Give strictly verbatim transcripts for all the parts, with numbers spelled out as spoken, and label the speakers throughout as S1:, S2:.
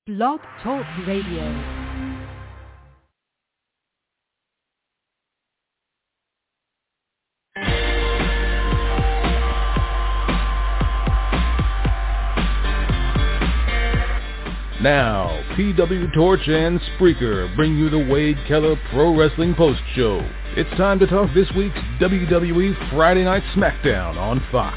S1: Blog Talk Radio.
S2: Now, P W Torch and Spreaker bring you the Wade Keller Pro Wrestling Post Show. It's time to talk this week's W W E Friday Night SmackDown on Fox.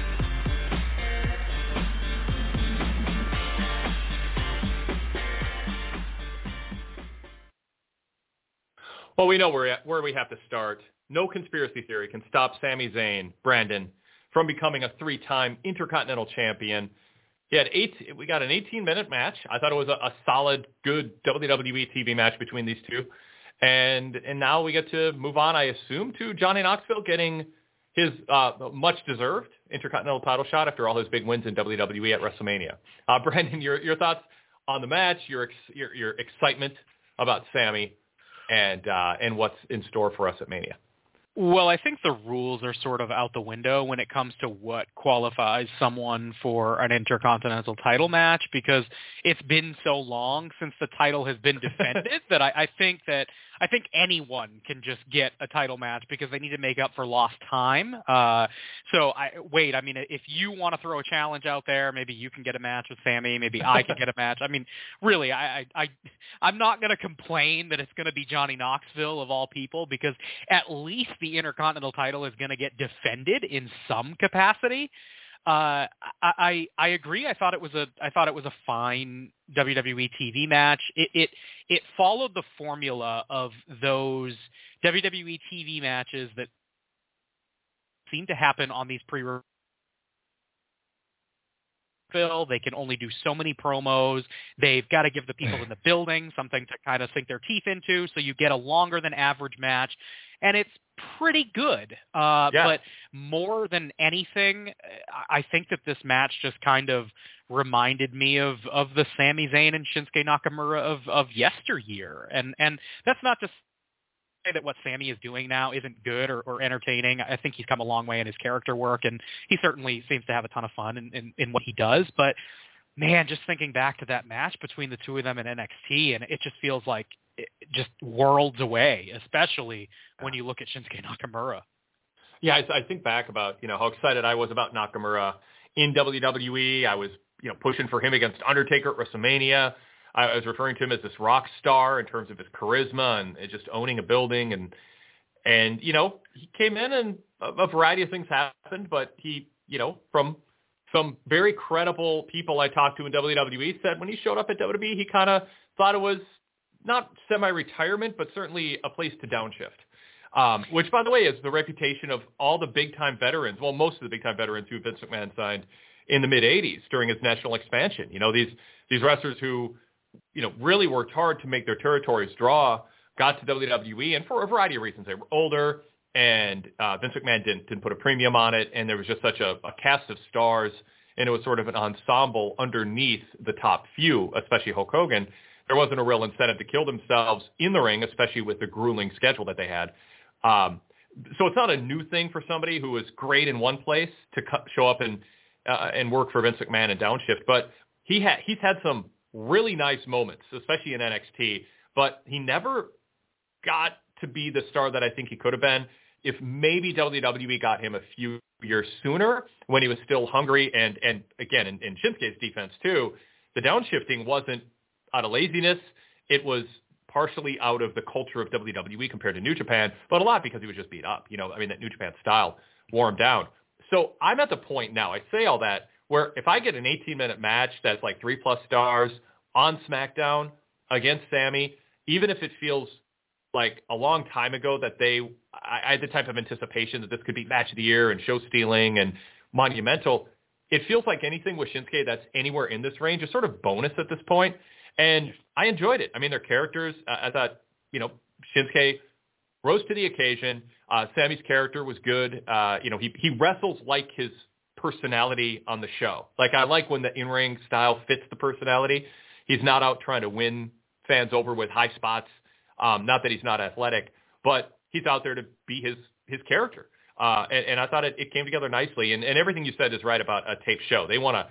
S3: Well, we know where, where we have to start. No conspiracy theory can stop Sami Zayn, Brandon, from becoming a three-time Intercontinental Champion. He had eight. We got an eighteen-minute match. I thought it was a, a solid, good W W E T V match between these two. And and now we get to move on, I assume, to Johnny Knoxville getting his uh, much-deserved Intercontinental title shot after all his big wins in W W E at WrestleMania. Uh, Brandon, your your thoughts on the match, your ex, your, your excitement about Sami, and uh, and what's in store for us at Mania?
S4: Well, I think the rules are sort of out the window when it comes to what qualifies someone for an Intercontinental title match, because it's been so long since the title has been defended that I, I think that I think anyone can just get a title match because they need to make up for lost time. Uh, so, I, wait, I mean, if you want to throw a challenge out there, maybe you can get a match with Sami. Maybe I can get a match. I mean, really, I, I, I, I'm not going to complain that it's going to be Johnny Knoxville of all people, because at least the Intercontinental title is going to get defended in some capacity. Uh, I, I I agree. I thought it was a I thought it was a fine W W E T V match. It it it followed the formula of those W W E T V matches that seem to happen on these pre. They can only do so many promos. They've got to give the people in the building something to kind of sink their teeth into, so you get a longer than average match, and it's pretty good. Uh,
S3: yeah.
S4: But more than anything, I think that this match just kind of reminded me of, of the Sami Zayn and Shinsuke Nakamura of, of yesteryear, and and that's not to say that what Sami is doing now isn't good or, or entertaining. I think he's come a long way in his character work, and he certainly seems to have a ton of fun in, in, in what he does. But, man, just thinking back to that match between the two of them in N X T, and it just feels like it, just worlds away, especially when you look at Shinsuke Nakamura.
S3: Yeah, I, I think back about, you know, how excited I was about Nakamura in W W E. I was, you know, pushing for him against Undertaker at WrestleMania. I was referring to him as this rock star in terms of his charisma and just owning a building. And, and you know, he came in and a, a variety of things happened, but he, you know, from some very credible people I talked to in W W E said when he showed up at W W E, he kind of thought it was not semi-retirement, but certainly a place to downshift. Um, which, by the way, is the reputation of all the big-time veterans, well, most of the big-time veterans who Vince McMahon signed in the mid-eighties during his national expansion. You know, these these wrestlers who, you know, really worked hard to make their territories draw, got to W W E, and for a variety of reasons. They were older, and uh, Vince McMahon didn't, didn't put a premium on it, and there was just such a, a cast of stars, and it was sort of an ensemble underneath the top few, especially Hulk Hogan. There wasn't a real incentive to kill themselves in the ring, especially with the grueling schedule that they had. Um, so it's not a new thing for somebody who is great in one place to co- show up and uh, and work for Vince McMahon and downshift, but he ha- he's had some really nice moments, especially in N X T, but he never got to be the star that I think he could have been if maybe W W E got him a few years sooner when he was still hungry. And, and again, in, in Shinsuke's defense too, the downshifting wasn't out of laziness. It was partially out of the culture of W W E compared to New Japan, but a lot because he was just beat up. You know, I mean, that New Japan style wore him down. So I'm at the point now, I say all that, where if I get an eighteen-minute match that's like three-plus stars on SmackDown against Sami, even if it feels like a long time ago that they, I, I had the type of anticipation that this could be match of the year and show stealing and monumental, it feels like anything with Shinsuke that's anywhere in this range is sort of bonus at this point. And I enjoyed it. I mean, their characters, uh, I thought, you know, Shinsuke rose to the occasion. Uh, Sami's character was good. Uh, you know, he, he wrestles like his personality on the show. Like, I like when the in-ring style fits the personality. He's not out trying to win fans over with high spots. Um, not that he's not athletic, but he's out there to be his, his character. Uh, and, and I thought it, it came together nicely. And, and everything you said is right about a tape show. They want to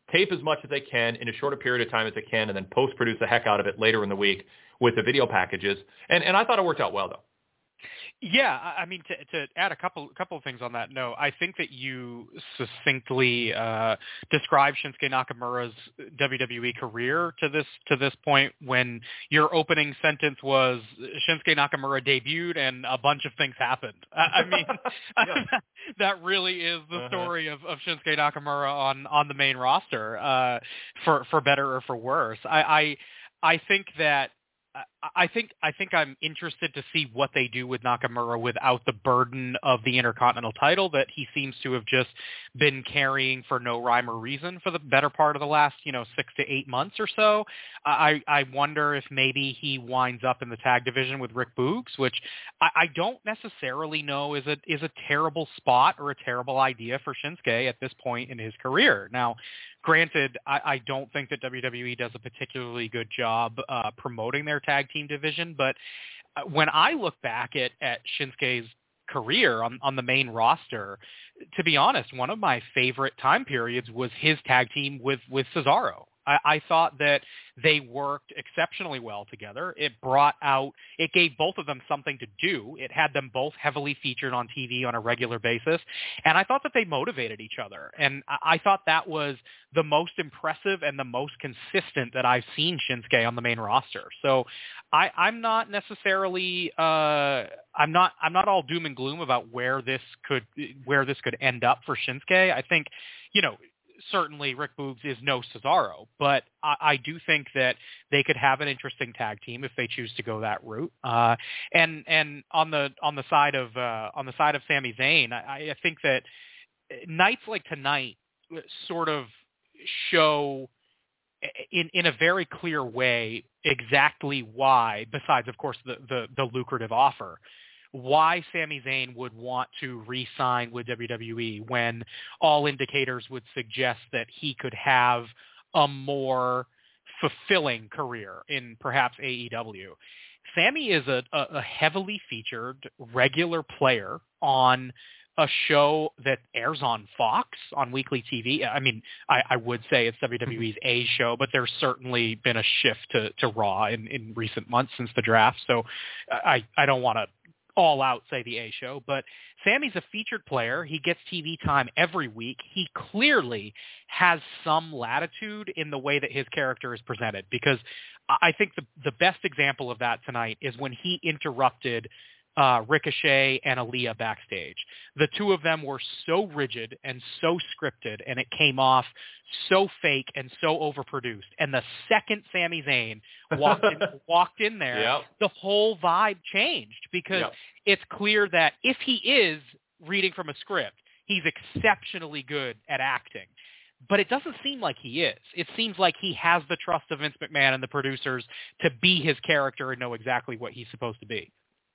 S3: tape as much as they can in as short a period of time as they can, and then post-produce the heck out of it later in the week with the video packages. And and I thought it worked out well, though.
S4: Yeah, I mean, to, to add a couple couple of things on that note, I think that you succinctly uh, described Shinsuke Nakamura's W W E career to this to this point when your opening sentence was Shinsuke Nakamura debuted and a bunch of things happened. I, I mean, yeah. that really is the uh-huh. story of, of Shinsuke Nakamura on, on the main roster, uh, for for better or for worse. I I, I think that. I think I think I'm interested to see what they do with Nakamura without the burden of the Intercontinental title that he seems to have just been carrying for no rhyme or reason for the better part of the last, you know, six to eight months or so. I, I wonder if maybe he winds up in the tag division with Rick Boogs, which I, I don't necessarily know is a is a terrible spot or a terrible idea for Shinsuke at this point in his career. Now, granted, I, I don't think that W W E does a particularly good job uh, promoting their tag team division, but when I look back at, at Shinsuke's career on, on the main roster, to be honest, one of my favorite time periods was his tag team with, with Cesaro. I, I thought that they worked exceptionally well together. It brought out, it gave both of them something to do. It had them both heavily featured on T V on a regular basis. And I thought that they motivated each other. And I, I thought that was the most impressive and the most consistent that I've seen Shinsuke on the main roster. So I, I'm not necessarily, uh, I'm not, I'm not all doom and gloom about where this could, where this could end up for Shinsuke. I think, you know, certainly Rick Boogs is no Cesaro, but I, I do think that they could have an interesting tag team if they choose to go that route. Uh, and and on the on the side of uh, on the side of Sami Zayn, I, I think that nights like tonight sort of show in in a very clear way exactly why, besides of course the the, the lucrative offer, why Sami Zayn would want to re-sign with W W E when all indicators would suggest that he could have a more fulfilling career in perhaps A E W. Sami is a, a heavily featured regular player on a show that airs on Fox on weekly T V. I mean, I, I would say it's W W E's A show, but there's certainly been a shift to, to Raw in, in recent months since the draft. So I, I don't want to all out say the A show, but Sami's a featured player. He gets T V time every week. He clearly has some latitude in the way that his character is presented, because I think the the best example of that tonight is when he interrupted uh, Ricochet and Aaliyah backstage. The two of them were so rigid and so scripted, and it came off so fake and so overproduced. And the second Sami Zayn walked in, walked in there, yep. the whole vibe changed, because yep. it's clear that if he is reading from a script, he's exceptionally good at acting. But it doesn't seem like he is. It seems like he has the trust of Vince McMahon and the producers to be his character and know exactly what he's supposed to be.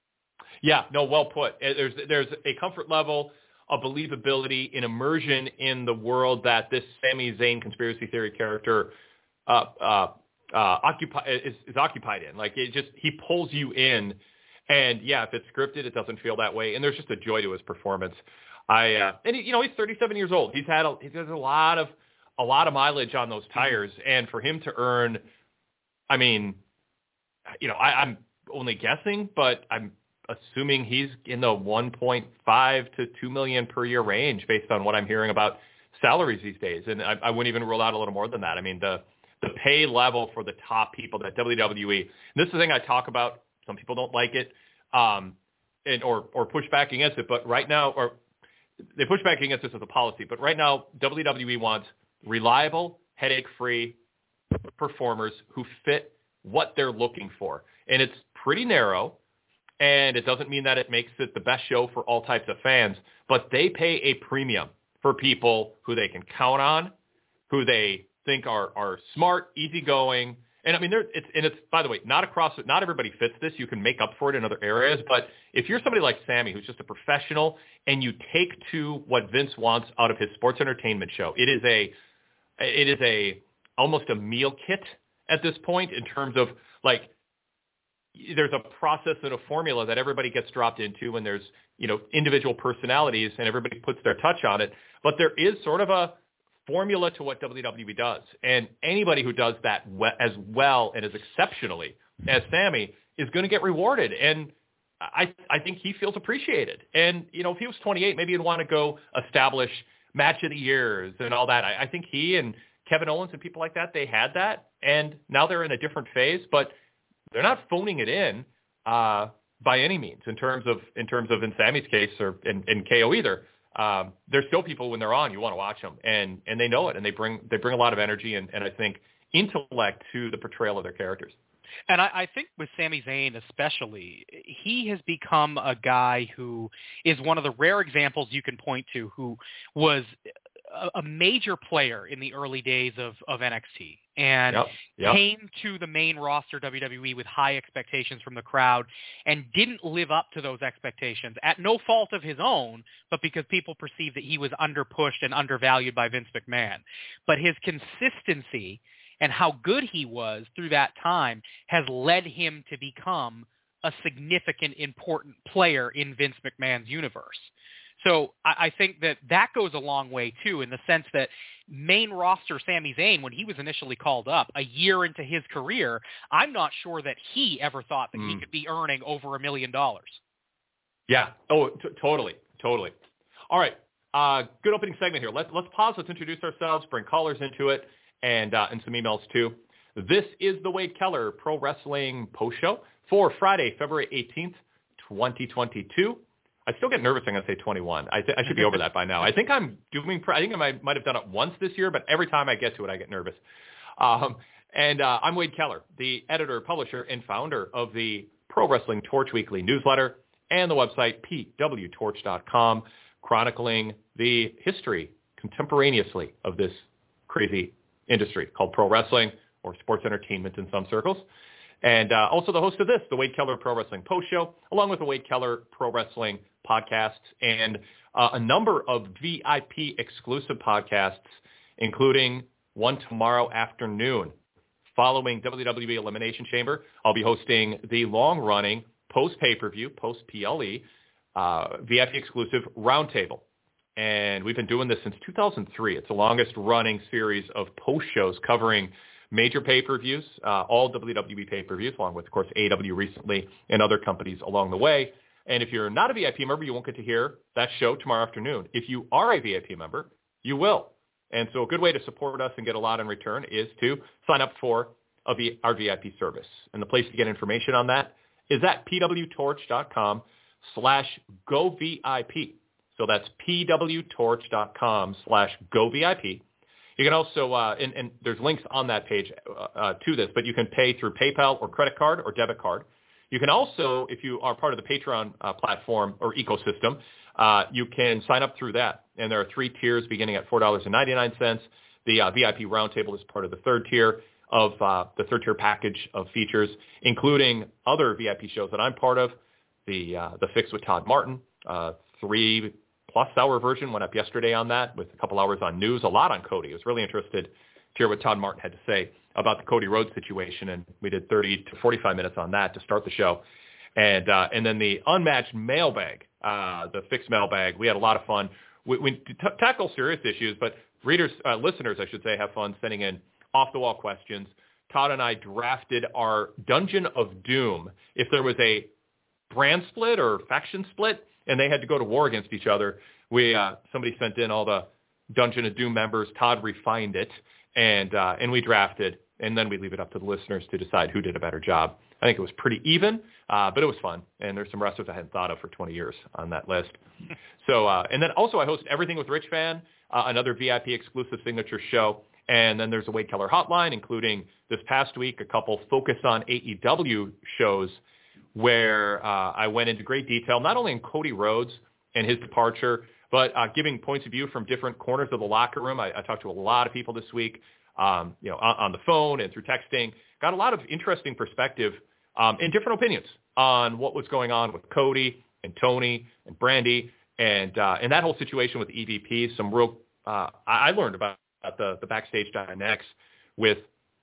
S3: Yeah, no, well put. There's there's a comfort level, a believability, an immersion in the world that this Sami Zayn conspiracy theory character uh, uh, uh, occupy is, is occupied in. Like, it just, he pulls you in, and yeah, if it's scripted, it doesn't feel that way. And there's just a joy to his performance. I uh, and he, you know, he's thirty-seven years old. He's had a, he has a lot of a lot of mileage on those tires, and for him to earn, I mean, you know, I, I'm only guessing, but I'm assuming he's in the one point five to two million per year range based on what I'm hearing about salaries these days. And I, I wouldn't even rule out a little more than that. I mean, the, the pay level for the top people that W W E, and this is the thing I talk about. Some people don't like it, um, and, or, or push back against it. But right now, or they push back against this as a policy, but right now W W E wants reliable, headache-free performers who fit what they're looking for. And it's pretty narrow. And it doesn't mean that it makes it the best show for all types of fans, but they pay a premium for people who they can count on, who they think are are smart, easygoing. And I mean, there, it's and it's by the way, not across, not everybody fits this. You can make up for it in other areas, but if you're somebody like Sami, who's just a professional, and you take to what Vince wants out of his sports entertainment show, it is a, it is a almost a meal kit at this point in terms of like. There's a process and a formula that everybody gets dropped into, and there's, you know, individual personalities, and everybody puts their touch on it. But there is sort of a formula to what W W E does. And anybody who does that we- as well and as exceptionally as Sami is going to get rewarded. And I I think he feels appreciated. And, you know, if he was twenty-eight, maybe he'd want to go establish match of the years and all that. I, I think he and Kevin Owens and people like that, they had that. And now they're in a different phase, but they're not phoning it in uh, by any means in terms of, in terms of in Sami's case or in, in K O either. Um, there's still people when they're on, you want to watch them, and, and they know it, and they bring they bring a lot of energy and, and I think intellect to the portrayal of their characters.
S4: And I, I think with Sami Zayn especially, he has become a guy who is one of the rare examples you can point to who was a, a major player in the early days of, of N X T and
S3: yep, yep.
S4: came to the main roster W W E with high expectations from the crowd and didn't live up to those expectations at no fault of his own, but because people perceived that he was underpushed and undervalued by Vince McMahon. But his consistency and how good he was through that time has led him to become a significant, important player in Vince McMahon's universe. So I, I think that that goes a long way, too, in the sense that main roster Sami Zayn, when he was initially called up a year into his career, I'm not sure that he ever thought that mm. he could be earning over a million dollars.
S3: Yeah. Oh, t- totally. Totally. All right. Uh, good opening segment here. Let's, let's pause. Let's introduce ourselves, bring callers into it. And, uh, and some emails, too. This is the Wade Keller Pro Wrestling Post Show for Friday, February eighteenth, twenty twenty-two. I still get nervous. I'm going to say twenty-one. I, th- I should be over that by now. I think I'm doing – I think I might, might have done it once this year, but every time I get to it, I get nervous. Um, and uh, I'm Wade Keller, the editor, publisher, and founder of the Pro Wrestling Torch Weekly newsletter and the website p w torch dot com, chronicling the history contemporaneously of this crazy industry called pro wrestling or sports entertainment in some circles. And uh, also the host of this, the Wade Keller Pro Wrestling Post Show, along with the Wade Keller Pro Wrestling podcasts and uh, a number of V I P exclusive podcasts, including one tomorrow afternoon. Following W W E Elimination Chamber, I'll be hosting the long-running post-pay-per-view, post-P L E, uh, V I P exclusive roundtable. And we've been doing this since two thousand three. It's the longest-running series of post-shows covering major pay-per-views, uh, all W W E pay-per-views, along with, of course, A E W recently and other companies along the way. And if you're not a V I P member, you won't get to hear that show tomorrow afternoon. If you are a V I P member, you will. And so a good way to support us and get a lot in return is to sign up for a v- our V I P service. And the place to get information on that is at p w torch dot com slash go V I P. So that's p w torch dot com slash go V I P. You can also, uh, and, and there's links on that page uh, to this, but you can pay through PayPal or credit card or debit card. You can also, if you are part of the Patreon uh, platform or ecosystem, uh, you can sign up through that. And there are three tiers beginning at four dollars and ninety-nine cents. The uh, V I P Roundtable is part of the third tier of uh, the third tier package of features, including other V I P shows that I'm part of. The uh, the Fix with Todd Martin, uh, three plus hour version went up yesterday on that with a couple hours on news, a lot on Cody. I was really interested to hear what Todd Martin had to say about the Cody Rhodes situation, and we did thirty to forty-five minutes on that to start the show. And uh, and then the unmatched mailbag, uh, the Fixed mailbag, we had a lot of fun. We, we t- tackle serious issues, but readers, uh, listeners, I should say, have fun sending in off-the-wall questions. Todd and I drafted our Dungeon of Doom. If there was a brand split or faction split, and they had to go to war against each other, we uh, somebody sent in all the Dungeon of Doom members. Todd refined it, and uh, and we drafted, and then we leave it up to the listeners to decide who did a better job. I think it was pretty even, uh, but it was fun, and there's some wrestlers I hadn't thought of for twenty years on that list. So, uh, and then also I host Everything with Rich Fan, uh, another V I P exclusive signature show, and then there's a Wade Keller Hotline, including this past week a couple Focus on A E W shows where uh, I went into great detail, not only in Cody Rhodes and his departure, but uh, giving points of view from different corners of the locker room. I, I talked to a lot of people this week, um, you know, on, on the phone and through texting. Got a lot of interesting perspective um, and different opinions on what was going on with Cody and Tony and Brandy and uh, and that whole situation with E V P. Some real uh, I learned about the, the backstage dynamics with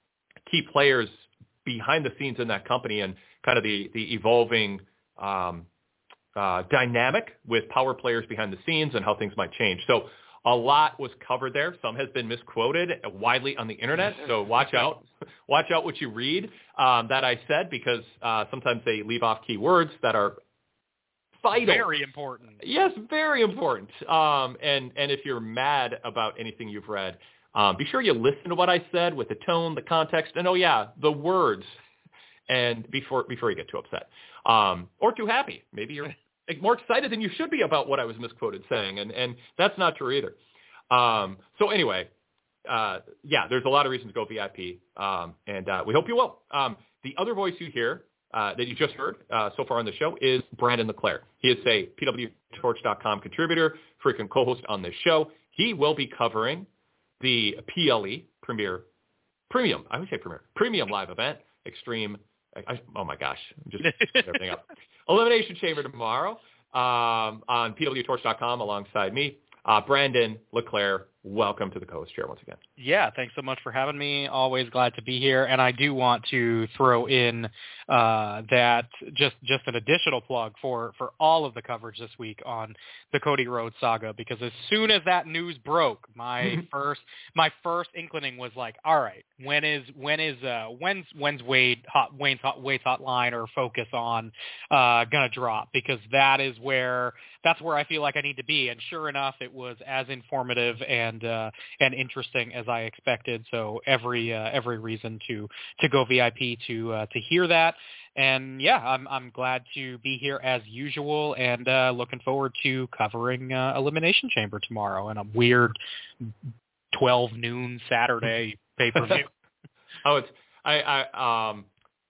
S3: key players behind the scenes in that company and kind of the, the evolving um, uh, dynamic with power players behind the scenes and how things might change. So A lot was covered there. Some has been misquoted widely on the internet, so watch out. Watch out what you read um, that I said, because uh, sometimes they leave off key words that are vital.
S4: Very important.
S3: Yes, very important. Um, and, and if you're mad about anything you've read, um, be sure you listen to what I said with the tone, the context, and, oh, yeah, the words, and before before you get too upset um, or too happy. Maybe you're more excited than you should be about what I was misquoted saying, and, and that's not true either. Um, so anyway, uh, yeah, there's a lot of reasons to go V I P, um, and uh, we hope you will. Um, the other voice you hear uh, that you just heard uh, so far on the show is Brandon LeClaire. He is a P W Torch dot com contributor, frequent co-host on this show. He will be covering the P L E, Premier, Premium, I would say Premier, Premium Live Event, Extreme, I, oh my gosh, I'm just everything up. Elimination Chamber tomorrow um, on P W Torch dot com alongside me. Uh, Brandon LeClaire, welcome to the co-host chair once again.
S4: Yeah, thanks so much for having me. Always glad to be here. And I do want to throw in uh, that just just an additional plug for, for all of the coverage this week on the Cody Rhodes saga, because as soon as that news broke, my first my first inkling was like, all right, when is when is uh, when's when's Wade hot Wayne's hot Wade's hotline or Focus on uh, gonna drop, because that is where that's where I feel like I need to be. And sure enough, it was as informative and uh, and interesting as I expected. So every uh, every reason to to go V I P to uh, to hear that. And yeah, I'm I'm glad to be here as usual, and uh, looking forward to covering uh, Elimination Chamber tomorrow and a weird twelve noon Saturday pay per view.
S3: oh, it's I I um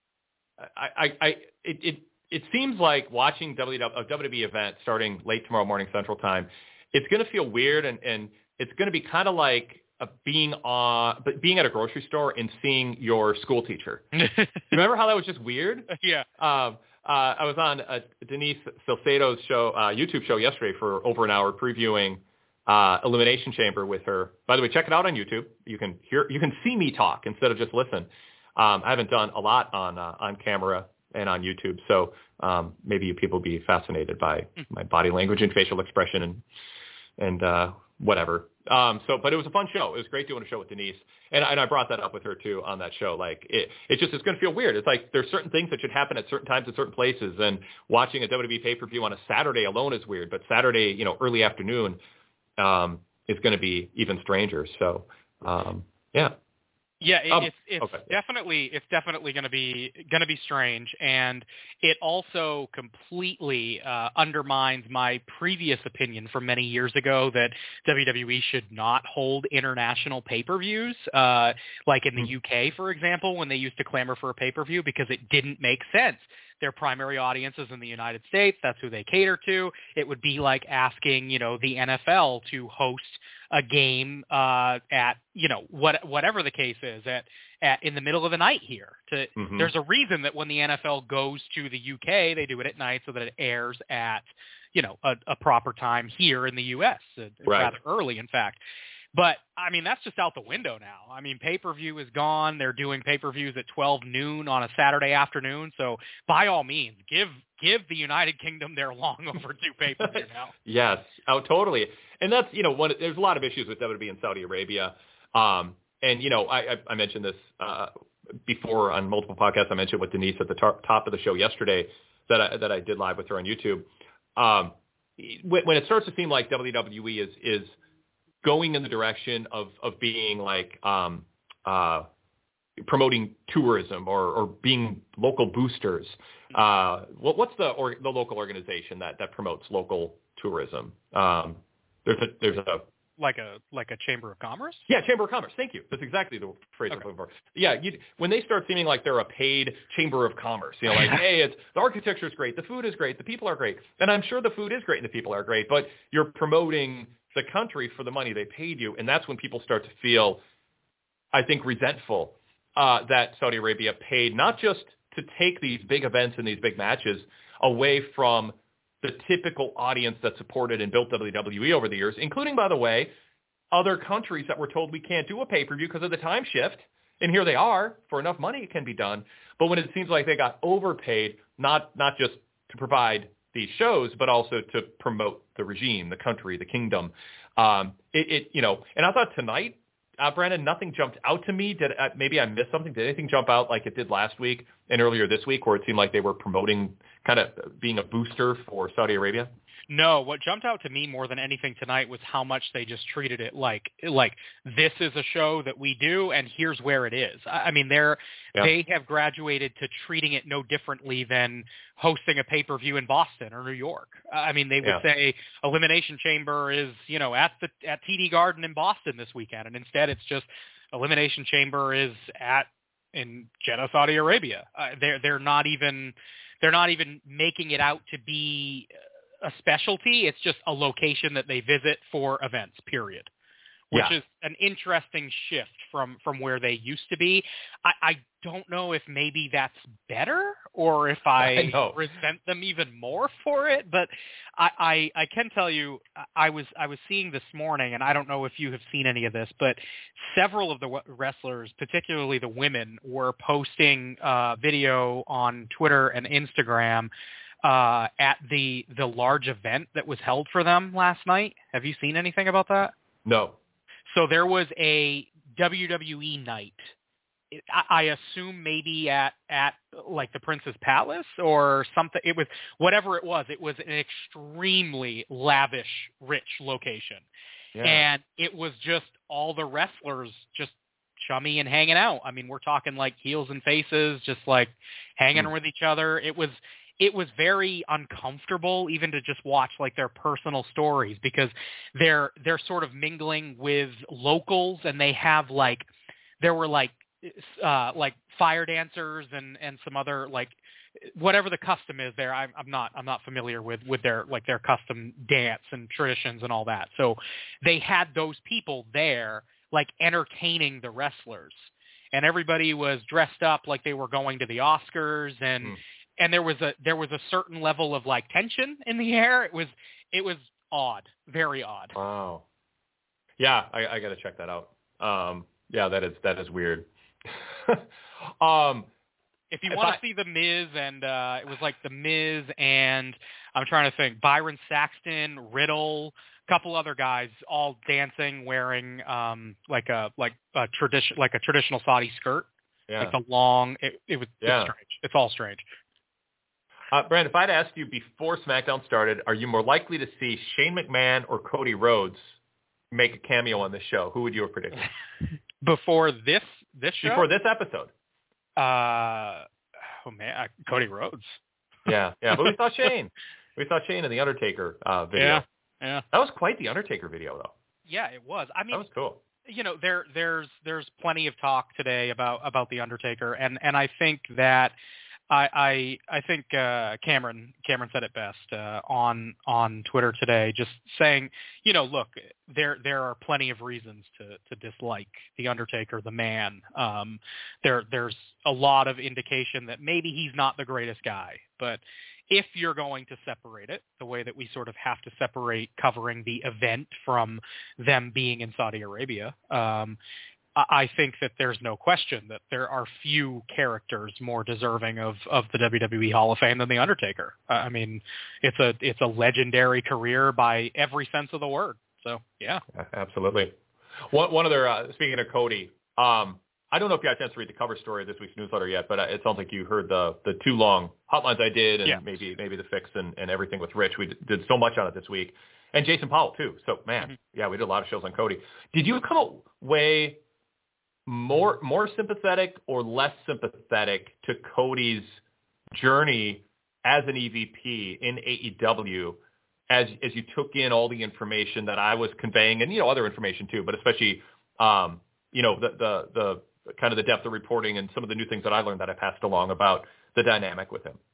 S3: I I, I it. it It seems like watching W W E, a W W E event starting late tomorrow morning Central Time, it's going to feel weird, and, and it's going to be kind of like a being on, but being at a grocery store and seeing your school teacher. Remember how that was just weird?
S4: Yeah.
S3: Um, uh, I was on uh, Denise Salcedo's show, uh, YouTube show yesterday for over an hour previewing uh, Elimination Chamber with her. By the way, check it out on YouTube. You can hear, you can see me talk instead of just listen. Um, I haven't done a lot on uh, on camera and on YouTube, so um, maybe you people be fascinated by my body language and facial expression and and uh, whatever. Um, so, but it was a fun show. It was great doing a show with Denise, and, and I brought that up with her too on that show. Like it, it just it's going to feel weird. It's like there's certain things that should happen at certain times at certain places, and watching a W W E pay per view on a Saturday alone is weird. But Saturday, you know, early afternoon, um, is going to be even stranger. So, um, yeah.
S4: Yeah, it,
S3: um,
S4: it's it's
S3: okay.
S4: definitely it's definitely going to be going to be strange, and it also completely uh, undermines my previous opinion from many years ago that W W E should not hold international pay-per-views, uh, like in the mm-hmm. U K, for example, when they used to clamor for a pay-per-view because it didn't make sense. Their primary audience is in the United States. That's who they cater to. It would be like asking, you know, the N F L to host a game uh, at, you know, what whatever the case is at, at in the middle of the night here. To mm-hmm. There's a reason that when the N F L goes to the U K, they do it at night so that it airs at, you know, a, a proper time here in the U S, uh,
S3: right.
S4: rather early, in fact. But, I mean, that's just out the window now. I mean, pay-per-view is gone. They're doing pay-per-views at twelve noon on a Saturday afternoon. So, by all means, give give the United Kingdom their long overdue pay-per-view now.
S3: Yes. Oh, totally. And that's, you know, one. There's a lot of issues with W W E in Saudi Arabia. Um, and, you know, I, I, I mentioned this uh, before on multiple podcasts. I mentioned with Denise at the top, top of the show yesterday that I, that I did live with her on YouTube. Um, when, when it starts to seem like W W E is is – going in the direction of, of being like um, uh, promoting tourism or, or being local boosters. Uh, what, what's the or, the local organization that, that promotes local tourism? Um, there's a there's a
S4: like a like a Chamber of Commerce.
S3: Yeah, Chamber of Commerce. Thank you. That's exactly the phrase
S4: okay.
S3: I'm looking for. Yeah, you, when they start seeming like they're a paid Chamber of Commerce, you know, like hey, it's the architecture is great, the food is great, the people are great, and I'm sure the food is great and the people are great, but you're promoting the country for the money they paid you, and that's when people start to feel, I think, resentful uh, that Saudi Arabia paid not just to take these big events and these big matches away from the typical audience that supported and built W W E over the years, including, by the way, other countries that were told we can't do a pay-per-view because of the time shift, and here they are. For enough money, it can be done. But when it seems like they got overpaid, not not just to provide these shows, but also to promote the regime, the country, the kingdom. Um, it, it, you know, and I thought tonight, uh, Brandon, nothing jumped out to me. Did uh, maybe I missed something? Did anything jump out like it did last week and earlier this week, where it seemed like they were promoting kind of being a booster for Saudi Arabia?
S4: No, what jumped out to me more than anything tonight was how much they just treated it like, like this is a show that we do, and here's where it is. I mean, they're yeah. they have graduated to treating it no differently than hosting a pay-per-view in Boston or New York. I mean, they would
S3: yeah.
S4: say Elimination Chamber is, you know, at the at T D Garden in Boston this weekend, and instead it's just Elimination Chamber is at in Jeddah, Saudi Arabia. Uh, they're they're not even they're not even making it out to be a specialty. It's just a location that they visit for events, period, which
S3: yeah.
S4: is an interesting shift from, from where they used to be. I, I don't know if maybe that's better or if I,
S3: I
S4: resent them even more for it, but I, I, I can tell you, I was, I was seeing this morning, and I don't know if you have seen any of this, but several of the wrestlers, particularly the women, were posting uh, video on Twitter and Instagram Uh, at the the large event that was held for them last night. Have you seen anything about that?
S3: No.
S4: So there was a W W E night. I, I assume maybe at at like the Prince's Palace or something. It was whatever it was. It was an extremely lavish, rich location,
S3: yeah.
S4: and it was just all the wrestlers just chummy and hanging out. I mean, we're talking like heels and faces, just like hanging mm. with each other. It was. It was very uncomfortable even to just watch like their personal stories, because they're they're sort of mingling with locals, and they have like there were like uh, like fire dancers and, and some other like whatever the custom is there. I'm, I'm not I'm not familiar with, with their like their custom dance and traditions and all that. So they had those people there like entertaining the wrestlers, and everybody was dressed up like they were going to the Oscars, and mm. And there was a there was a certain level of like tension in the air. It was it was odd, very odd.
S3: Wow. Yeah, I, I got to check that out. Um, yeah, that is that is weird. um,
S4: if you want to see The Miz, and uh, it was like The Miz and I'm trying to think, Byron Saxton, Riddle, a couple other guys, all dancing, wearing um, like a like a tradition like a traditional Saudi skirt.
S3: Yeah.
S4: Like the long. It, it was
S3: yeah.
S4: it's strange. It's all strange.
S3: Uh, Brandon, if I'd asked you before SmackDown started, are you more likely to see Shane McMahon or Cody Rhodes make a cameo on this show, who would you have predicted?
S4: Before this this show?
S3: Before this episode.
S4: Uh, oh, man, uh, Cody Rhodes.
S3: yeah, yeah, but we saw Shane. We saw Shane in the Undertaker uh, video.
S4: Yeah, yeah.
S3: That was quite the Undertaker video, though.
S4: Yeah, it was. I mean,
S3: that was cool.
S4: You know, there there's there's plenty of talk today about, about the Undertaker, and, and I think that I I, I think uh, Cameron Cameron said it best uh, on on Twitter today, just saying, you know, look, there there are plenty of reasons to, to dislike the Undertaker, the man. Um, there there's a lot of indication that maybe he's not the greatest guy, but if you're going to separate it the way that we sort of have to separate covering the event from them being in Saudi Arabia, um, I think that there's no question that there are few characters more deserving of, of the W W E Hall of Fame than The Undertaker. I mean, it's a it's a legendary career by every sense of the word. So, yeah.
S3: Absolutely. One, one other, uh, speaking of Cody, um, I don't know if you had a chance to read the cover story of this week's newsletter yet, but it sounds like you heard the the two long hotlines I did, and
S4: yeah.
S3: maybe maybe the fix and, and everything with Rich. We did so much on it this week. And Jason Powell, too. So, man, mm-hmm. yeah, we did a lot of shows on Cody. Did you come away more more sympathetic or less sympathetic to Cody's journey as an E V P in A E W as as you took in all the information that I was conveying, and you know other information too, but especially um, you know the the the kind of the depth of reporting and some of the new things that I learned that I passed along about the dynamic with him?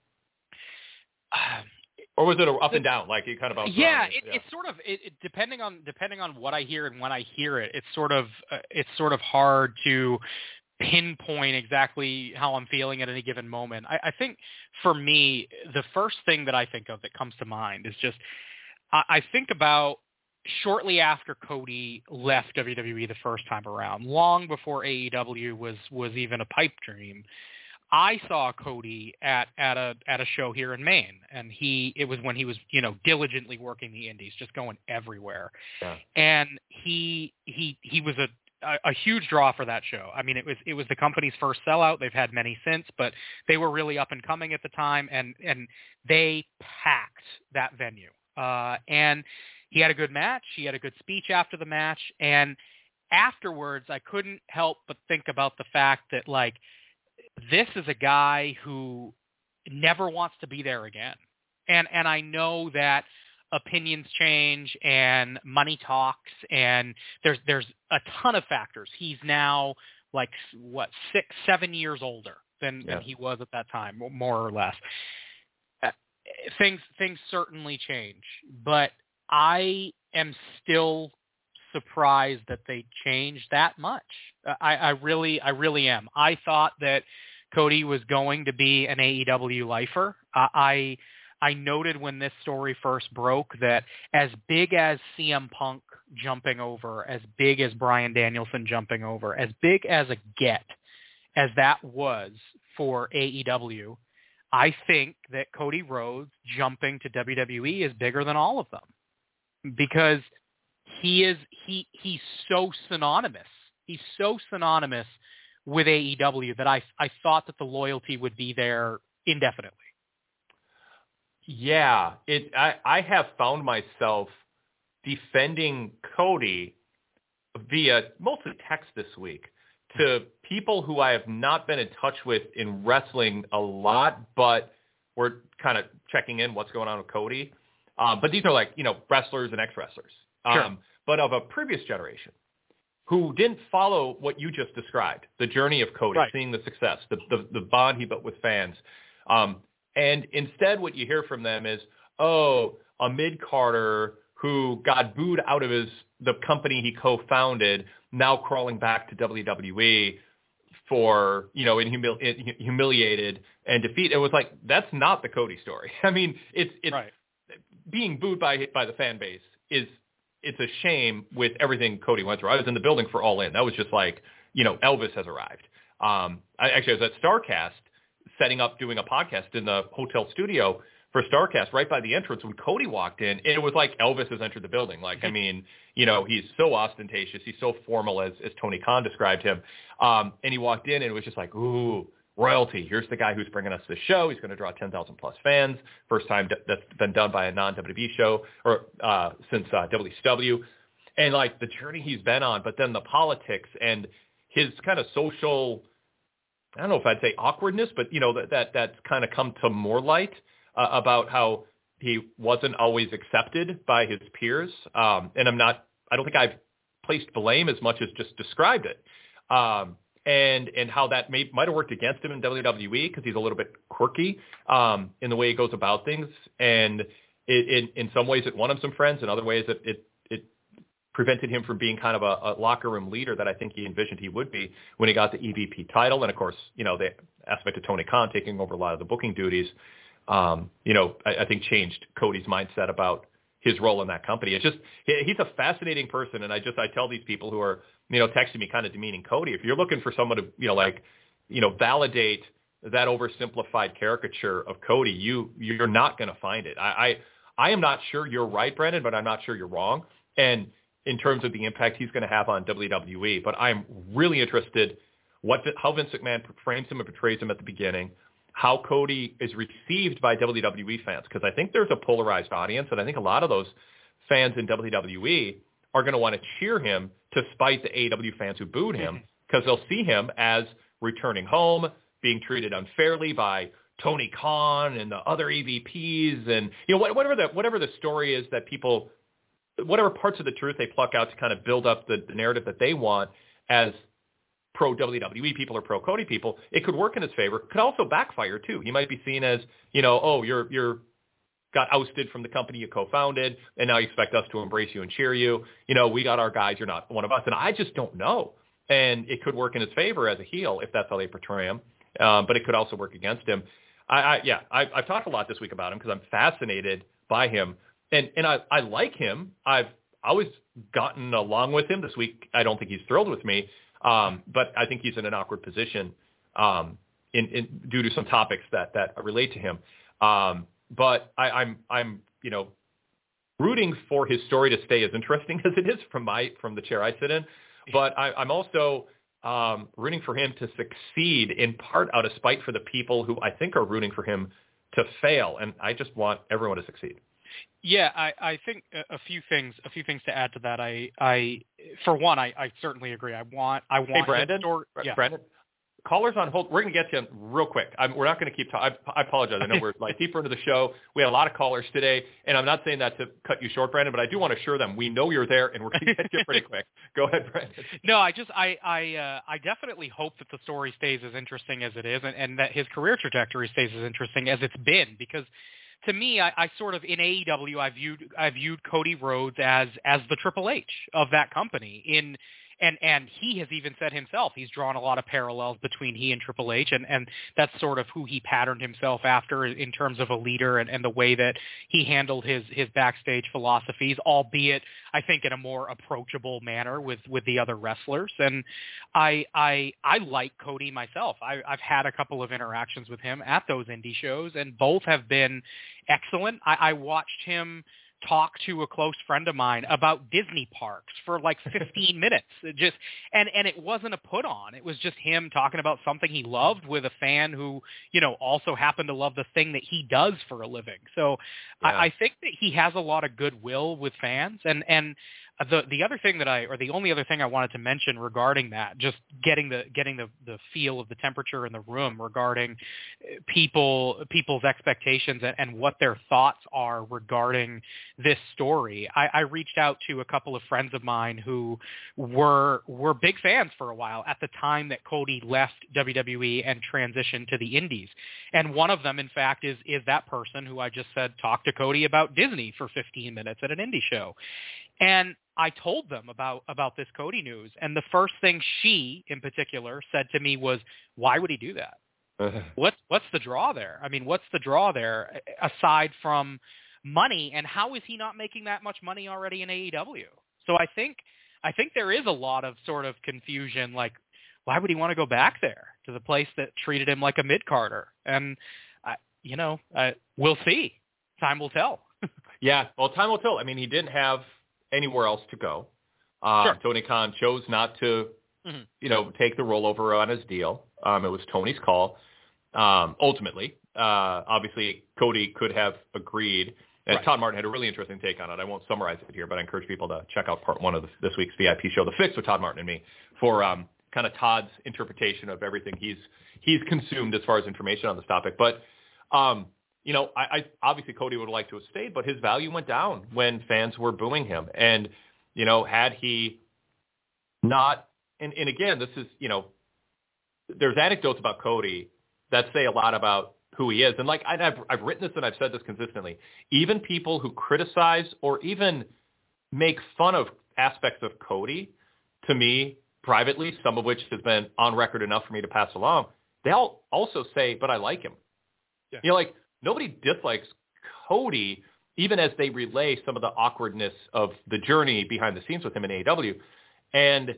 S3: Or was it a up and down, like you kind of?
S4: Yeah, it, yeah, it's sort of it, it, depending on depending on what I hear and when I hear it. It's sort of uh, it's sort of hard to pinpoint exactly how I'm feeling at any given moment. I, I think for me, the first thing that I think of that comes to mind is just I, I think about shortly after Cody left W W E the first time around, long before A E W was was even a pipe dream. I saw Cody at, at a at a show here in Maine, and he it was when he was you know diligently working the indies, just going everywhere,
S3: yeah.
S4: and he he he was a A, a huge draw for that show. I mean, it was it was the company's first sellout. They've had many since, but they were really up and coming at the time, and and they packed that venue. Uh, and he had a good match. He had a good speech after the match, and afterwards, I couldn't help but think about the fact that like this is a guy who never wants to be there again. And and I know that opinions change and money talks, and there's there's a ton of factors. He's now like what six, seven years older than, yeah. than he was at that time, more or less. Uh, things things certainly change, but I am still surprised that they changed that much. Uh, I, I really I really am. I thought that Cody was going to be an A E W lifer. Uh, I. I noted when this story first broke that as big as C M Punk jumping over, as big as Bryan Danielson jumping over, as big as a get as that was for A E W, I think that Cody Rhodes jumping to W W E is bigger than all of them, because he is he he's so synonymous. He's so synonymous with A E W that I I thought that the loyalty would be there indefinitely.
S3: Yeah, it. I, I have found myself defending Cody via mostly text this week to people who I have not been in touch with in wrestling a lot, but we're kind of checking in what's going on with Cody. Um, but these are like, you know, wrestlers and ex-wrestlers, um,
S4: sure.
S3: but of a previous generation who didn't follow what you just described, the journey of Cody,
S4: right.
S3: seeing the success, the, the, the bond he built with fans. Um, And instead what you hear from them is, oh, a mid-carder who got booed out of his the company he co-founded, now crawling back to W W E for, you know, in humil- in humiliated and defeat. It was like, that's not the Cody story. I mean, it's it's
S4: right.
S3: being booed by by the fan base is it's a shame with everything Cody went through. I was in the building for All In. That was just like, you know, Elvis has arrived. Um, I actually I was at StarCast, setting up, doing a podcast in the hotel studio for StarCast right by the entrance when Cody walked in, and it was like Elvis has entered the building. Like, I mean, you know, he's so ostentatious. He's so formal, as, as Tony Khan described him. Um, and he walked in, and it was just like, ooh, royalty. Here's the guy who's bringing us this show. He's going to draw ten thousand plus fans. First time that's been done by a non-W W E show or uh, since uh, W C W. And, like, the journey he's been on, but then the politics and his kind of social – I don't know if I'd say awkwardness, but, you know, that, that that's kind of come to more light uh, about how he wasn't always accepted by his peers. Um, and I'm not, I don't think I've placed blame as much as just described it. Um, and, and how that may, might have worked against him in W W E because he's a little bit quirky um, in the way he goes about things. And it, it, in some ways it won him some friends. In other ways it, it, it prevented him from being kind of a, a locker room leader that I think he envisioned he would be when he got the E V P title. And of course, you know, the aspect of Tony Khan taking over a lot of the booking duties, um, you know, I, I think changed Cody's mindset about his role in that company. It's just, he, he's a fascinating person. And I just, I tell these people who are, you know, texting me kind of demeaning Cody, if you're looking for someone to, you know, like, you know, validate that oversimplified caricature of Cody, you, you're not going to find it. I, I, I am not sure you're right, Brandon, but I'm not sure you're wrong. And in terms of the impact he's going to have on W W E. But I'm really interested what how Vince McMahon frames him and portrays him at the beginning, how Cody is received by W W E fans, because I think there's a polarized audience, and I think a lot of those fans in W W E are going to want to cheer him to spite the A E W fans who booed him, because they'll see him as returning home, being treated unfairly by Tony Khan and the other E V Ps, and you know whatever the whatever the story is that people, whatever parts of the truth they pluck out to kind of build up the, the narrative that they want as pro-W W E people or pro-Cody people, it could work in his favor. It could also backfire, too. He might be seen as, you know, oh, you're you're got ousted from the company you co-founded, and now you expect us to embrace you and cheer you. You know, we got our guys, you're not one of us. And I just don't know. And it could work in his favor as a heel if that's how they portray him. Um, but it could also work against him. I, I yeah, I, I've talked a lot this week about him because I'm fascinated by him. And and I, I like him. I've always gotten along with him. This week, I don't think he's thrilled with me, um, but I think he's in an awkward position um, in, in due to some topics that that relate to him. Um, but I, I'm I'm you know rooting for his story to stay as interesting as it is from my from the chair I sit in. But I, I'm also um, rooting for him to succeed in part out of spite for the people who I think are rooting for him to fail, and I just want everyone to succeed.
S4: Yeah, I, I think a, a few things. A few things to add to that. I, I for one, I, I certainly agree. I want, I want.
S3: Hey, Brandon.
S4: Story, yeah.
S3: Brandon. Callers on hold. We're going to get to you real quick. I'm, we're not going to keep talking. I, I apologize. I know we're like deeper into the show. We had a lot of callers today, and I'm not saying that to cut you short, Brandon, but I do want to assure them we know you're there, and we're going to get you pretty quick. Go ahead, Brandon.
S4: No, I just I I uh, I definitely hope that the story stays as interesting as it is, and, and that his career trajectory stays as interesting as it's been, because to me, I, I sort of in A E W, I viewed I viewed Cody Rhodes as as the Triple H of that company. In and and he has even said himself he's drawn a lot of parallels between he and Triple H, and and that's sort of who he patterned himself after in terms of a leader and, and the way that he handled his his backstage philosophies, albeit I think in a more approachable manner with with the other wrestlers. And I I I like Cody myself. I, I've had a couple of interactions with him at those indie shows, and both have been excellent. I, I watched him talk to a close friend of mine about Disney parks for like fifteen minutes. It just and and it wasn't a put on. It was just him talking about something he loved with a fan who, you know, also happened to love the thing that he does for a living. So yeah. I, I think that he has a lot of goodwill with fans, and and the the other thing that I or the only other thing I wanted to mention regarding that, just getting the getting the the feel of the temperature in the room regarding people people's expectations and, and what their thoughts are regarding this story. I, I reached out to a couple of friends of mine who were were big fans for a while at the time that Cody left W W E and transitioned to the Indies. And one of them, in fact, is is that person who I just said talked to Cody about Disney for fifteen minutes at an indie show. And I told them about, about this Cody news. And the first thing she, in particular, said to me was, why would he do that? Uh-huh. What, what's the draw there? I mean, what's the draw there aside from money? And how is he not making that much money already in A E W? So I think I think there is a lot of sort of confusion, like, why would he want to go back there to the place that treated him like a mid-carder? And, I, you know, I, we'll see. Time will tell.
S3: Yeah, well, time will tell. I mean, he didn't have anywhere else to go. Um, sure. Tony Khan chose not to, mm-hmm. you know, take the rollover on his deal. Um, it was Tony's call. Um, ultimately, uh, obviously, Cody could have agreed. And right. Todd Martin had a really interesting take on it. I won't summarize it here, but I encourage people to check out part one of the, this week's V I P show, The Fix with Todd Martin and me, for um, kind of Todd's interpretation of everything he's he's consumed as far as information on this topic. But um, you know, I, I obviously Cody would have liked to have stayed, but his value went down when fans were booing him. And, you know, had he not, and, and again, this is, you know, there's anecdotes about Cody that say a lot about who he is. And like, I've, I've written this and I've said this consistently, even people who criticize or even make fun of aspects of Cody, to me, privately, some of which has been on record enough for me to pass along, they'll also say, but I like him. Yeah. You know, like, nobody dislikes Cody, even as they relay some of the awkwardness of the journey behind the scenes with him in A E W. And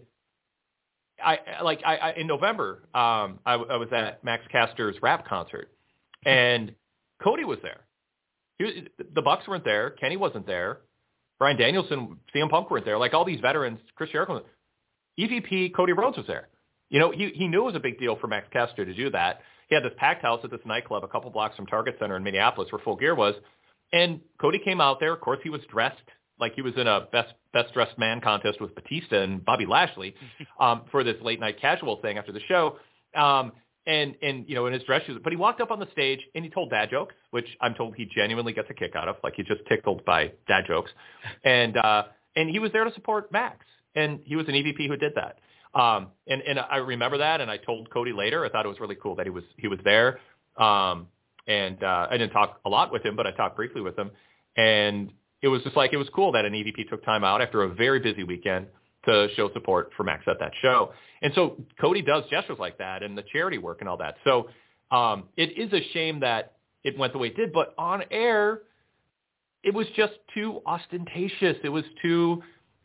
S3: I like I, I in November, um, I, I was at Max Caster's rap concert, and Cody was there. He was, the Bucks weren't there. Kenny wasn't there. Bryan Danielson, C M Punk weren't there. Like all these veterans, Chris Jericho, E V P Cody Rhodes was there. You know, he he knew it was a big deal for Max Caster to do that. He had this packed house at this nightclub a couple blocks from Target Center in Minneapolis where Full Gear was. And Cody came out there. Of course, he was dressed like he was in a best best dressed man contest with Batista and Bobby Lashley um, for this late night casual thing after the show. Um, and, and, you know, in his dress shoes. But he walked up on the stage and he told dad jokes, which I'm told he genuinely gets a kick out of. Like he's just tickled by dad jokes. And, uh, and he was there to support Max. And he was an E V P who did that. Um, and, and I remember that, and I told Cody later, I thought it was really cool that he was, he was there. Um, and, uh, I didn't talk a lot with him, but I talked briefly with him, and it was just like, it was cool that an E V P took time out after a very busy weekend to show support for Max at that show. And so Cody does gestures like that and the charity work and all that. So, um, it is a shame that it went the way it did, but on air, it was just too ostentatious. It was too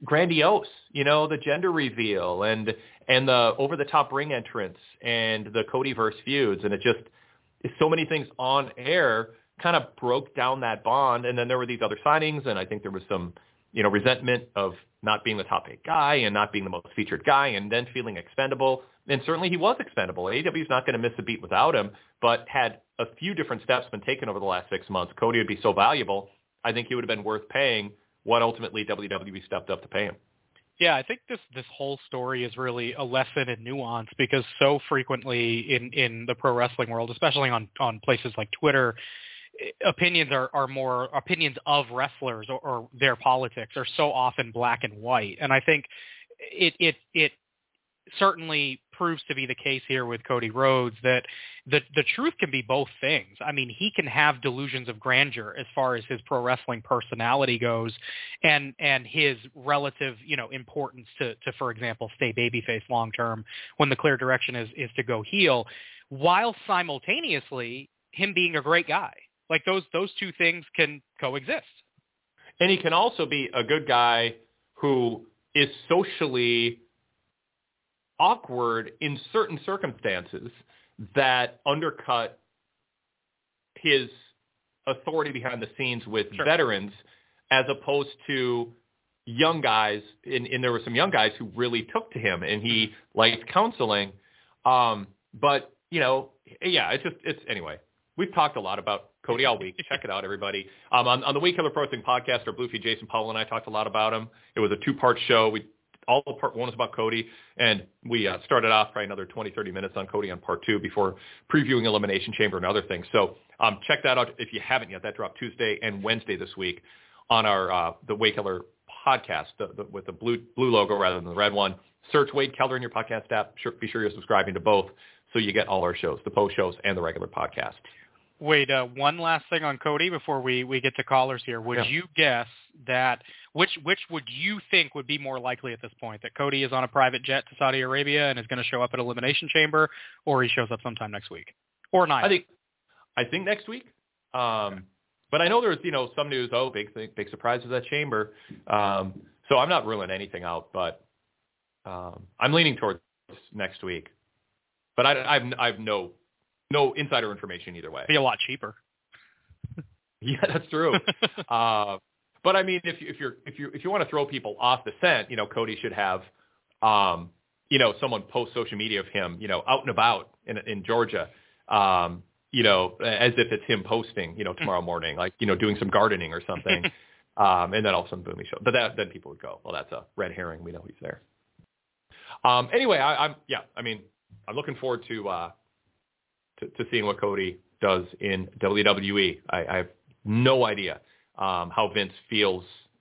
S3: grandiose, you know, the gender reveal and and the over-the-top ring entrance and the Codyverse feuds. And it just, so many things on air kind of broke down that bond. And then there were these other signings, and I think there was some, you know, resentment of not being the top eight guy and not being the most featured guy and then feeling expendable. And certainly he was expendable. A E W is not going to miss a beat without him, but had a few different steps been taken over the last six months, Cody would be so valuable, I think he would have been worth paying what ultimately W W E stepped up to pay him.
S4: Yeah, I think this this whole story is really a lesson in nuance, because so frequently in, in the pro wrestling world, especially on, on places like Twitter, opinions are, are more opinions of wrestlers or, or their politics are so often black and white. And I think it it it certainly proves to be the case here with Cody Rhodes, that the the truth can be both things. I mean, he can have delusions of grandeur as far as his pro wrestling personality goes, and and his relative, you know, importance to, to for example, stay babyface long term when the clear direction is is to go heel, while simultaneously him being a great guy. Like those those two things can coexist.
S3: And he can also be a good guy who is socially awkward in certain circumstances that undercut his authority behind the scenes with
S4: Sure.
S3: veterans, as opposed to young guys. And, and there were some young guys who really took to him, and he liked counseling. Um, but, you know, yeah, it's just, it's, anyway, we've talked a lot about Cody all week. Check it out, everybody. Um, on, on the Wade Keller Pro Wrestling podcast, our Bluefy Jason Powell and I talked a lot about him. It was a two-part show. We All of part one was about Cody, and we uh, started off probably another twenty, thirty minutes on Cody on part two before previewing Elimination Chamber and other things. So um, check that out if you haven't yet. That dropped Tuesday and Wednesday this week on our uh, the Wade Keller podcast the, the, with the blue blue logo rather than the red one. Search Wade Keller in your podcast app. Sure, be sure you're subscribing to both so you get all our shows, the post shows and the regular podcast.
S4: Wait, uh, one last thing on Cody before we, we get to callers here. Would
S3: Yeah.
S4: you guess that which which would you think would be more likely at this point, that Cody is on a private jet to Saudi Arabia and is going to show up at Elimination Chamber, or he shows up sometime next week, or neither?
S3: I think I think next week. Um, but I know there's you know some news. Oh, big thing, big surprises at Chamber. Um, so I'm not ruling anything out, but um, I'm leaning towards next week. But I, I've I've no. No insider information either way.
S4: Be a lot cheaper.
S3: Yeah, that's true. uh, but I mean, if you, if you're if you if you want to throw people off the scent, you know, Cody should have, um, you know, someone post social media of him, you know, out and about in in Georgia, um, you know, as if it's him posting, you know, tomorrow morning, like you know, doing some gardening or something, um, and then all of a sudden, boom, he shows. But that then people would go, well, that's a red herring. We know he's there. Um, anyway, I, I'm yeah, I mean, I'm looking forward to. Uh, To, to seeing what Cody does in W W E. I, I have no idea um, how Vince feels.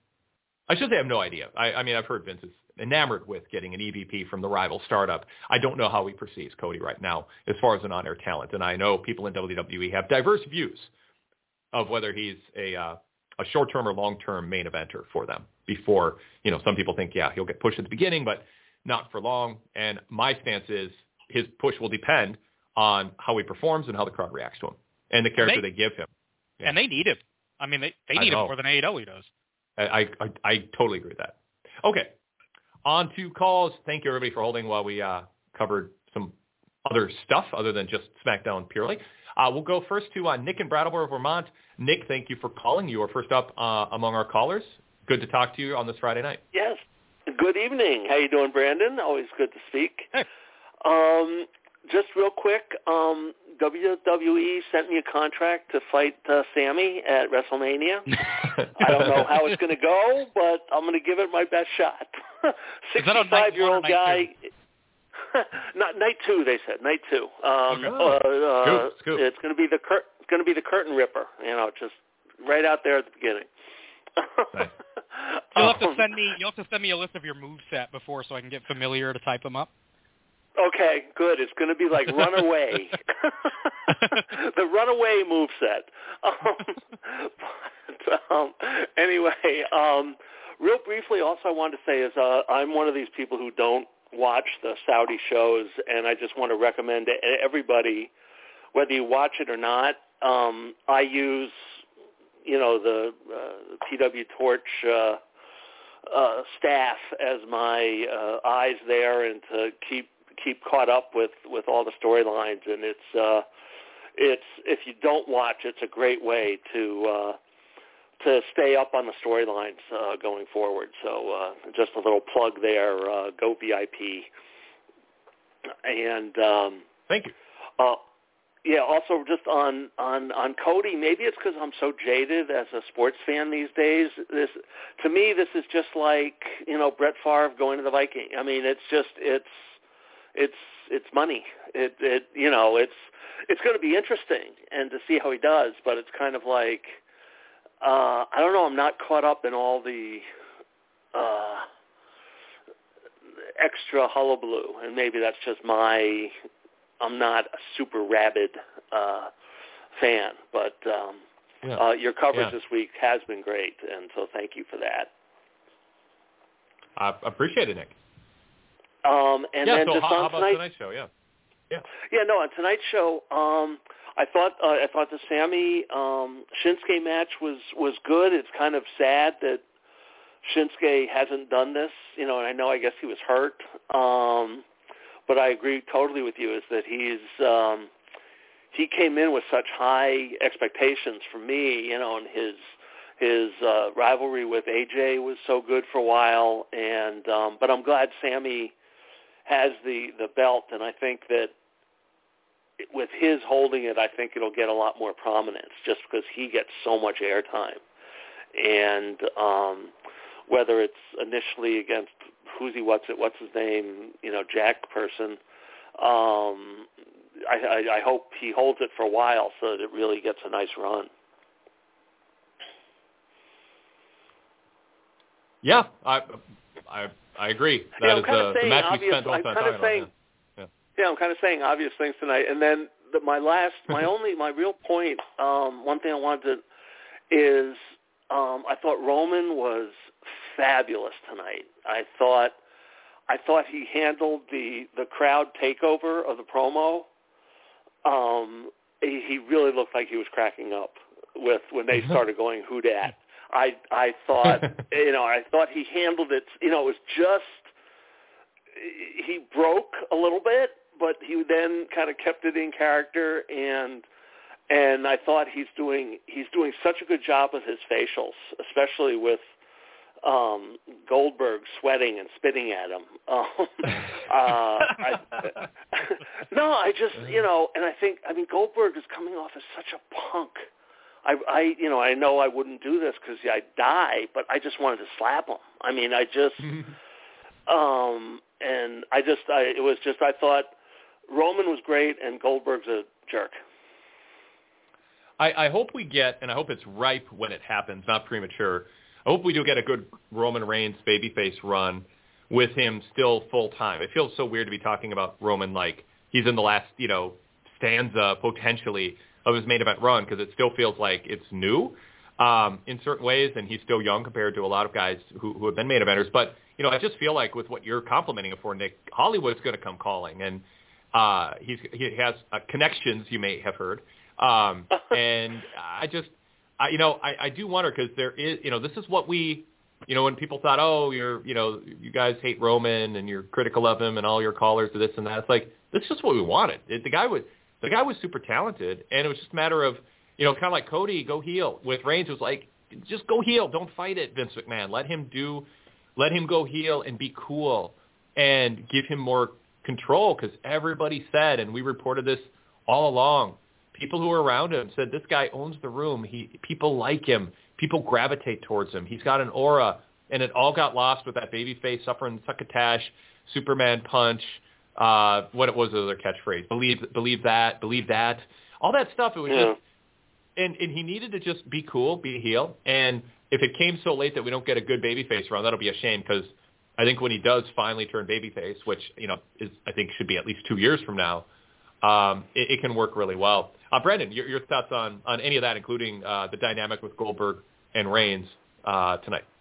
S3: I should say I have no idea. I, I mean, I've heard Vince is enamored with getting an E V P from the rival startup. I don't know how he perceives Cody right now as far as an on-air talent. And I know people in W W E have diverse views of whether he's a, uh, a short-term or long-term main eventer for them before, you know, some people think, yeah, he'll get pushed at the beginning, but not for long. And my stance is his push will depend on how he performs and how the crowd reacts to him and the character they, they give him. Yeah.
S4: And they need him. I mean, they, they need him more than A E W does.
S3: I, I, I totally agree with that. Okay. On to calls. Thank you, everybody, for holding while we uh, covered some other stuff other than just SmackDown purely. Uh, we'll go first to uh, Nick in Brattleboro, Vermont. Nick, thank you for calling. You are first up uh, among our callers. Good to talk to you on this Friday night.
S5: Yes. Good evening. How you doing, Brandon? Always good to speak.
S3: Hey.
S5: Um, just real quick, um, W W E sent me a contract to fight uh, Sammy at WrestleMania. I don't know how it's going to go, but I'm going to give it my best shot. sixty-five-year-old guy. Not night two, they said. Night two. Um,
S3: okay.
S5: uh, uh,
S3: scoop, scoop.
S5: It's going to be the cur- it's going to be the curtain ripper. You know, just right out there at the beginning.
S3: Nice.
S4: You'll have to send me. You'll have to send me a list of your moveset before, so I can get familiar to type them up.
S5: Okay, good. It's going to be like Runaway. The Runaway moveset. Um, but, um, anyway, um, real briefly, also I wanted to say is uh, I'm one of these people who don't watch the Saudi shows, and I just want to recommend to everybody, whether you watch it or not, um, I use, you know, the uh, P W Torch uh, uh, staff as my uh, eyes there and to keep keep caught up with, with all the storylines. And it's uh, it's if you don't watch, it's a great way to uh, to stay up on the storylines uh, going forward. So uh, just a little plug there. Uh, go V I P. And um,
S3: thank you.
S5: Uh, yeah. Also, just on, on, on Cody, maybe it's because I'm so jaded as a sports fan these days. This, to me, this is just like you know Brett Favre going to the Vikings. I mean, it's just it's it's it's money. It it you know it's it's going to be interesting and to see how he does. But it's kind of like uh, I don't know. I'm not caught up in all the. Uh, extra hullabaloo, and maybe that's just my, I'm not a super rabid uh, fan, but um, yeah. uh, your coverage yeah. this week has been great, and so thank you for that.
S3: I appreciate it, Nick.
S5: Um, and
S3: yeah,
S5: then
S3: so
S5: just
S3: how,
S5: on
S3: how about
S5: tonight,
S3: tonight's show? Yeah, yeah,
S5: yeah. No, on tonight's show, um, I thought uh, I thought the Sammy um, Shinsuke match was was good. It's kind of sad that Shinsuke hasn't done this, you know, and I know I guess he was hurt, um, but I agree totally with you is that he's um, he came in with such high expectations from me, you know, and his his uh, rivalry with A J was so good for a while, and um, but I'm glad Sammy has the, the belt, and I think that with his holding it, I think it'll get a lot more prominence just because he gets so much airtime, and um, whether it's initially against who's he, what's it, what's his name, you know, Jack person. Um, I, I, I hope he holds it for a while so that it really gets a nice run.
S3: Yeah, I I I agree. That
S5: yeah,
S3: is uh, the match we spent all the time talking
S5: saying,
S3: about. Yeah. Yeah.
S5: yeah, I'm kind of saying obvious things tonight. And then the, my last, my only, my real point, um, one thing I wanted to, is um, I thought Roman was fabulous tonight. I thought I thought he handled the, the crowd takeover of the promo. Um, he, he really looked like he was cracking up with when they started going, "Who dat?" I I thought you know I thought he handled it. You know, it was just he broke a little bit, but he then kind of kept it in character, and and I thought he's doing he's doing such a good job with his facials, especially with um, Goldberg sweating and spitting at him. Um, uh, I, no, I just you know, and I think I mean Goldberg is coming off as such a punk. I, I, you know, I know I wouldn't do this because I'd die, but I just wanted to slap him. I mean, I just, um, and I just, I, it was just, I thought Roman was great and Goldberg's a jerk.
S3: I, I hope we get, and I hope it's ripe when it happens, not premature. I hope we do get a good Roman Reigns babyface run with him still full time. It feels so weird to be talking about Roman like he's in the last, you know, stanza potentially of his main event run, because it still feels like it's new um, in certain ways, and he's still young compared to a lot of guys who, who have been main eventers. But, you know, I just feel like with what you're complimenting him for, Nick, Hollywood's going to come calling, and uh, he's, he has uh, connections, you may have heard. Um, and I just, I, you know, I, I do wonder, because there is, you know, this is what we, you know, when people thought, oh, you're, you know, you guys hate Roman and you're critical of him and all your callers to this and that. It's like, this is just what we wanted. It, the guy was, The guy was super talented, and it was just a matter of, you know, kind of like Cody, go heel. With Reigns, it was like, just go heel. Don't fight it, Vince McMahon. Let him do, let him go heel and be cool and give him more control, because everybody said, and we reported this all along, people who were around him said, this guy owns the room. He People like him. People gravitate towards him. He's got an aura, and it all got lost with that babyface suffering succotash, Superman punch, Uh, what it was their catchphrase? Believe, believe that, believe that, all that stuff. It was
S5: yeah.
S3: just, and, and he needed to just be cool, be a heel. And if it came so late that we don't get a good babyface run, that'll be a shame, because I think when he does finally turn babyface, which you know is I think should be at least two years from now, um, it, it can work really well. Uh, Brendan, your, your thoughts on on any of that, including uh, the dynamic with Goldberg and Reigns uh, tonight?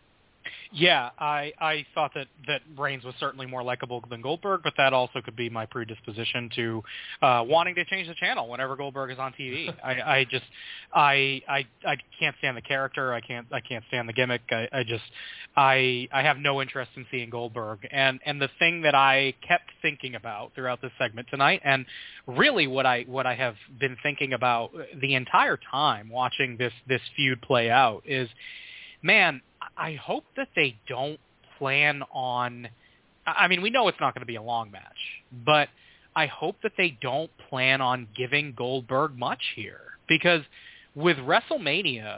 S4: Yeah, I, I thought that, that Reigns was certainly more likable than Goldberg, but that also could be my predisposition to uh, wanting to change the channel whenever Goldberg is on T V. I, I just I, I I can't stand the character. I can't I can't stand the gimmick. I, I just I I have no interest in seeing Goldberg. And and the thing that I kept thinking about throughout this segment tonight, and really what I what I have been thinking about the entire time watching this this feud play out is, man, I hope that they don't plan on, I mean, we know it's not going to be a long match, but I hope that they don't plan on giving Goldberg much here, because with WrestleMania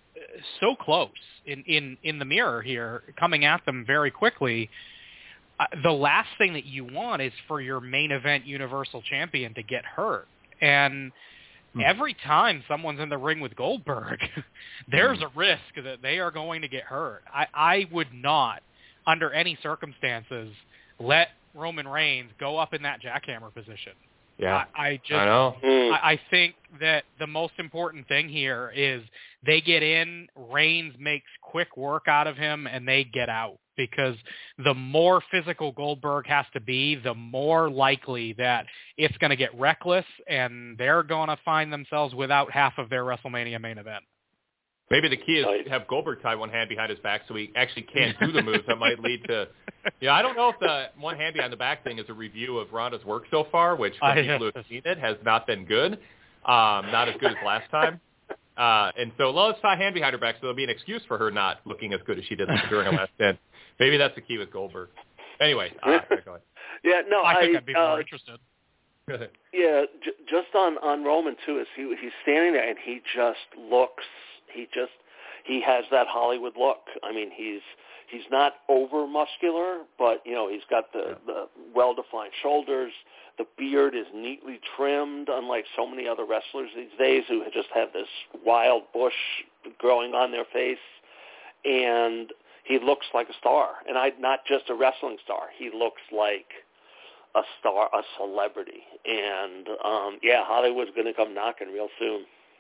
S4: so close in, in, in the mirror here, coming at them very quickly, uh, the last thing that you want is for your main event Universal Champion to get hurt. And every time someone's in the ring with Goldberg, there's a risk that they are going to get hurt. I, I would not, under any circumstances, let Roman Reigns go up in that jackhammer position.
S3: Yeah,
S4: I, I just,
S3: I know.
S4: I, I think that the most important thing here is they get in, Reigns makes quick work out of him, and they get out. Because the more physical Goldberg has to be, the more likely that it's going to get reckless, and they're going to find themselves without half of their WrestleMania main event.
S3: Maybe the key is to have Goldberg tie one hand behind his back so he actually can't do the moves that might lead to... Yeah, I don't know if the one hand behind the back thing is a review of Ronda's work so far, which for people who have seen it has not been good. Um, not as good as last time. Uh, and so well, let's tie hand behind her back so there'll be an excuse for her not looking as good as she did during her last stint. Maybe that's the key with Goldberg. Anyway, uh, go ahead.
S5: Yeah, no,
S4: I think
S5: I,
S4: I'd be
S5: uh,
S4: more interested.
S5: Yeah, j- just on, on Roman too, is he he's standing there and he just looks, he just he has that Hollywood look. I mean, he's he's not over muscular, but you know he's got the, the well defined shoulders. The beard is neatly trimmed, unlike so many other wrestlers these days who just have this wild bush growing on their face. And he looks like a star, and I not just a wrestling star. He looks like a star, a celebrity, and um, yeah, Hollywood's going to come knocking real soon.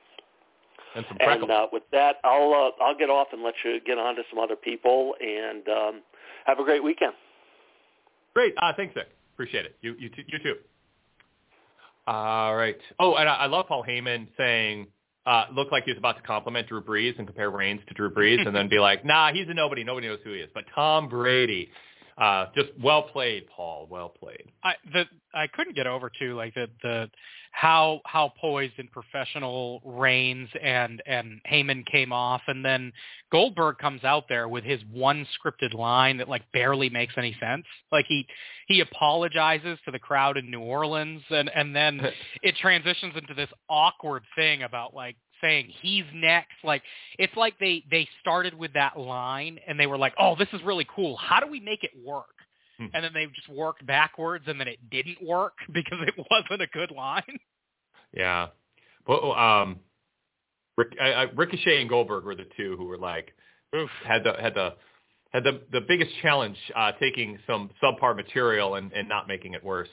S3: And some
S5: and uh, with that, I'll uh, I'll get off and let you get on to some other people, and um, have a great weekend.
S3: Great, uh, thanks, Nick. Appreciate it. You you t- you too. All right. Oh, and I, I love Paul Heyman saying. Uh, looked like he was about to compliment Drew Brees and compare Reigns to Drew Brees and then be like, nah, he's a nobody. Nobody knows who he is. But Tom Brady, uh, just well played, Paul. Well played.
S4: I the I couldn't get over too like the the how how poised and professional Reigns and and Heyman came off, and then Goldberg comes out there with his one scripted line that like barely makes any sense. Like he he apologizes to the crowd in New Orleans, and and then it transitions into this awkward thing about like saying he's next. Like it's like they they started with that line and they were like, oh, this is really cool. How do we make it work? And then they just worked backwards, and then it didn't work because it wasn't a good line.
S3: Yeah. Well, um, Rick, I, I, Ricochet and Goldberg were the two who were like, oof, had the had the had the the biggest challenge uh, taking some subpar material and, and not making it worse.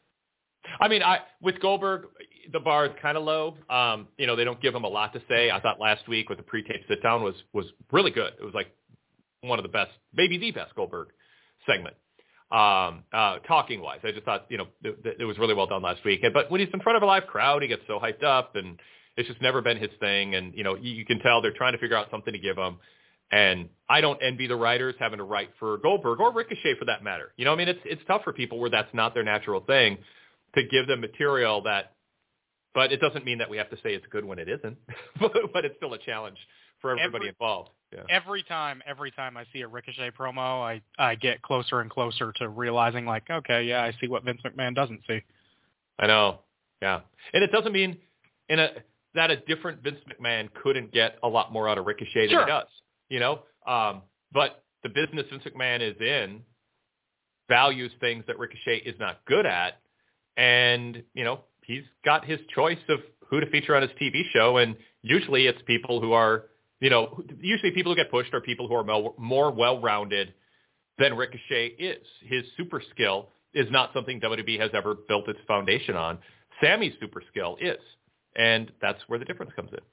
S3: I mean, I with Goldberg, the bar is kind of low. Um, you know, they don't give him a lot to say. I thought last week with the pre-tape sit down was was really good. It was like one of the best, maybe the best Goldberg segment. Um, uh, talking wise, I just thought, you know, th- th- it was really well done last week. And, but when he's in front of a live crowd, he gets so hyped up, and it's just never been his thing. And, you know, you, you can tell they're trying to figure out something to give him. And I don't envy the writers having to write for Goldberg or Ricochet for that matter. You know, I mean, it's, it's tough for people where that's not their natural thing to give them material that, but it doesn't mean that we have to say it's good when it isn't, but it's still a challenge for everybody every, involved. Yeah.
S4: Every time, every time I see a Ricochet promo, I, I get closer and closer to realizing, like, okay, yeah, I see what Vince McMahon doesn't see.
S3: I know, yeah. And it doesn't mean in a that a different Vince McMahon couldn't get a lot more out of Ricochet
S4: sure.
S3: than he does, you know? Um, but the business Vince McMahon is in values things that Ricochet is not good at, and, you know, he's got his choice of who to feature on his T V show, and usually it's people who are, you know, usually people who get pushed are people who are more, more well-rounded than Ricochet is. His super skill is not something W W E has ever built its foundation on. Sammy's super skill is, and that's where the difference comes in.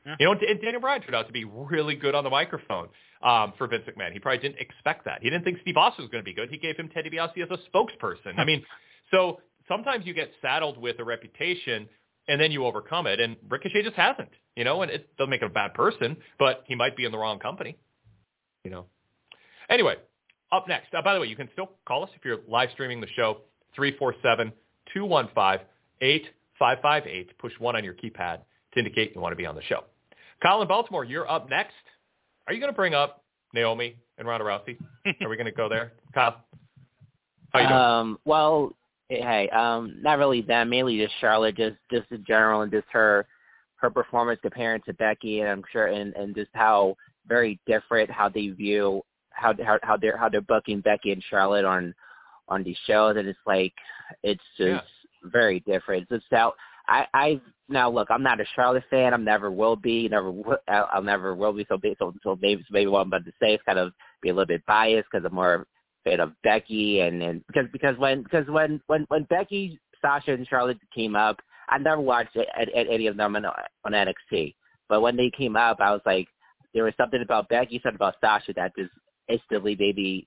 S3: Yeah. You know, and Daniel Bryan turned out to be really good on the microphone um, for Vince McMahon. He probably didn't expect that. He didn't think Steve Austin was going to be good. He gave him Ted DiBiase as a spokesperson. I mean, so sometimes you get saddled with a reputation and then you overcome it, and Ricochet just hasn't, you know, and it doesn't make him a bad person, but he might be in the wrong company, you know. Anyway, up next, uh, by the way, you can still call us if you're live streaming the show, three four seven, two one five, eight five five eight. Push one on your keypad to indicate you want to be on the show. Kyle in Baltimore, you're up next. Are you going to bring up Naomi and Ronda Rousey? Are we going to go there? Kyle? How you doing?
S6: Um, well, hey, um, not really them, mainly just Charlotte, just, just in general, and just her her performance comparing to Becky, and I'm sure, and, and just how very different how they view, how how, how they're how they're booking Becky and Charlotte on on these shows, and it's like, it's just yeah. very different. It's just how, I, I now look. I'm not a Charlotte fan. I never will be. Never. I'll, I'll never will be. So, so, so maybe, maybe what I'm about to say is kind of be a little bit biased because I'm more a fan of Becky, and, and because because when because when, when when Becky, Sasha, and Charlotte came up, I never watched it, at, at any of them on, on N X T. But when they came up, I was like, there was something about Becky, something about Sasha that just instantly maybe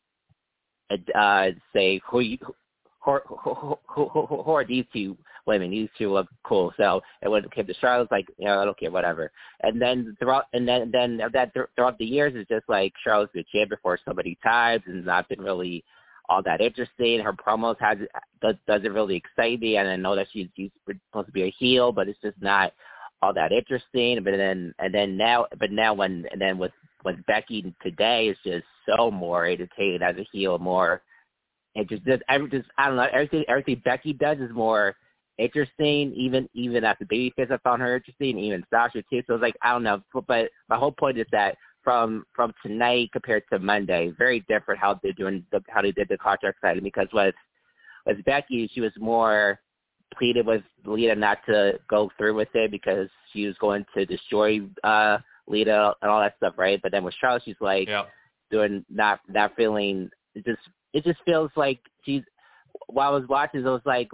S6: uh, say who you. Who, who, who, who, who are these two women? These two look cool. So and when it came to Charlotte, like, you know, I don't care, whatever. And then throughout, and then then that throughout the years, it's just like Charlotte's been champion for so many times and not been really all that interesting. Her promos has does, doesn't really excite me, and I know that she's, she's supposed to be a heel, but it's just not all that interesting. But then and then now, but now when and then with with Becky today, it's just so more entertaining as a heel, more. It just does. Every just I don't know. Everything everything Becky does is more interesting. Even even as a babyface, I found her interesting. Even Sasha too. So it's like I don't know. But, but my whole point is that from from tonight compared to Monday, very different how they're doing the, how they did the contract side. Because with with Becky, she was more pleaded with Lita not to go through with it because she was going to destroy uh, Lita and all that stuff, right? But then with Charlotte, she's like
S3: yeah. doing
S6: not not feeling just. It just feels like she's, while I was watching, I was like,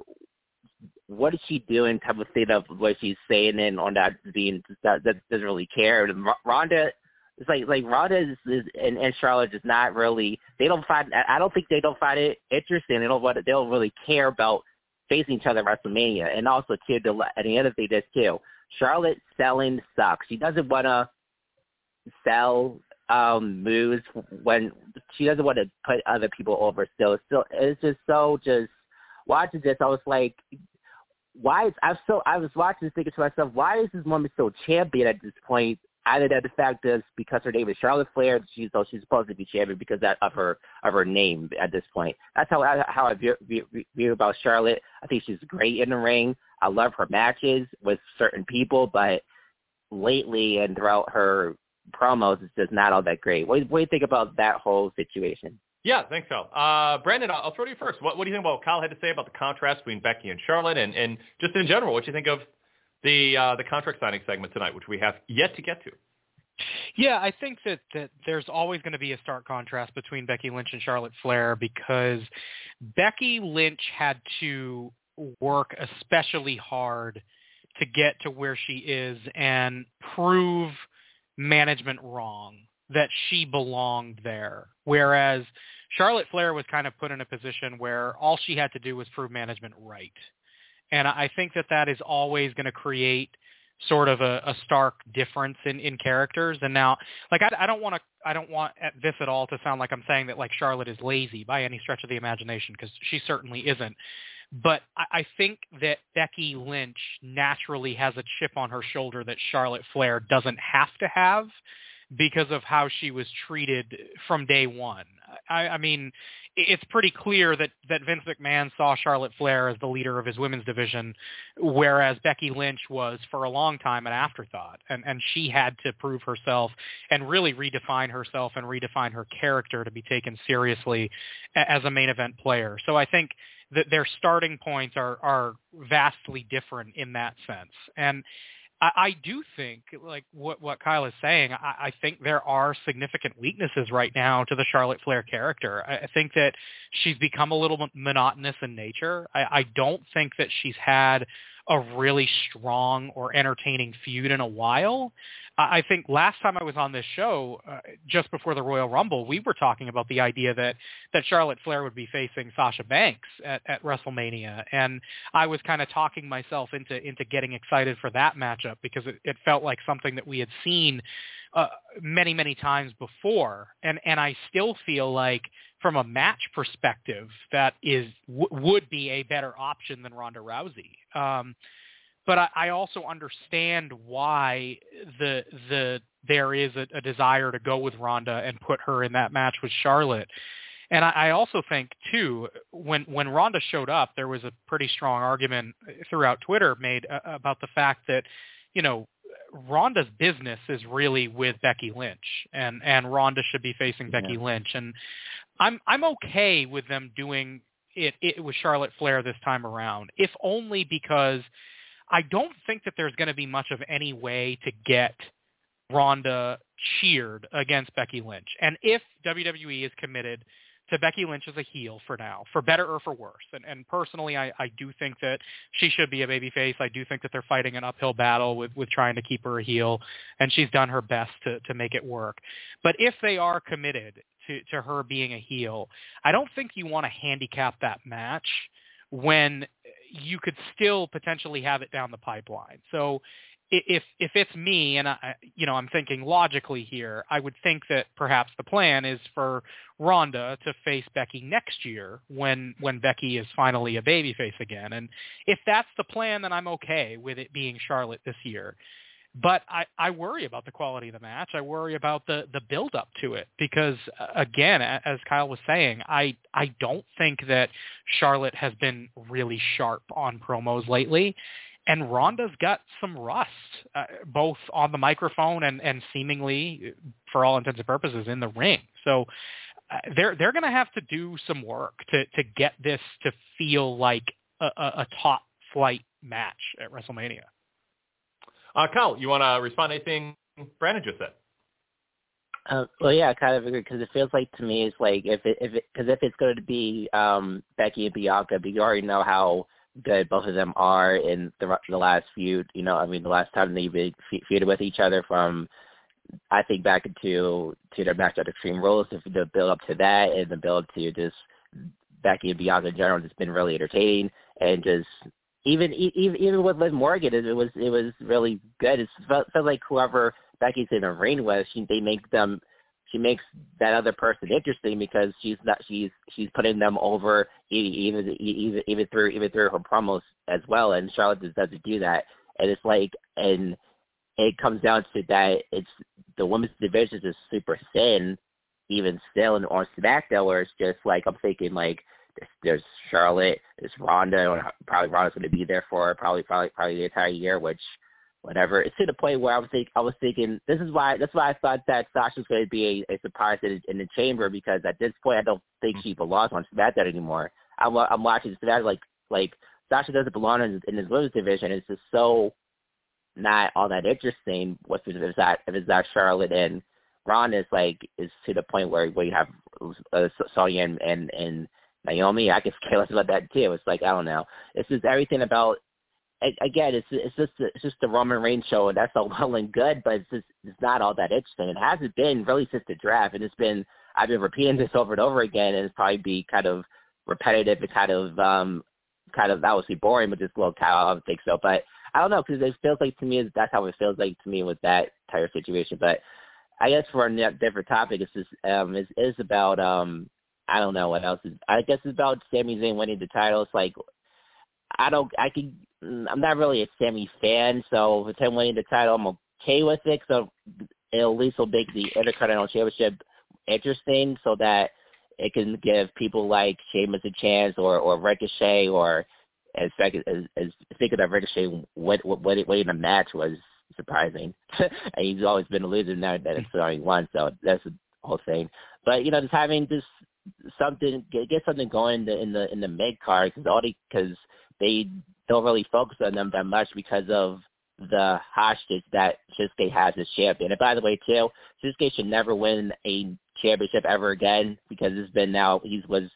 S6: what is she doing type of thing of what she's saying and on that being, that, that doesn't really care. And Ronda, it's like, like Ronda is, is, and, and Charlotte is not really, they don't find, I don't think they don't find it interesting. They don't want, they don't really care about facing each other at WrestleMania. And also, too, the, and the other thing is, too, Charlotte selling sucks. She doesn't want to sell Um, moves when she doesn't want to put other people over. Still, still, it's just so just watching this. I was like, why is I'm so? I was watching this thinking to myself, why is this woman still champion at this point? Either that the fact is because her name is Charlotte Flair, she's so she's supposed to be champion because that of her of her name at this point. That's how I, how I view, view, view about Charlotte. I think she's great in the ring. I love her matches with certain people, but lately and throughout her promos, it's just not all that great. What, what do you think about that whole situation?
S3: Yeah, thanks, Kyle. Uh, Brandon, I'll throw to you first. What, what do you think about what Kyle had to say about the contrast between Becky and Charlotte, and, and just in general, what do you think of the uh, the contract signing segment tonight, which we have yet to get to?
S4: Yeah, I think that, that there's always going to be a stark contrast between Becky Lynch and Charlotte Flair because Becky Lynch had to work especially hard to get to where she is and prove management wrong, that she belonged there. Whereas Charlotte Flair was kind of put in a position where all she had to do was prove management right. And I think that that is always going to create sort of a, a stark difference in, in characters. And now, like, I, I don't want to, I don't want this at all to sound like I'm saying that like Charlotte is lazy by any stretch of the imagination, because she certainly isn't. But I, I think that Becky Lynch naturally has a chip on her shoulder that Charlotte Flair doesn't have to have because of how she was treated from day one. I, I mean, it's pretty clear that, that Vince McMahon saw Charlotte Flair as the leader of his women's division, whereas Becky Lynch was for a long time an afterthought. And, and she had to prove herself and really redefine herself and redefine her character to be taken seriously as a main event player. So I think that their starting points are, are vastly different in that sense. And I, I do think, like what, what Kyle is saying, I, I think there are significant weaknesses right now to the Charlotte Flair character. I, I think that she's become a little monotonous in nature. I, I don't think that she's had a really strong or entertaining feud in a while. I think last time I was on this show, uh, just before the Royal Rumble, we were talking about the idea that, that Charlotte Flair would be facing Sasha Banks at, at WrestleMania. And I was kind of talking myself into, into getting excited for that matchup because it, it felt like something that we had seen uh, many, many times before. And, and I still feel like from a match perspective, that is w- would be a better option than Ronda Rousey. Um, But I, I also understand why the the there is a, a desire to go with Ronda and put her in that match with Charlotte. And I, I also think, too, when, when Ronda showed up, there was a pretty strong argument throughout Twitter made uh, about the fact that, you know, Ronda's business is really with Becky Lynch, and, and Ronda should be facing yeah. Becky Lynch. And I'm I'm okay with them doing it, it with Charlotte Flair this time around, if only because I don't think that there's going to be much of any way to get Ronda cheered against Becky Lynch. And if W W E is committed to Becky Lynch as a heel for now, for better or for worse, and, and personally, I, I do think that she should be a babyface. I do think that they're fighting an uphill battle with, with trying to keep her a heel, and she's done her best to, to make it work. But if they are committed to, to her being a heel, I don't think you want to handicap that match when you could still potentially have it down the pipeline. So if if it's me, and I, you know, I'm thinking logically here, I would think that perhaps the plan is for Ronda to face Becky next year when when Becky is finally a babyface again. And if that's the plan, then I'm okay with it being Charlotte this year. But I, I worry about the quality of the match. I worry about the, the build up to it because, again, as Kyle was saying, I, I don't think that Charlotte has been really sharp on promos lately. And Ronda's got some rust, uh, both on the microphone and, and seemingly, for all intents and purposes, in the ring. So uh, they're they're going to have to do some work to, to get this to feel like a, a, a top flight match at WrestleMania.
S3: Uh, Kyle, you want to respond to anything Brandon just said?
S6: Uh, well, yeah, I kind of agree because it feels like to me it's like if it if it because if it's going to be um, Becky and Bianca, but you already know how good both of them are in the the last feud. You know, I mean, the last time they've been feuded with each other from I think back into to their match at Extreme Rules, the build up to that and the build to just Becky and Bianca in general has been really entertaining and just. Even even even with Liv Morgan, it was it was really good. It felt, felt like whoever Becky's in a ring with, she they make them, she makes that other person interesting because she's not she's she's putting them over even even even through even through her promos as well. And Charlotte just doesn't do that. And it's like and it comes down to that it's the women's division is super thin, even still in on SmackDown, where it's just like I'm thinking like. There's Charlotte, there's Ronda, probably Ronda's going to be there for probably probably probably the entire year, which whatever. It's to the point where I was think I was thinking this is why that's why I thought that Sasha's going to be a, a surprise in, in the Chamber because at this point I don't think she belongs on SmackDown anymore. I'm I'm watching SmackDown like like Sasha doesn't belong in, in this women's division. It's just so not all that interesting. What's if it's not if it's not Charlotte and Ronda is like is to the point where where you have uh, Sonya and and, and Naomi, I could care less about that too. It's like I don't know. It's just everything about. Again, it's it's just it's just the Roman Reigns show, and that's all well and good, but it's just it's not all that interesting. It hasn't been really since the draft, and it's been I've been repeating this over and over again, and it's probably be kind of repetitive and kind of um kind of obviously boring, but just a little kind of I don't think so. But I don't know because it feels like to me that's how it feels like to me with that entire situation. But I guess for a different topic, it's just um it's, it's about um. I don't know what else. Is, I guess it's about Sami Zayn winning the title. It's like I don't. I can. I'm not really a Sami fan, so with him winning the title, I'm okay with it. So it at least will make the Intercontinental Championship interesting, so that it can give people like Sheamus a chance, or or Ricochet, or as as, as thinking of Ricochet, what what what winning the match was surprising. And he's always been a loser now that it's only won, so that's the whole thing. But you know, just having this. Something get something going in the in the in the mid card because all because they don't really focus on them that much because of the hostage that Shinsuke has as champion. And by the way, too, Shinsuke should never win a championship ever again because it's been now he was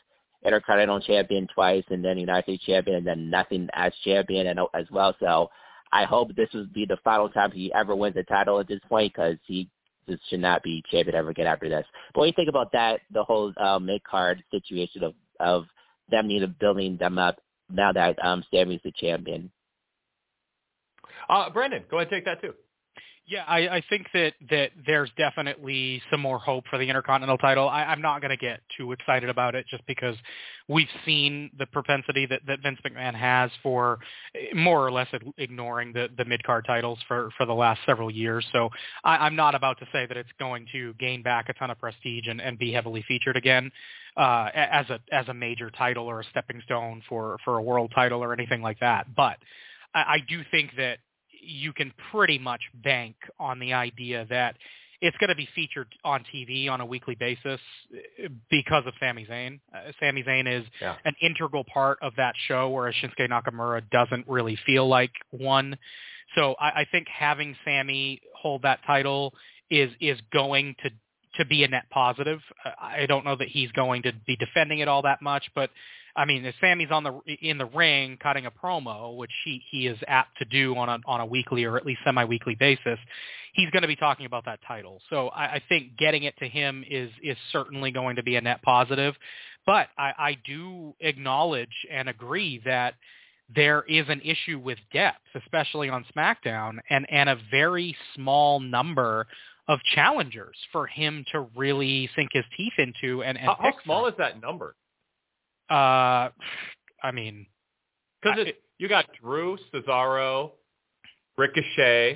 S6: Intercontinental Champion twice, and then United States Champion, and then nothing as champion and, as well. So I hope this will be the final time he ever wins the title at this point, because he just should not be champion ever again after this. But when you think about that, the whole uh, mid-card situation of, of them needing building them up now that um, Sammy's the champion.
S3: Uh, Brandon, go ahead and take that too.
S4: Yeah, I, I think that, that there's definitely some more hope for the Intercontinental title. I, I'm not going to get too excited about it just because we've seen the propensity that, that Vince McMahon has for more or less ignoring the, the mid-card titles for, for the last several years. So I, I'm not about to say that it's going to gain back a ton of prestige and, and be heavily featured again uh, as a as a major title or a stepping stone for, for a world title or anything like that. But I, I do think that you can pretty much bank on the idea that it's going to be featured on T V on a weekly basis because of Sami Zayn. Uh, Sami Zayn is yeah. an integral part of that show, whereas Shinsuke Nakamura doesn't really feel like one. So I, I think having Sami hold that title is is going to to be a net positive. Uh, I don't know that he's going to be defending it all that much, but I mean, if Sammy's on the in the ring cutting a promo, which he, he is apt to do on a on a weekly or at least semi-weekly basis, he's going to be talking about that title. So I, I think getting it to him is is certainly going to be a net positive. But I, I do acknowledge and agree that there is an issue with depth, especially on SmackDown, and, and a very small number of challengers for him to really sink his teeth into. And, and
S3: how, how small is that number?
S4: Uh, I mean,
S3: because you got Drew, Cesaro, Ricochet,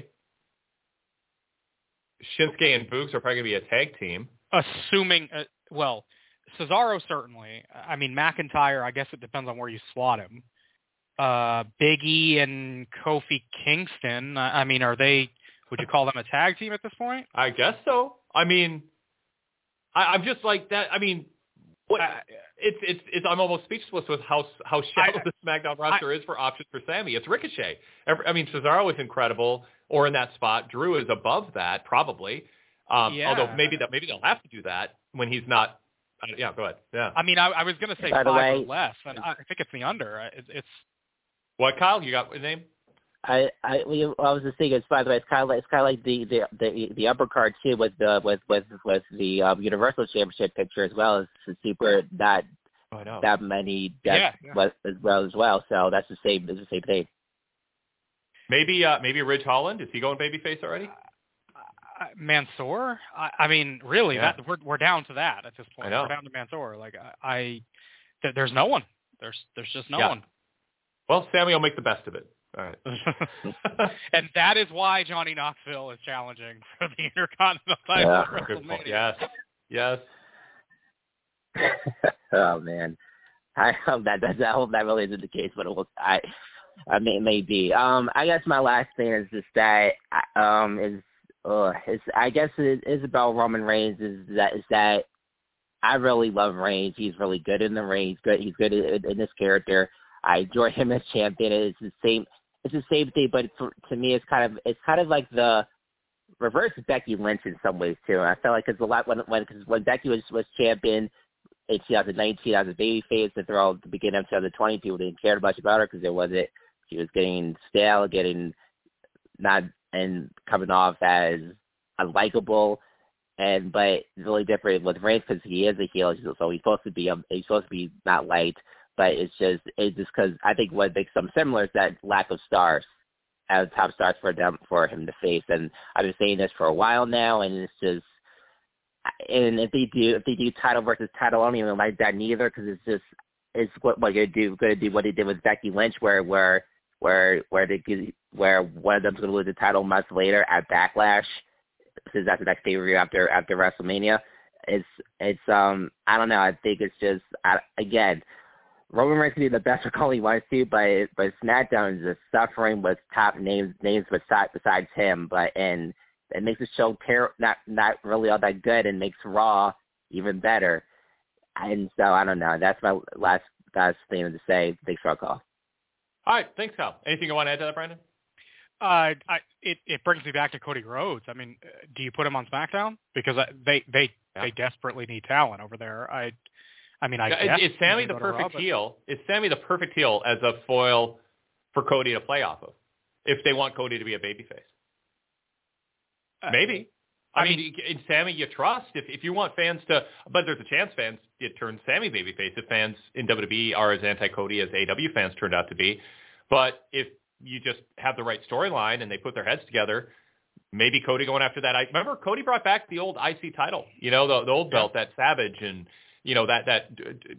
S3: Shinsuke, and Boogs are probably going to be a tag team.
S4: Assuming, uh, well, Cesaro certainly. I mean, McIntyre, I guess it depends on where you slot him. Uh, Big E and Kofi Kingston, I mean, are they, would you call them a tag team at this point?
S3: I guess so. I mean, I, I'm just like that. I mean, what, uh, it's, it's, it's, I'm almost speechless with how, how shallow I, the SmackDown roster I, is for options for Sami. It's Ricochet. Every, I mean, Cesaro is incredible, or in that spot. Drew is above that, probably. Um,
S4: yeah.
S3: Although maybe that, maybe they'll have to do that when he's not. Uh, yeah, go ahead. Yeah.
S4: I mean, I, I was going to say
S6: By
S4: five
S6: way,
S4: or less, and I think it's the under. It, it's
S3: what, Kyle? You got a name?
S6: I I, well, I was just thinking. It's by the way, it's kind of like it's kind of like the the the, the upper card too, with the with with with the um, Universal Championship picture as well as the super that
S3: oh,
S6: that many depth
S4: yeah, yeah.
S6: as well as well. So that's the same. It's the same thing.
S3: Maybe uh, maybe Ridge Holland, is he going babyface already?
S4: Uh, Mansoor? I, I mean, really,
S3: yeah.
S4: that, we're we're down to that at this point.
S3: I know.
S4: We're down to Mansoor. Like I, I th- there's no one. There's there's just no
S3: yeah.
S4: one.
S3: Well, Sami will make the best of it. All right.
S4: And that is why Johnny Knoxville is challenging for the Intercontinental title.
S6: Yeah.
S3: Good point. Yes. Yes.
S6: Oh man, I hope that that's, I hope that really isn't the case, but it will. I, I may it may be. Um, I guess my last thing is just that um is uh is I guess it is about Roman Reigns is that is that I really love Reigns. He's really good in the ring. He's good. He's good in, in this character. I enjoy him as champion. It's the same. It's the same thing, but for, to me, it's kind of it's kind of like the reverse Becky Lynch in some ways too. And I felt like it's a lot when when cause when Becky was was champion in twenty nineteen as a babyface, and throughout the beginning of twenty twenty, people didn't care much about her because there wasn't. She was getting stale, getting not and coming off as unlikable. And but it's really different with Reigns because he is a heel, so he's supposed to be um, he's supposed to be not liked. But it's just it's just because I think what makes them similar is that lack of stars, as top stars for them for him to face. And I've been saying this for a while now, and it's just and if they do if they do title versus title, I don't even like that neither because it's just it's what what you're do going to do what they did with Becky Lynch, where where where where they where one of them's going to lose the title months later at Backlash, since that's the next pay-per-view after after WrestleMania. It's it's um I don't know. I think it's just I, again. Roman Reigns can be the best for all he wants to, but but SmackDown is just suffering with top names names besides besides him. But and it makes the show ter- not not really all that good, and makes Raw even better. And so I don't know. That's my last last thing to say. Big strong call.
S3: All right, thanks, Kyle. Anything you want to add to that, Brandon?
S4: Uh, I, it it brings me back to Cody Rhodes. I mean, do you put him on SmackDown because they they
S3: yeah.
S4: they desperately need talent over there? I. I mean, I
S3: yeah,
S4: guess
S3: is, is Sammy the perfect
S4: Raw,
S3: heel? Is Sammy the perfect heel as a foil for Cody to play off of if they want Cody to be a babyface?
S4: Uh,
S3: Maybe. I, I mean,
S4: mean,
S3: in Sammy you trust. If if you want fans to, but there's a chance fans it turns Sammy babyface if fans in W W E are as anti-Cody as A E W fans turned out to be. But if you just have the right storyline and they put their heads together, maybe Cody going after that. I remember Cody brought back the old I C title, you know, the, the old belt, that Savage, and you know that that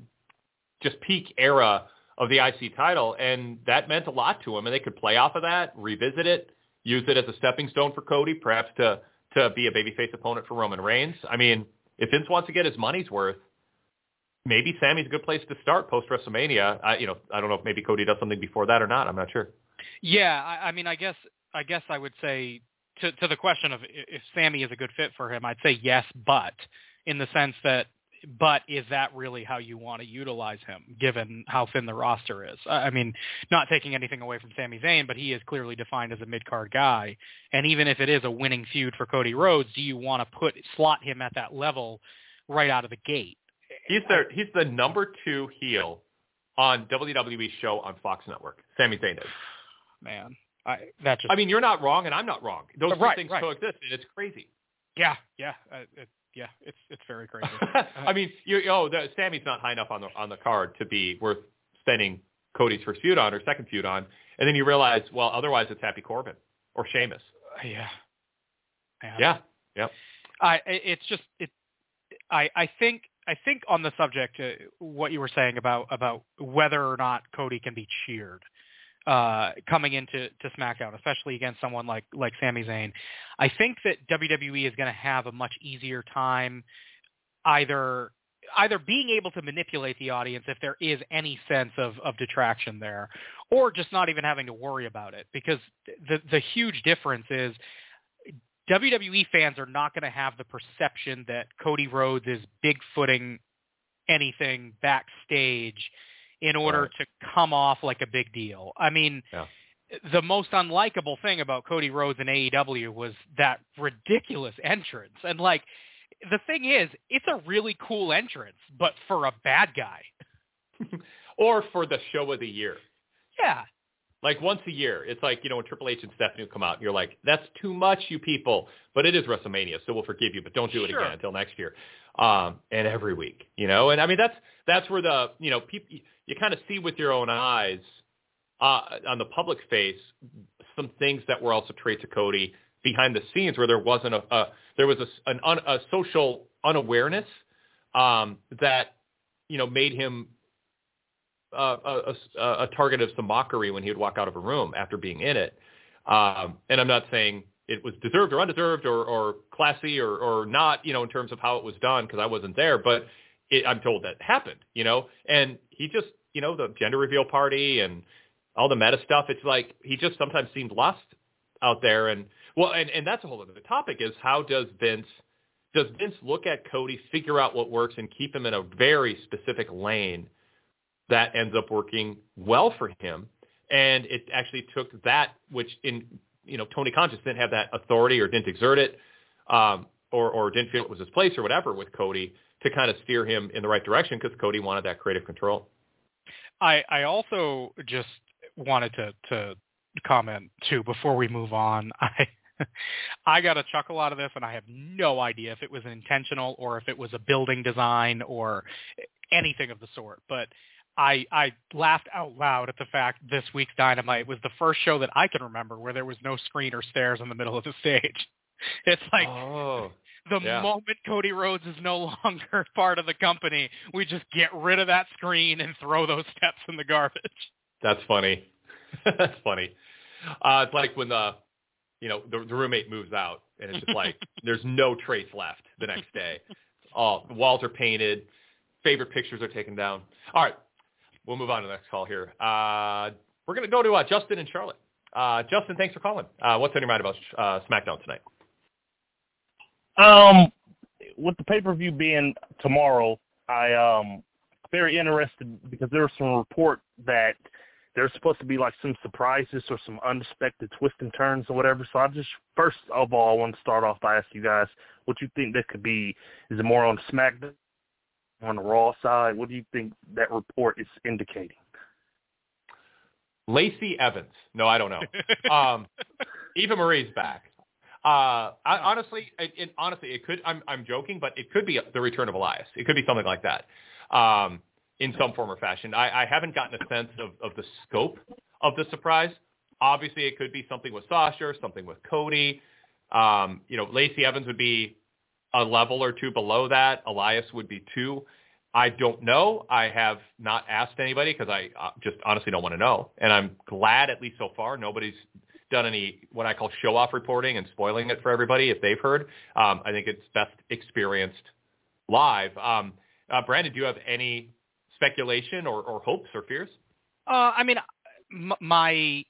S3: just peak era of the I C title, and that meant a lot to him. And they could play off of that, revisit it, use it as a stepping stone for Cody, perhaps to to be a babyface opponent for Roman Reigns. I mean, if Vince wants to get his money's worth, maybe Sammy's a good place to start post WrestleMania. I, you know, I don't know if maybe Cody does something before that or not. I'm not sure.
S4: Yeah, I, I mean, I guess I guess I would say to to the question of if Sammy is a good fit for him, I'd say yes, but in the sense that, but is that really how you want to utilize him, given how thin the roster is? I mean, not taking anything away from Sami Zayn, but he is clearly defined as a mid-card guy. And even if it is a winning feud for Cody Rhodes, do you want to put slot him at that level right out of the gate?
S3: He's the he's the number two heel on W W E show on Fox Network. Sami Zayn is.
S4: Man, I that just.
S3: I mean, you're not wrong, and I'm not wrong. Those two
S4: right,
S3: things
S4: right.
S3: coexist, and it's crazy.
S4: Yeah, yeah, uh, it, yeah. It's it's very crazy.
S3: I mean, you oh, the, Sammy's not high enough on the on the card to be worth spending Cody's first feud on or second feud on, and then you realize, well, otherwise it's Happy Corbin or Sheamus.
S4: Yeah. Man.
S3: Yeah. Yep.
S4: I it's just it. I I think. I think on the subject, uh, what you were saying about, about whether or not Cody can be cheered uh, coming into to SmackDown, especially against someone like, like Sami Zayn, I think that W W E is going to have a much easier time either either being able to manipulate the audience if there is any sense of, of detraction there, or just not even having to worry about it. Because the the huge difference is W W E fans are not going to have the perception that Cody Rhodes is bigfooting anything backstage in order
S3: right.
S4: to come off like a big deal. I mean,
S3: yeah.
S4: the most unlikable thing about Cody Rhodes in A E W was that ridiculous entrance. And, like, the thing is, it's a really cool entrance, but for a bad guy.
S3: Or for the show of the year.
S4: Yeah.
S3: Like once a year, it's like, you know, when Triple H and Stephanie come out, and you're like, that's too much, you people. But it is WrestleMania, so we'll forgive you, but don't do it
S4: sure.
S3: again until next year. Um, and every week, you know. And I mean, that's that's where the, you know, people you kind of see with your own eyes uh, on the public face some things that were also traits of Cody behind the scenes, where there wasn't a, a there was a, an un, a social unawareness um, that, you know, made him Uh, a, a, a target of some mockery when he would walk out of a room after being in it. Um, and I'm not saying it was deserved or undeserved or, or classy or, or not, you know, in terms of how it was done, because I wasn't there, but it, I'm told that happened, you know, and he just, you know, the gender reveal party and all the meta stuff, it's like he just sometimes seemed lost out there. And, well, and, and that's a whole other topic is how does Vince, does Vince look at Cody, figure out what works, and keep him in a very specific lane that ends up working well for him. And it actually took that, which in, you know, Tony Khan just didn't have that authority or didn't exert it um, or, or didn't feel it was his place or whatever with Cody to kind of steer him in the right direction, because Cody wanted that creative control.
S4: I, I also just wanted to, to comment too, before we move on. I, I got a chuckle out of this, and I have no idea if it was intentional or if it was a building design or anything of the sort, but I, I laughed out loud at the fact this week's Dynamite was the first show that I can remember where there was no screen or stairs in the middle of the stage. It's like
S3: oh,
S4: the
S3: yeah.
S4: moment Cody Rhodes is no longer part of the company, we just get rid of that screen and throw those steps in the garbage.
S3: That's funny. That's funny. Uh, it's like when the, you know, the, the roommate moves out, and it's just like there's no trace left the next day. Oh, the walls are painted. Favorite pictures are taken down. All right. We'll move on to the next call here. Uh, we're going to go to uh, Justin in Charlotte. Uh, Justin, thanks for calling. Uh, what's on your mind about uh, SmackDown tonight?
S7: Um, with the pay-per-view being tomorrow, I um very interested because there was some report that there's supposed to be like some surprises or some unexpected twists and turns or whatever. So I just first of all I want to start off by asking you guys what you think this could be. Is it more on SmackDown on the Raw side? What do you think that report is indicating?
S3: Lacey Evans. No, I don't know. um, Eva Marie's back. Uh, I, honestly, it, it, honestly, it could. I'm, I'm joking, but it could be the return of Elias. It could be something like that, um, in some form or fashion. I, I haven't gotten a sense of, of the scope of the surprise. Obviously, it could be something with Sasha, or something with Cody. Um, you know, Lacey Evans would be a level or two below that. Elias would be two. I don't know. I have not asked anybody because I uh, just honestly don't want to know. And I'm glad, at least so far, nobody's done any what I call show-off reporting and spoiling it for everybody if they've heard. Um, I think it's best experienced live. Um, uh, Brandon, do you have any speculation or, or hopes or fears?
S4: Uh, I mean, m- my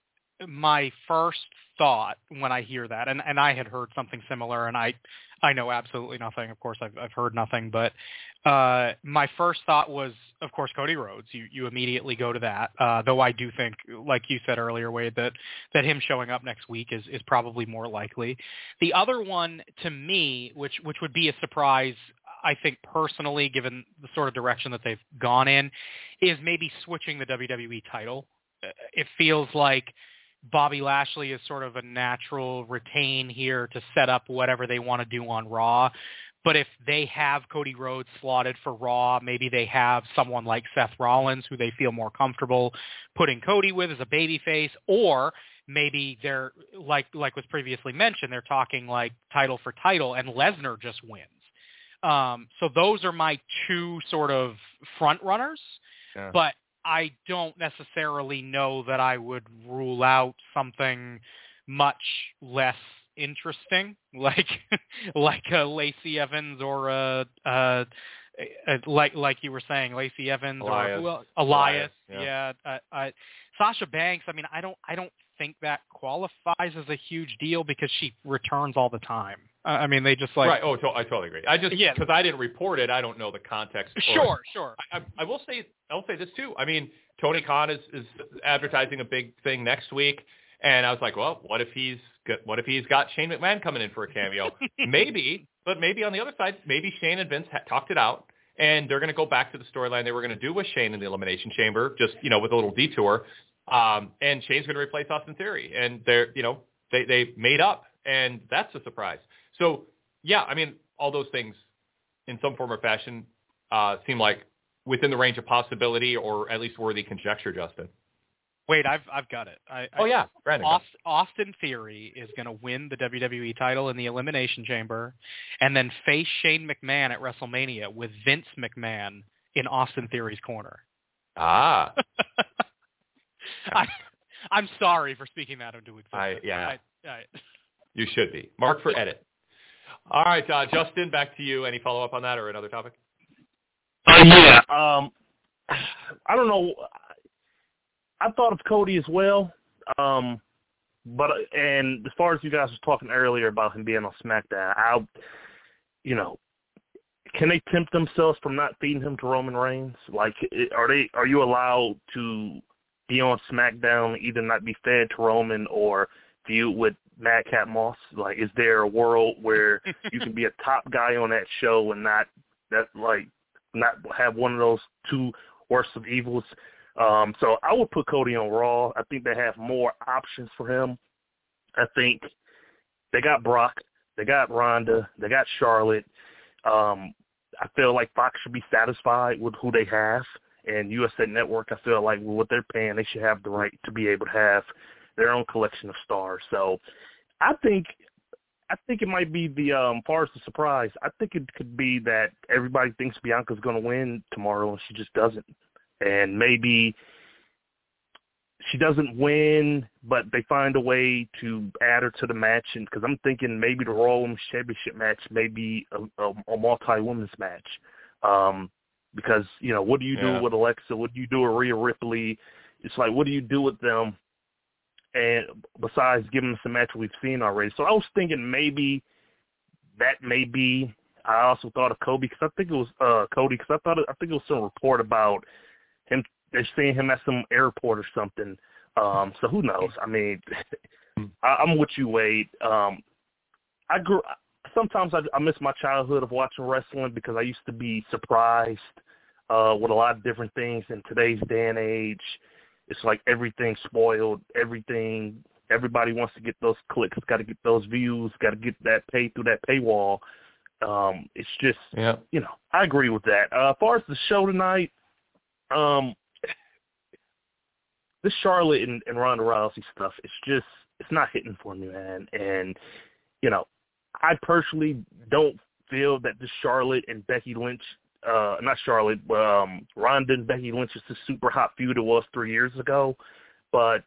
S4: my first thought when I hear that, and, and I had heard something similar, and I, I know absolutely nothing. Of course, I've, I've heard nothing, but uh, my first thought was, of course, Cody Rhodes. You you immediately go to that, uh, though I do think, like you said earlier, Wade, that, that him showing up next week is, is probably more likely. The other one, to me, which which would be a surprise, I think personally, given the sort of direction that they've gone in, is maybe switching the W W E title. It feels like Bobby Lashley is sort of a natural retain here to set up whatever they want to do on Raw. But if they have Cody Rhodes slotted for Raw, maybe they have someone like Seth Rollins who they feel more comfortable putting Cody with as a babyface, or maybe they're, like like was previously mentioned, they're talking like title for title and Lesnar just wins. Um, so those are my two sort of front runners, yeah. But I don't necessarily know that I would rule out something much less interesting, like like a Lacey Evans or a, a, a like like you were saying, Lacey Evans
S3: Elias.
S4: or well, Elias.
S3: Elias,
S4: yeah, yeah uh, uh, Sasha Banks. I mean, I don't I don't think that qualifies as a huge deal because she returns all the time. Uh, I mean, they just like
S3: right. Oh, to- I totally agree. I just
S4: yeah,
S3: because I didn't report it, I don't know the context.
S4: Sure,
S3: or,
S4: sure.
S3: I, I will say I'll say this too. I mean, Tony Khan is, is advertising a big thing next week, and I was like, well, what if he's got, what if he's got Shane McMahon coming in for a cameo? Maybe, but maybe on the other side, maybe Shane and Vince ha- talked it out, and they're going to go back to the storyline they were going to do with Shane in the Elimination Chamber, just you know, with a little detour. Um, and Shane's going to replace Austin Theory, and they're you know they they made up, and that's a surprise. So yeah, I mean, all those things in some form or fashion uh, seem like within the range of possibility, or at least worthy conjecture, Justin.
S4: Wait, I've I've got it. I,
S3: oh yeah, Brandon.
S4: Austin, Austin Theory is going to win the W W E title in the Elimination Chamber, and then face Shane McMahon at WrestleMania with Vince McMahon in Austin Theory's corner.
S3: Ah.
S4: I, I'm sorry for speaking that into existence.
S3: I, yeah.
S4: I, I,
S3: you should be. Mark for edit. All right, uh, Justin, back to you. Any follow-up on that or another topic?
S7: Uh, yeah. Um, I don't know. I thought of Cody as well. Um, but and as far as you guys were talking earlier about him being on SmackDown, I, you know, can they tempt themselves from not feeding him to Roman Reigns? Like, are they? Are you allowed to be on SmackDown, either not be fed to Roman or feud with Madcap Moss? Like, is there a world where you can be a top guy on that show and not that like not have one of those two worst of evils? Um, so I would put Cody on Raw. I think they have more options for him. I think they got Brock, they got Ronda, they got Charlotte. Um, I feel like Fox should be satisfied with who they have. And U S A Network, I feel like with what they're paying, they should have the right to be able to have their own collection of stars. So I think I think it might be the um, far as the surprise, I think it could be that everybody thinks Bianca's going to win tomorrow and she just doesn't. And maybe she doesn't win, but they find a way to add her to the match. And because I'm thinking maybe the Raw Women's Championship match may be a, a, a multi-women's match. Um, because, you know, what do you do
S3: yeah.
S7: with Alexa? What do you do with Rhea Ripley? It's like, what do you do with them? And besides giving us a match we've seen already. So I was thinking maybe that may be. I also thought of Kobe because I think it was uh, Cody because I thought it, I think it was some report about him. They're seeing him at some airport or something. Um, so who knows? I mean, I, I'm with you, Wade. Um, I grew. sometimes I, I miss my childhood of watching wrestling because I used to be surprised uh, with a lot of different things. In today's day and age, it's like everything's spoiled, everything, everybody wants to get those clicks, got to get those views, got to get that pay through that paywall. Um, it's just,
S3: yeah.
S7: you know, I agree with that. Uh, as far as the show tonight, um, this Charlotte and, and Ronda Rousey stuff, it's just, it's not hitting for me, man. And, you know, I personally don't feel that this Charlotte and Becky Lynch, uh, not Charlotte, but um, Ronda and Becky Lynch is the super hot feud it was three years ago. But,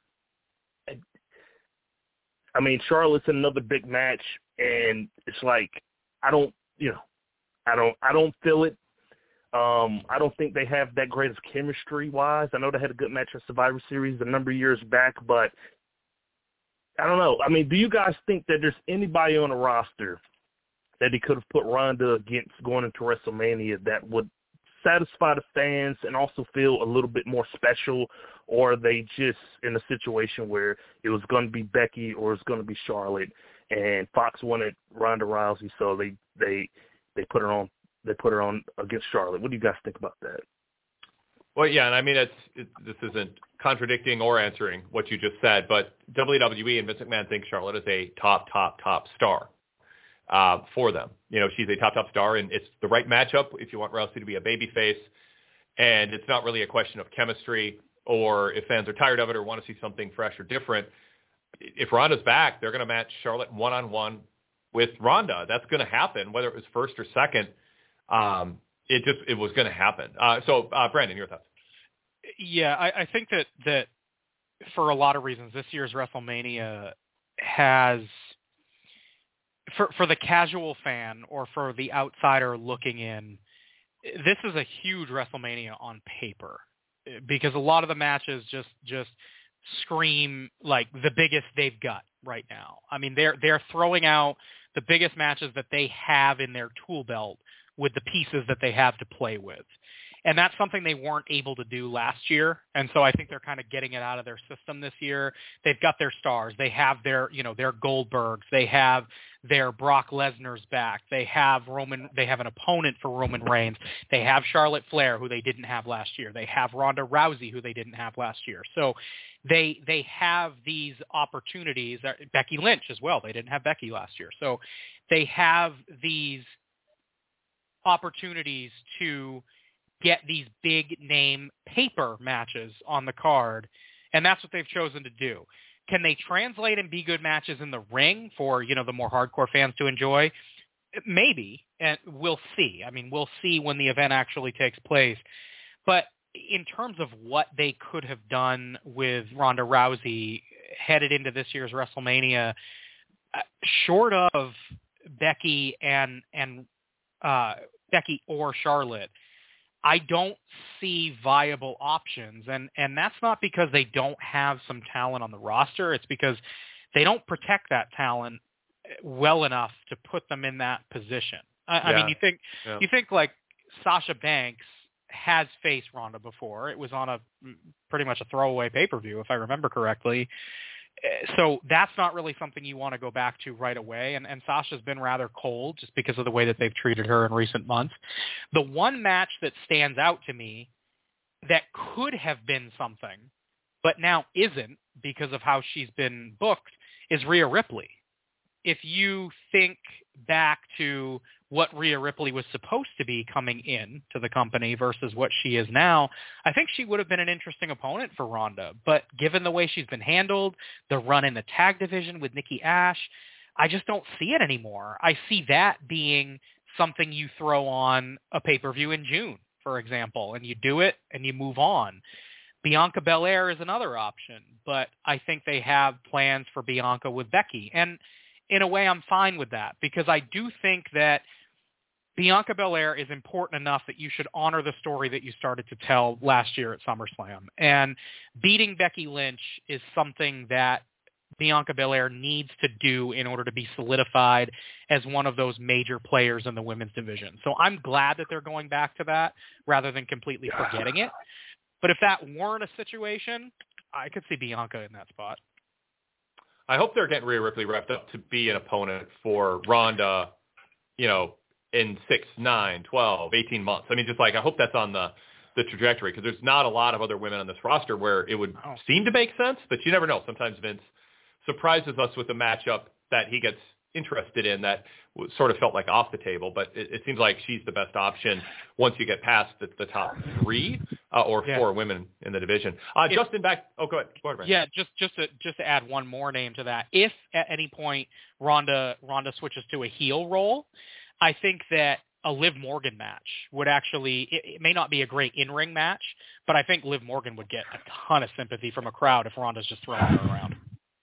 S7: I mean, Charlotte's in another big match, and it's like, I don't, you know, I don't, I don't feel it. Um, I don't think they have that great of chemistry-wise. I know they had a good match at Survivor Series a number of years back, but I don't know. I mean, do you guys think that there's anybody on the roster that he could have put Ronda against going into WrestleMania that would satisfy the fans and also feel a little bit more special, or are they just in a situation where it was going to be Becky or it's going to be Charlotte, and Fox wanted Ronda Rousey, so they they they put her on they put her on against Charlotte? What do you guys think about that?
S3: Well, yeah, and I mean, it's, it, this isn't contradicting or answering what you just said, but W W E and Vince McMahon think Charlotte is a top, top, top star uh, for them. You know, she's a top, top star, and it's the right matchup if you want Rousey to be a babyface, and it's not really a question of chemistry or if fans are tired of it or want to see something fresh or different. If Ronda's back, they're going to match Charlotte one-on-one with Ronda. That's going to happen, whether it was first or second. Um, it just it was going to happen. Uh, so, uh, Brandon, your thoughts?
S4: Yeah, I, I think that, that for a lot of reasons, this year's WrestleMania has, for for the casual fan or for the outsider looking in, this is a huge WrestleMania on paper because a lot of the matches just just scream like the biggest they've got right now. I mean, they're they're throwing out the biggest matches that they have in their tool belt with the pieces that they have to play with. And that's something they weren't able to do last year. And so I think they're kind of getting it out of their system this year. They've got their stars. They have their, you know, their Goldbergs. They have their Brock Lesnar's back. They have Roman, they have an opponent for Roman Reigns. They have Charlotte Flair, who they didn't have last year. They have Ronda Rousey, who they didn't have last year. So they, they have these opportunities. Becky Lynch as well. They didn't have Becky last year. So they have these opportunities to get these big name paper matches on the card, and that's what they've chosen to do. Can they translate and be good matches in the ring for, you know, the more hardcore fans to enjoy? Maybe, and we'll see. I mean, we'll see when the event actually takes place. But in terms of what they could have done with Ronda Rousey headed into this year's WrestleMania, short of Becky and and uh, Becky or Charlotte, I don't see viable options, and, and that's not because they don't have some talent on the roster. It's because they don't protect that talent well enough to put them in that position. I, yeah. I mean, you think yeah. you think like Sasha Banks has faced Ronda before. It was on a pretty much a throwaway pay-per-view, if I remember correctly. So that's not really something you want to go back to right away. And, and Sasha's been rather cold just because of the way that they've treated her in recent months. The one match that stands out to me that could have been something, but now isn't because of how she's been booked, is Rhea Ripley. If you think back to what Rhea Ripley was supposed to be coming in to the company versus what she is now, I think she would have been an interesting opponent for Ronda. But given the way she's been handled, the run in the tag division with Nikki Ash, I just don't see it anymore. I see that being something you throw on a pay-per-view in June, for example, and you do it and you move on. Bianca Belair is another option, but I think they have plans for Bianca with Becky. And in a way, I'm fine with that because I do think that Bianca Belair is important enough that you should honor the story that you started to tell last year at SummerSlam. And beating Becky Lynch is something that Bianca Belair needs to do in order to be solidified as one of those major players in the women's division. So I'm glad that they're going back to that rather than completely forgetting it. But if that weren't a situation, I could see Bianca in that spot.
S3: I hope they're getting Rhea Ripley wrapped up to be an opponent for Ronda you know, in six, nine, twelve, eighteen months. I mean, just like, I hope that's on the, the trajectory, because there's not a lot of other women on this roster where it would oh. seem to make sense, but you never know. Sometimes Vince surprises us with a matchup that he gets interested in that sort of felt like off the table, but it, it seems like she's the best option once you get past the, the top three uh, or yeah. four women in the division. Uh, if, Justin, back. Oh, go ahead. Go ahead, Brandon.
S4: Yeah, just just to just to add one more name to that. If at any point Ronda Ronda switches to a heel role, I think that a Liv Morgan match would actually. It, it may not be a great in-ring match, but I think Liv Morgan would get a ton of sympathy from a crowd if Ronda's just throwing her around.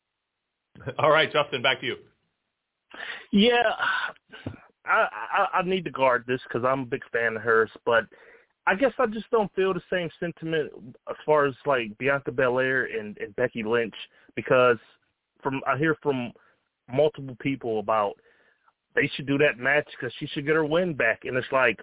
S3: All right, Justin, back to you.
S7: Yeah, I, I, I need to guard this because I'm a big fan of hers, but I guess I just don't feel the same sentiment as far as like Bianca Belair and, and Becky Lynch, because from I hear from multiple people about they should do that match because she should get her win back, and it's like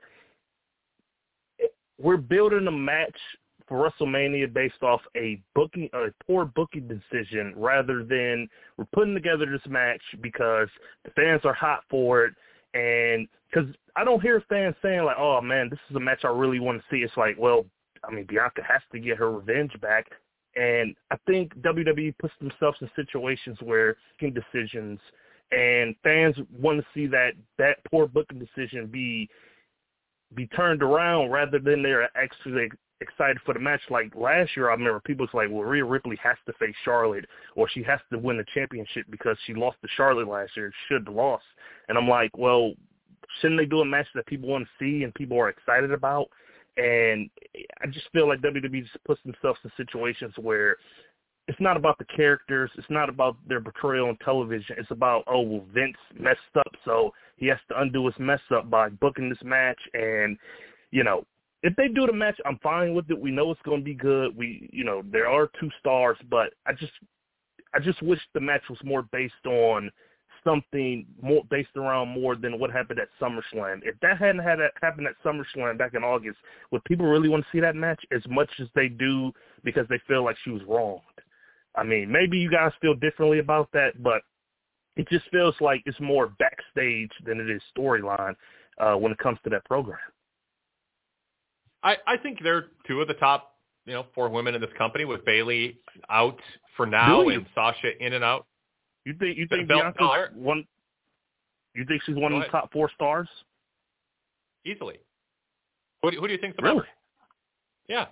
S7: we're building a match for WrestleMania based off a booking, a poor booking decision, rather than we're putting together this match because the fans are hot for it. And because I don't hear fans saying like, "Oh man, this is a match I really want to see." It's like, well, I mean, Bianca has to get her revenge back, and I think W W E puts themselves in situations where booking decisions, and fans want to see that that poor booking decision be be turned around rather than they're actually excited for the match. Like last year, I remember people was like, well, Rhea Ripley has to face Charlotte, or she has to win the championship because she lost to Charlotte last year. She should have lost. And I'm like, well, shouldn't they do a match that people want to see and people are excited about? And I just feel like W W E just puts themselves in situations where it's not about the characters. It's not about their portrayal on television. It's about, oh, well, Vince messed up, so he has to undo his mess up by booking this match. And, you know, if they do the match, I'm fine with it. We know it's going to be good. We, you know, there are two stars, but I just, I just wish the match was more based on something more based around more than what happened at SummerSlam. If that hadn't had that happen at SummerSlam back in August, would people really want to see that match as much as they do because they feel like she was wronged? I mean, maybe you guys feel differently about that, but it just feels like it's more backstage than it is storyline uh, when it comes to that program.
S3: I, I think they're two of the top, you know, four women in this company, with Bayley out for now really? and Sasha in and out.
S7: You think you think
S3: Bel-
S7: Bianca's
S3: Belair?
S7: one? You think she's one
S3: Go
S7: of the
S3: ahead.
S7: top four stars?
S3: Easily. Who do, who do you think's the
S7: Really?
S3: better? Yeah.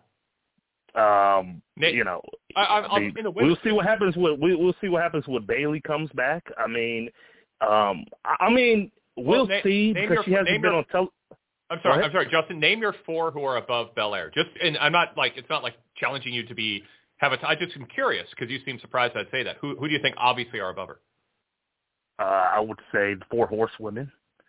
S7: Um,
S3: Nate,
S7: you know,
S3: I, I,
S7: I mean,
S3: in the
S7: we'll see what happens with we, we'll see what happens when Bayley comes back. I mean, um, I, I mean, we'll
S3: well, na-
S7: see because
S3: your,
S7: she hasn't been
S3: your,
S7: on television.
S3: I'm sorry, I'm sorry, Justin. Name your four who are above Belair. Just, and I'm not like it's not like challenging you to be have a. T- I just am curious because you seem surprised I'd say that. Who who do you think obviously are above her?
S7: Uh, I would say the Four Horsewomen,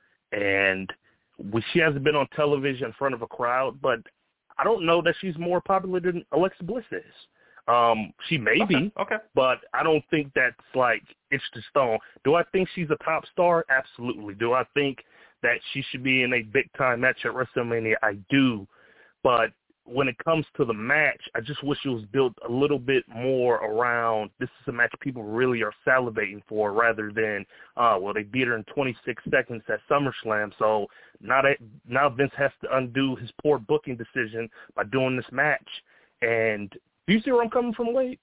S7: and we, she hasn't been on television in front of a crowd, but I don't know that she's more popular than Alexa Bliss is. Um, she may
S3: okay,
S7: be,
S3: okay,
S7: but I don't think that's like itched to stone. Do I think she's a top star? Absolutely. Do I think that she should be in a big-time match at WrestleMania? I do. But when it comes to the match, I just wish it was built a little bit more around this is a match people really are salivating for, rather than, uh, well, they beat her in twenty-six seconds at SummerSlam, so now, that, now Vince has to undo his poor booking decision by doing this match. And do you see where I'm coming from, Wade?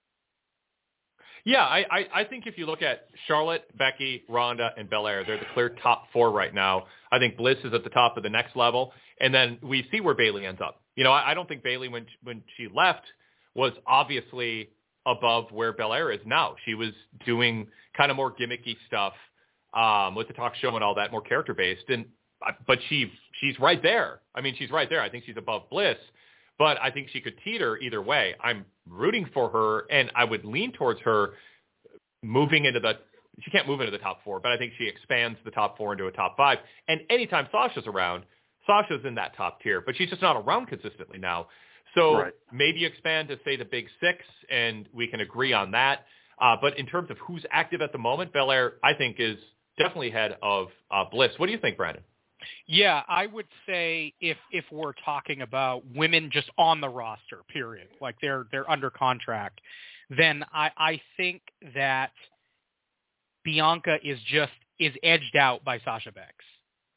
S3: Yeah, I, I, I think if you look at Charlotte, Becky, Ronda, and Belair, they're the clear top four right now. I think Bliss is at the top of the next level, and then we see where Bayley ends up. You know, I, I don't think Bayley, when when she left, was obviously above where Belair is now. She was doing kind of more gimmicky stuff um, with the talk show and all that, more character based, and but she she's right there. I mean, she's right there. I think she's above Bliss. But I think she could teeter either way. I'm rooting for her, and I would lean towards her moving into the – she can't move into the top four, but I think she expands the top four into a top five. And anytime Sasha's around, Sasha's in that top tier, but she's just not around consistently now. So
S7: right.
S3: maybe expand to, say, the big six, and we can agree on that. Uh, but in terms of who's active at the moment, Belair, I think, is definitely ahead of uh, Bliss. What do you think, Brandon?
S4: Yeah, I would say if if we're talking about women just on the roster, period, like they're they're under contract, then I, I think that Bianca is just is edged out by Sasha Banks.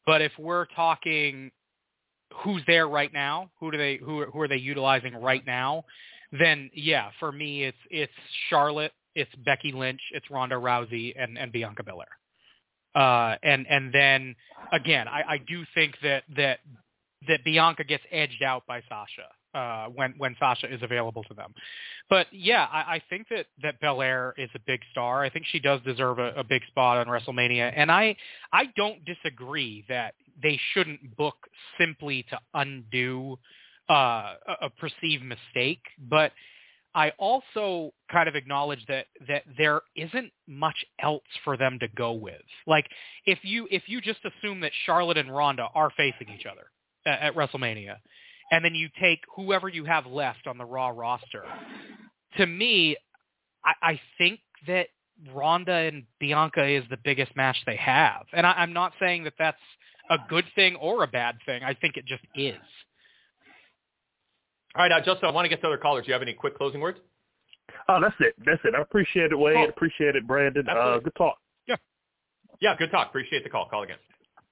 S4: But if we're talking who's there right now, who do they who who are they utilizing right now, then yeah, for me it's it's Charlotte, it's Becky Lynch, it's Ronda Rousey, and, and Bianca Belair. Uh, and and then again, I, I do think that that that Bianca gets edged out by Sasha uh, when when Sasha is available to them. But yeah, I, I think that that Belair is a big star. I think she does deserve a, a big spot on WrestleMania, and I I don't disagree that they shouldn't book simply to undo uh, a, a perceived mistake, but I also kind of acknowledge that that there isn't much else for them to go with. Like if you if you just assume that Charlotte and Ronda are facing each other at, at WrestleMania, and then you take whoever you have left on the Raw roster, to me, I, I think that Ronda and Bianca is the biggest match they have. And I, I'm not saying that that's a good thing or a bad thing. I think it just is.
S3: All right, now, Justin, I want to get to other callers. Do you have any quick closing words?
S7: Oh, that's it. That's it. I appreciate it, Wade.
S3: Oh.
S7: Appreciate it, Brandon.
S3: Absolutely.
S7: Uh, good talk.
S3: Yeah. Yeah, good talk. Appreciate the call. Call again.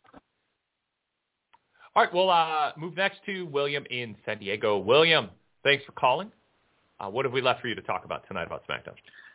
S3: All right, we'll uh, move next to William in San Diego. William, thanks for calling. Uh, what have we left for you to talk about tonight about SmackDown?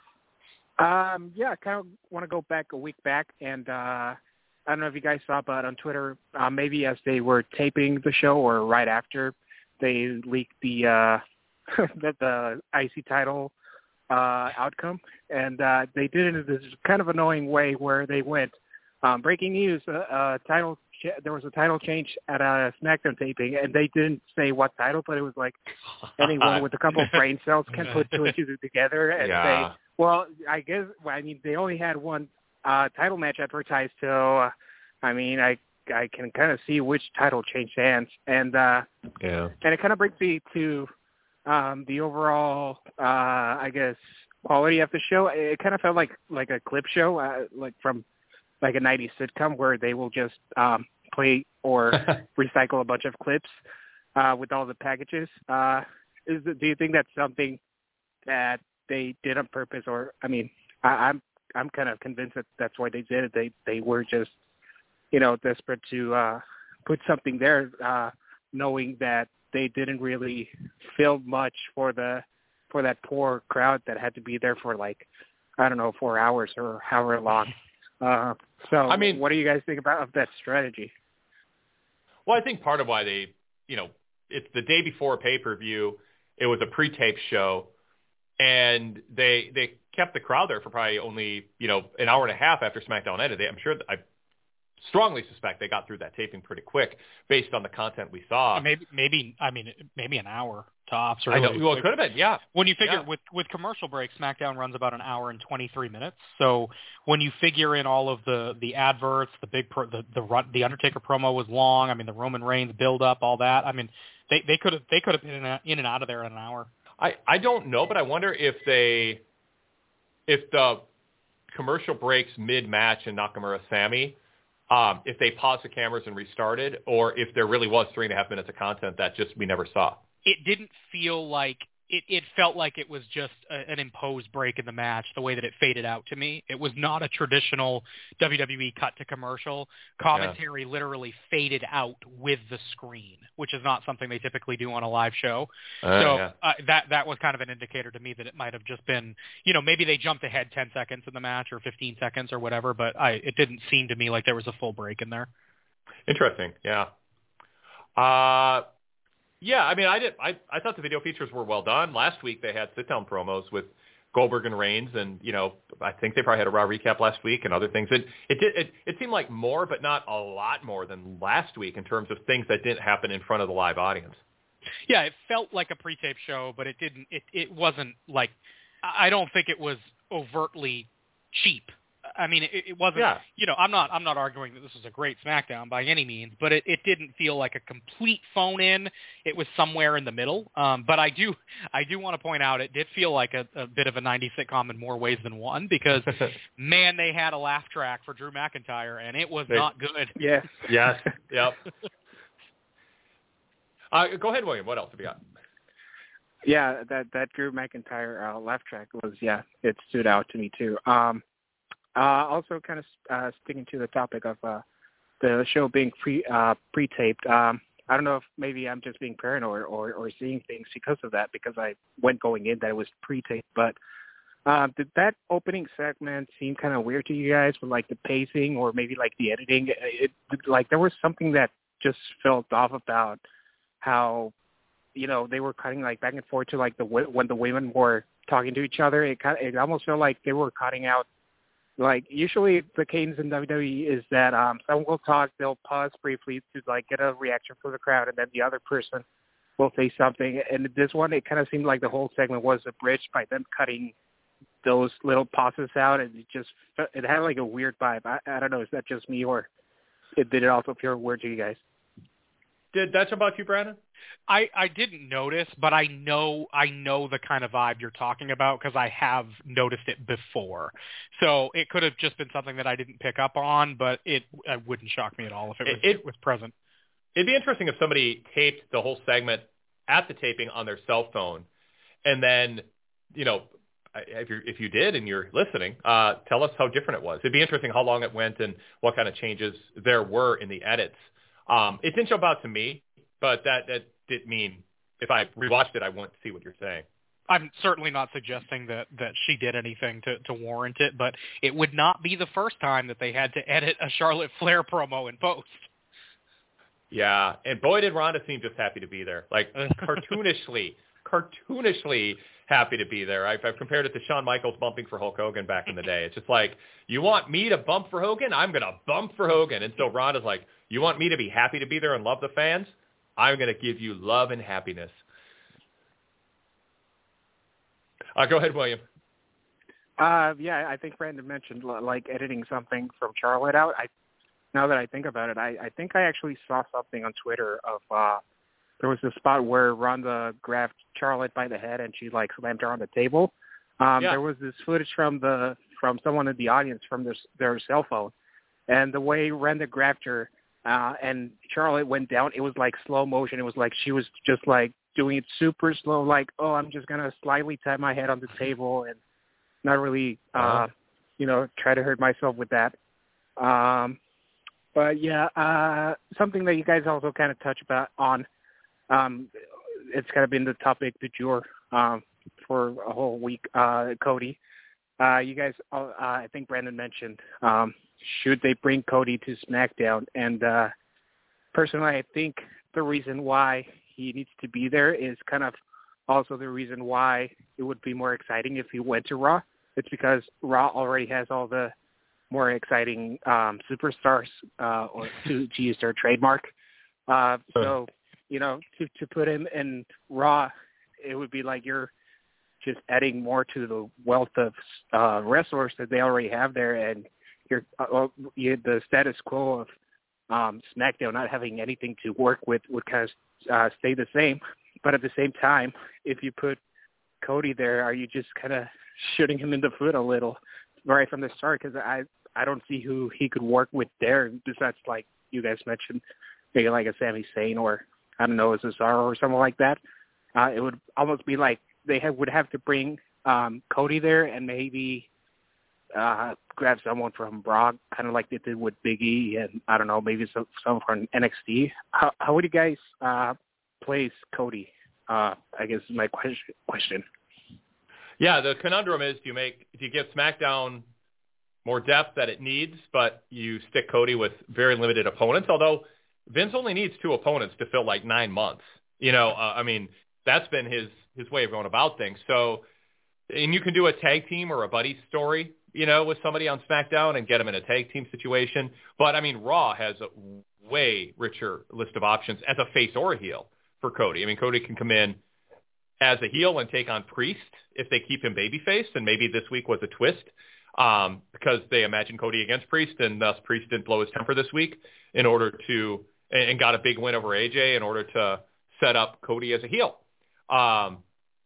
S8: Um, yeah, I kind of want to go back a week back, and uh, I don't know if you guys saw, but on Twitter, uh, maybe as they were taping the show or right after, they leaked the uh, the, the I C title uh, outcome, and uh, they did it in this kind of annoying way where they went, um, breaking news, uh, uh, title. There was a title change at a SmackDown taping, and they didn't say what title, but it was like anyone with a couple of brain cells can put two and two together and
S3: yeah.
S8: say, well, I guess, well, I mean, they only had one uh, title match advertised, so, uh, I mean, I I can kind of see which title changed hands, and uh,
S3: yeah,
S8: and it kind of brings me to um, the overall, uh, I guess, quality of the show. It kind of felt like like a clip show, uh, like from like a nineties sitcom where they will just um, play or recycle a bunch of clips uh, with all the packages. Uh, is it, do you think that's something that they did on purpose, or I mean, I, I'm I'm kind of convinced that that's why they did it. They they were just, you know, desperate to uh, put something there, uh, knowing that they didn't really film much for the for that poor crowd that had to be there for like, I don't know, four hours or however long. Uh, so,
S3: I mean,
S8: what do you guys think about of that strategy?
S3: Well, I think part of why they, you know, it's the day before pay-per-view. It was a pre-tape show, and they they kept the crowd there for probably only, you know, an hour and a half after SmackDown ended. They, I'm sure, I strongly suspect they got through that taping pretty quick based on the content we saw.
S4: Maybe, maybe, I mean, maybe an hour tops. Or
S3: I know. Well, it could have been, yeah.
S4: When you figure
S3: yeah.
S4: with with commercial breaks, SmackDown runs about an hour and twenty-three minutes. So when you figure in all of the the adverts, the big pro, the the run, the Undertaker promo was long. I mean, the Roman Reigns build up, all that. I mean, they they could have they could have been in, in and out of there in an hour.
S3: I I don't know, but I wonder if they if the commercial breaks mid match in Nakamura Sammy. Um, if they paused the cameras and restarted, or if there really was three and a half minutes of content that just we never saw.
S4: It didn't feel like it, it felt like it was just a, an imposed break in the match, the way that it faded out to me. It was not a traditional W W E cut to commercial. Commentary yeah. literally faded out with the screen, which is not something they typically do on a live show.
S3: Uh,
S4: so
S3: yeah.
S4: uh, that that was kind of an indicator to me that it might have just been, you know, maybe they jumped ahead ten seconds in the match or fifteen seconds or whatever, but I, it didn't seem to me like there was a full break in there.
S3: Interesting, yeah. Uh, Yeah, I mean, I did. I, I thought the video features were well done. Last week they had sit-down promos with Goldberg and Reigns, and you know, I think they probably had a Raw recap last week and other things. It it did it, it seemed like more, but not a lot more than last week in terms of things that didn't happen in front of the live audience.
S4: Yeah, it felt like a pre-tape show, but it didn't. It it wasn't like. I don't think it was overtly cheap. I mean, it, it wasn't,
S3: yeah.
S4: you know, I'm not, I'm not arguing that this was a great SmackDown by any means, but it, it didn't feel like a complete phone in. It was somewhere in the middle. Um, but I do, I do want to point out, it did feel like a, a bit of a nineties sitcom in more ways than one, because man, they had a laugh track for Drew McIntyre and it was
S3: they,
S4: not good.
S8: Yeah.
S3: Yes. Yep. uh, go ahead, William. What else have you got?
S8: Yeah, that, that Drew McIntyre uh, laugh track was, yeah, it stood out to me too. Um, Uh, also, kind of uh, sticking to the topic of uh, the show being pre uh, pre-taped. Um, I don't know if maybe I'm just being paranoid or, or seeing things because of that, because I went going in that it was pre-taped. But uh, did that opening segment seem kind of weird to you guys with like the pacing or maybe like the editing? It, it like there was something that just felt off about how, you know, they were cutting like back and forth to like the when the women were talking to each other. It kind of, it almost felt like they were cutting out. Like usually the cadence in W W E is that um, someone will talk, they'll pause briefly to like get a reaction from the crowd, and then the other person will say something. And this one, it kind of seemed like the whole segment was abridged by them cutting those little pauses out, and it just it had like a weird vibe. I, I don't know, is that just me, or it, did it also feel weird to you guys?
S3: Did that jump out to you, Brandon?
S4: I, I didn't notice, but I know I know the kind of vibe you're talking about because I have noticed it before. So it could have just been something that I didn't pick up on, but it, it wouldn't shock me at all if it was, it, it was present.
S3: It'd be interesting if somebody taped the whole segment at the taping on their cell phone, and then, you know, if you if you did and you're listening, uh, tell us how different it was. It'd be interesting how long it went and what kind of changes there were in the edits. Um, it didn't jump out to me, but that, that didn't mean if I rewatched it, I wouldn't see what you're saying.
S4: I'm certainly not suggesting that, that she did anything to, to warrant it, but it would not be the first time that they had to edit a Charlotte Flair promo in post.
S3: Yeah, and boy, did Ronda seem just happy to be there. Like, cartoonishly, cartoonishly happy to be there. I've, I've compared it to Shawn Michaels bumping for Hulk Hogan back in the day. It's just like, you want me to bump for Hogan? I'm going to bump for Hogan. And so Ronda's like, you want me to be happy to be there and love the fans? I'm going to give you love and happiness. Uh, go ahead, William.
S8: Uh, yeah, I think Brandon mentioned like editing something from Charlotte out. I, now that I think about it, I, I think I actually saw something on Twitter of uh, there was a spot where Ronda grabbed Charlotte by the head and she like slammed her on the table. Um,
S3: yeah.
S8: There was this footage from the from someone in the audience from their their cell phone, and the way Ronda grabbed her. Uh, and Charlotte went down. It was like slow motion. It was like she was just like doing it super slow, like, oh, I'm just going to slightly tap my head on the table and not really, uh, uh-huh. you know, try to hurt myself with that. Um, but, yeah, uh, something that you guys also kind of touch about on, um, it's kind of been the topic du jour um, for a whole week, uh, Cody. Uh, you guys, uh, I think Brandon mentioned, um, should they bring Cody to SmackDown? And uh, personally, I think the reason why he needs to be there is kind of also the reason why it would be more exciting if he went to Raw. It's because Raw already has all the more exciting um, superstars, uh, or to, to use their trademark. Uh, so, you know, to, to put him in Raw, it would be like you're just adding more to the wealth of uh, wrestlers that they already have there, and you're, uh, you, the status quo of um, SmackDown not having anything to work with would kind of uh, stay the same. But at the same time, if you put Cody there, are you just kind of shooting him in the foot a little right from the start? Because I, I don't see who he could work with there besides, like you guys mentioned, maybe like a Sami Zayn or, I don't know, a Cesaro or something like that. Uh, it would almost be like they have, would have to bring um, Cody there and maybe uh, grab someone from Brock, kind of like they did with Big E, and I don't know, maybe some, someone from N X T. How, how would you guys uh, place Cody? Uh, I guess is my question. question.
S3: Yeah, the conundrum is, do you make do you give SmackDown more depth that it needs, but you stick Cody with very limited opponents? Although Vince only needs two opponents to fill like nine months. You know, uh, I mean, that's been his his way of going about things. So, and you can do a tag team or a buddy story, you know, with somebody on SmackDown and get them in a tag team situation. But I mean, Raw has a way richer list of options as a face or a heel for Cody. I mean, Cody can come in as a heel and take on Priest if they keep him babyface, and maybe this week was a twist um, because they imagined Cody against Priest, and thus Priest didn't blow his temper this week in order to and got a big win over A J in order to set up Cody as a heel. Um,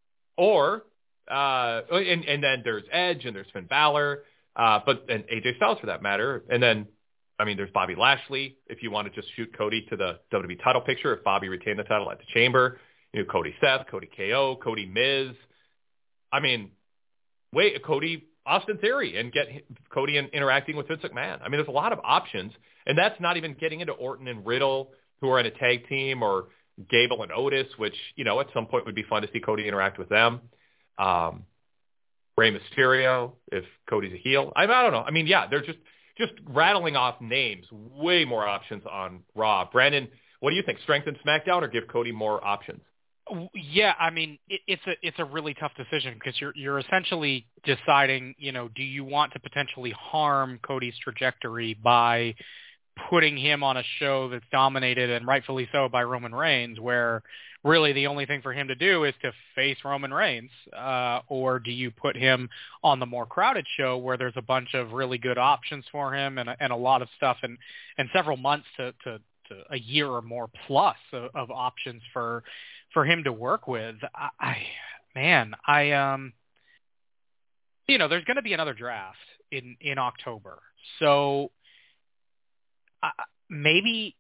S3: or uh, and, and then there's Edge and there's Finn Balor, uh, but and A J Styles for that matter, and then I mean there's Bobby Lashley if you want to just shoot Cody to the W W E title picture if Bobby retained the title at the Chamber. You know, Cody Seth, Cody K O, Cody Miz. I mean, wait, Cody Austin Theory and get Cody in, interacting with Vince McMahon. I mean, there's a lot of options, and that's not even getting into Orton and Riddle, who are in a tag team, or Gable and Otis, which, you know, at some point would be fun to see Cody interact with them. Um, Rey Mysterio, if Cody's a heel. I, I don't know. I mean, yeah, they're just just rattling off names. Way more options on Raw. Brandon, what do you think? Strengthen SmackDown or give Cody more options?
S4: Yeah, I mean, it, it's a it's a really tough decision because you're you're essentially deciding, you know, do you want to potentially harm Cody's trajectory by putting him on a show that's dominated, and rightfully so, by Roman Reigns, where really the only thing for him to do is to face Roman Reigns, uh, or do you put him on the more crowded show where there's a bunch of really good options for him and, and a lot of stuff and, and several months to, to, to a year or more plus of, of options for for him to work with. I, I man, I um, you know, there's going to be another draft in in October, so uh, maybe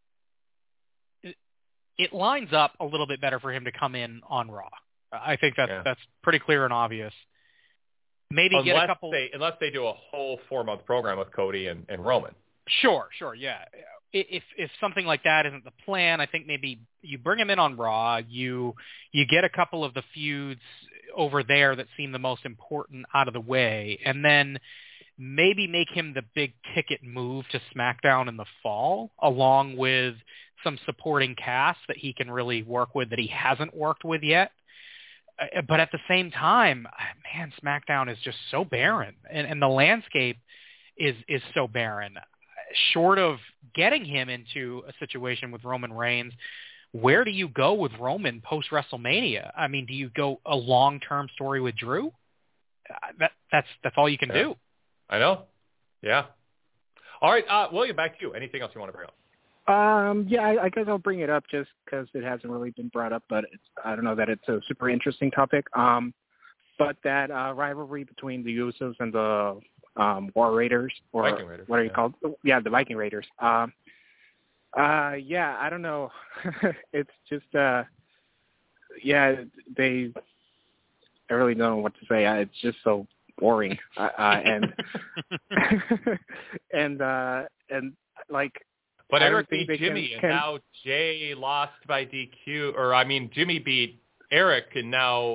S4: it lines up a little bit better for him to come in on Raw. I think that's yeah. that's pretty clear and obvious. Maybe
S3: unless
S4: get a couple.
S3: They, unless they do a whole four month program with Cody and, and Roman.
S4: Sure, sure, yeah. If if something like that isn't the plan, I think maybe you bring him in on Raw. You you get a couple of the feuds over there that seem the most important out of the way, and then maybe make him the big ticket move to SmackDown in the fall, along with some supporting cast that he can really work with that he hasn't worked with yet. Uh, but at the same time, man, SmackDown is just so barren, and, and the landscape is is so barren. Short of getting him into a situation with Roman Reigns, where do you go with Roman post-WrestleMania? I mean, do you go a long-term story with Drew? Uh, that, that's that's all you can
S3: yeah.
S4: do.
S3: I know. Yeah. All right, uh, William, back to you. Anything else you want to bring up?
S8: Um, yeah, I, I guess I'll bring it up just because it hasn't really been brought up, but it's, I don't know that it's a super interesting topic. Um, but that uh, rivalry between the Usos and the um, War Raiders, or
S3: Viking Raiders,
S8: what are you
S3: yeah.
S8: called? Yeah, the Viking Raiders. Um, uh, yeah, I don't know. It's just, uh, yeah, they. I really don't know what to say. It's just so boring, uh, uh, and and uh, and like.
S3: But
S8: I
S3: Eric
S8: beat
S3: Jimmy,
S8: can,
S3: and now Jay lost by D Q, or I mean, Jimmy beat Eric, and now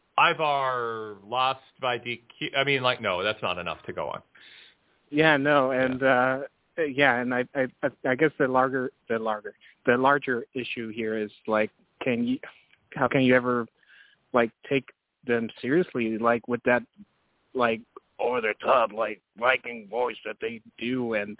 S3: Ivar lost by D Q. I mean, like, no, that's not enough to go on.
S8: Yeah, no, and yeah, uh, yeah and I, I, I guess the larger, the larger, the larger issue here is like, can you, how can you ever, like, take them seriously, like with that, like, over the top, like Viking voice that they do, and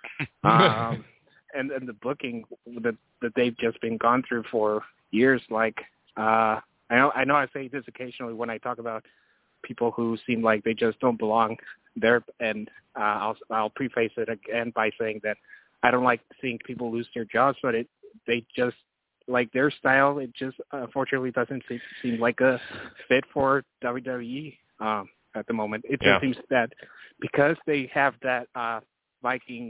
S8: um. And, and the booking that that they've just been gone through for years, like uh, I know I know I say this occasionally when I talk about people who seem like they just don't belong there, and uh, I'll I'll preface it again by saying that I don't like seeing people lose their jobs, but it they just like their style. It just unfortunately doesn't seem, seem like a fit for W W E um, at the moment. It
S3: yeah.
S8: just seems that because they have that uh, Viking.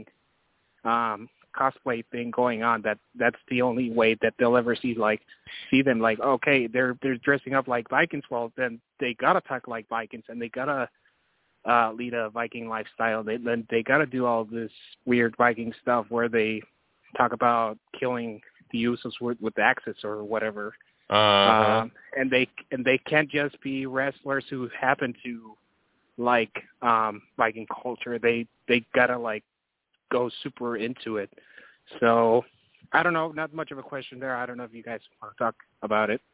S8: Um, cosplay thing going on, that that's the only way that they'll ever see like see them like, okay, they're they're dressing up like Vikings, well then they gotta talk like Vikings, and they gotta uh lead a Viking lifestyle. They then they gotta do all this weird Viking stuff where they talk about killing the Usos with, with the axes or whatever.
S3: Uh-huh.
S8: Um, and they and they can't just be wrestlers who happen to like um Viking culture. They they gotta like go super into it. So I don't know, not much of a question there. I don't know if you guys want to talk about it.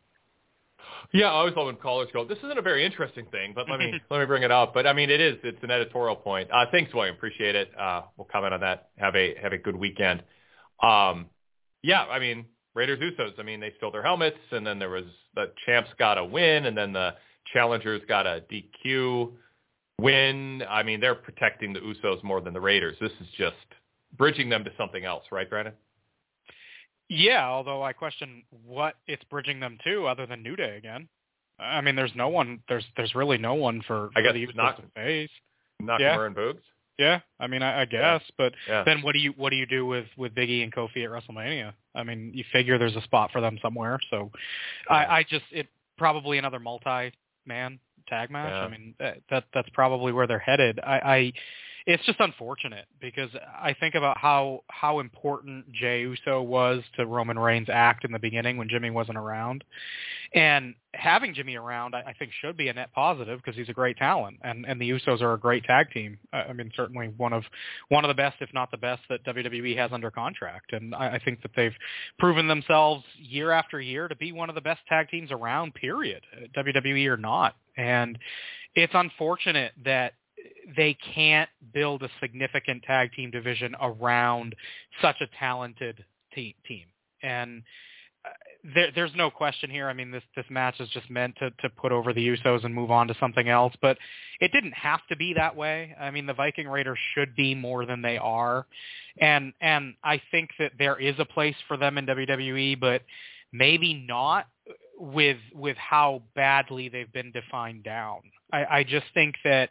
S3: Yeah, I always love when callers go, this isn't a very interesting thing, but let me let me bring it up. But I mean, it is. It's an editorial point. Uh, thanks, William. Appreciate it. Uh, we'll comment on that. Have a have a good weekend. Um, yeah, I mean, Raiders Usos. I mean, they stole their helmets, and then there was the champs got a win, and then the challengers got a D Q win. I mean, they're protecting the Usos more than the Raiders. This is just bridging them to something else, right, Brandon?
S4: Yeah, although I question what it's bridging them to other than New Day again. I mean, there's no one, there's there's really no one for,
S3: I
S4: for
S3: guess
S4: the Usos
S3: not,
S4: to face.
S3: Nakamura
S4: yeah.
S3: and Boogs?
S4: Yeah, I mean, I, I guess,
S3: yeah.
S4: but
S3: yeah.
S4: then what do you what do you do with, with Big E and Kofi at WrestleMania? I mean, you figure there's a spot for them somewhere, so yeah. I, I just, it probably another multi-man tag match.
S3: Yeah.
S4: I mean, that, that that's probably where they're headed. I, I it's just unfortunate because I think about how how important Jey Uso was to Roman Reigns' act in the beginning when Jimmy wasn't around, and having Jimmy around, I, I think should be a net positive because he's a great talent, and and the Usos are a great tag team. I mean, certainly one of one of the best, if not the best, that W W E has under contract, and I, I think that they've proven themselves year after year to be one of the best tag teams around. Period, W W E or not, and it's unfortunate that they can't build a significant tag team division around such a talented te- team. And uh, there, there's no question here. I mean, this, this match is just meant to, to put over the Usos and move on to something else, but it didn't have to be that way. I mean, the Viking Raiders should be more than they are. And, and I think that there is a place for them in W W E, but maybe not with, with how badly they've been defined down. I, I just think that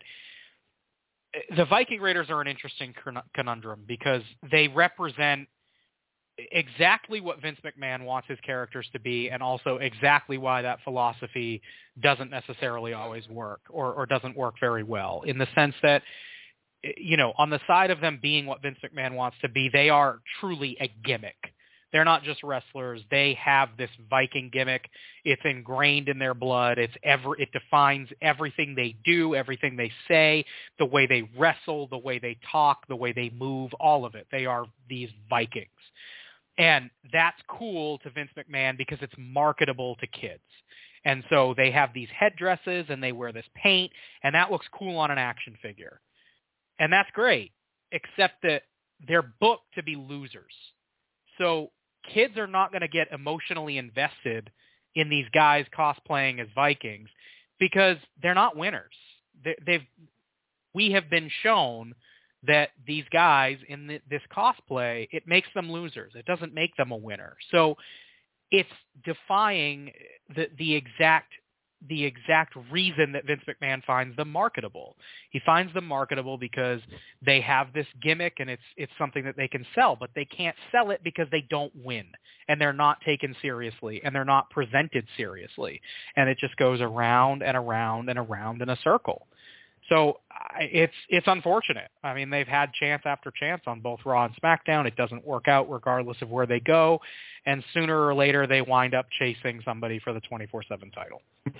S4: the Viking Raiders are an interesting conundrum because they represent exactly what Vince McMahon wants his characters to be, and also exactly why that philosophy doesn't necessarily always work or, or doesn't work very well, in the sense that, you know, on the side of them being what Vince McMahon wants to be, they are truly a gimmick. They're not just wrestlers. They have this Viking gimmick. It's ingrained in their blood. It's ever, it defines everything they do, everything they say, the way they wrestle, the way they talk, the way they move, all of it. They are these Vikings. And that's cool to Vince McMahon because it's marketable to kids. And so they have these headdresses and they wear this paint, and that looks cool on an action figure. And that's great, except that they're booked to be losers. So kids are not going to get emotionally invested in these guys cosplaying as Vikings because they're not winners. They, they've, we have been shown that these guys in the, this cosplay, it makes them losers. It doesn't make them a winner. So it's defying the, the exact the exact reason that Vince McMahon finds them marketable. He finds them marketable because they have this gimmick and it's it's something that they can sell, but they can't sell it because they don't win and they're not taken seriously and they're not presented seriously. And it just goes around and around and around in a circle. So it's it's unfortunate. I mean, they've had chance after chance on both Raw and SmackDown. It doesn't work out regardless of where they go. And sooner or later, they wind up chasing somebody for the twenty-four seven title.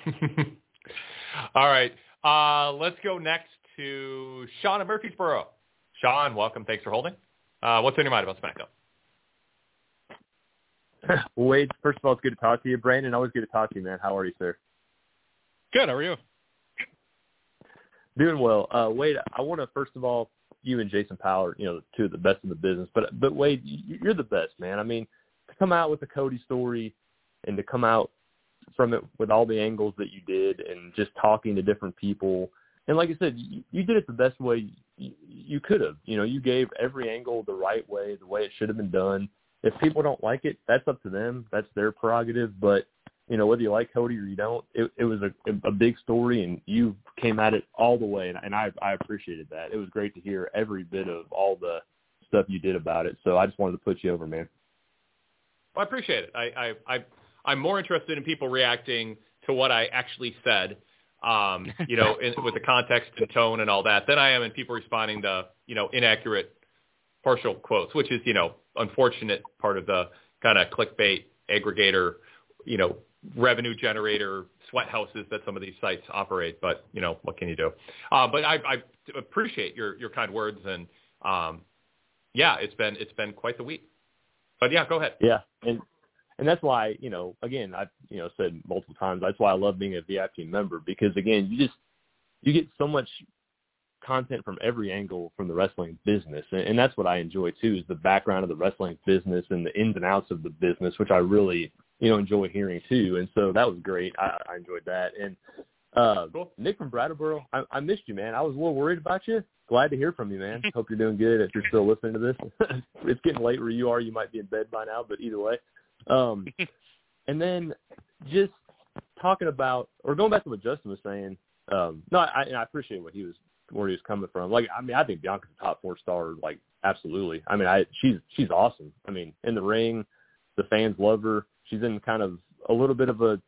S3: All right. Uh, let's go next to Sean in Murfreesboro. Sean, welcome. Thanks for holding. Uh, what's on your mind about SmackDown?
S9: Wade, first of all, it's good to talk to you. Brandon, always good to talk to you, man. How are you, sir?
S4: Good. How are you?
S9: Doing well. Uh, Wade, I want to, first of all, you and Jason Powell are, you know, two of the best in the business. But, but Wade, you're the best, man. I mean, to come out with the Cody story and to come out from it with all the angles that you did and just talking to different people. And like I said, you, you did it the best way you, you could have. You know, you gave every angle the right way, the way it should have been done. If people don't like it, that's up to them. That's their prerogative. But, you know, whether you like Cody or you don't, it, it was a, a big story, and you came at it all the way, and, and I, I appreciated that. It was great to hear every bit of all the stuff you did about it. So I just wanted to put you over, man.
S3: Well, I appreciate it. I, I, I, I'm more interested in people reacting to what I actually said, um, you know, in, with the context and tone and all that, than I am in people responding to, you know, inaccurate partial quotes, which is, you know, unfortunate part of the kind of clickbait aggregator, you know, revenue generator sweat houses that some of these sites operate. But, you know, what can you do? Uh, but I, I appreciate your, your kind words. And, um, yeah, it's been, it's been quite the week. But yeah, go ahead.
S9: Yeah. And, and that's why, you know, again, I've, you know, said multiple times, that's why I love being a V I P member, because again, you just, you get so much content from every angle from the wrestling business. And, and that's what I enjoy too, is the background of the wrestling business and the ins and outs of the business, which I really, you know, enjoy hearing too. And so that was great. I, I enjoyed that. And uh, cool. Nick from Brattleboro, I, I missed you, man. I was a little worried about you. Glad to hear from you, man. Hope you're doing good. If you're still listening to this, it's getting late where you are. You might be in bed by now, but either way. Um, and then just talking about, or going back to what Justin was saying, um, no, I, I appreciate what he was, where he was coming from. Like, I mean, I think Bianca's a top four star, like, absolutely. I mean, I she's she's awesome. I mean, in the ring, the fans love her. She's in kind of a little bit of a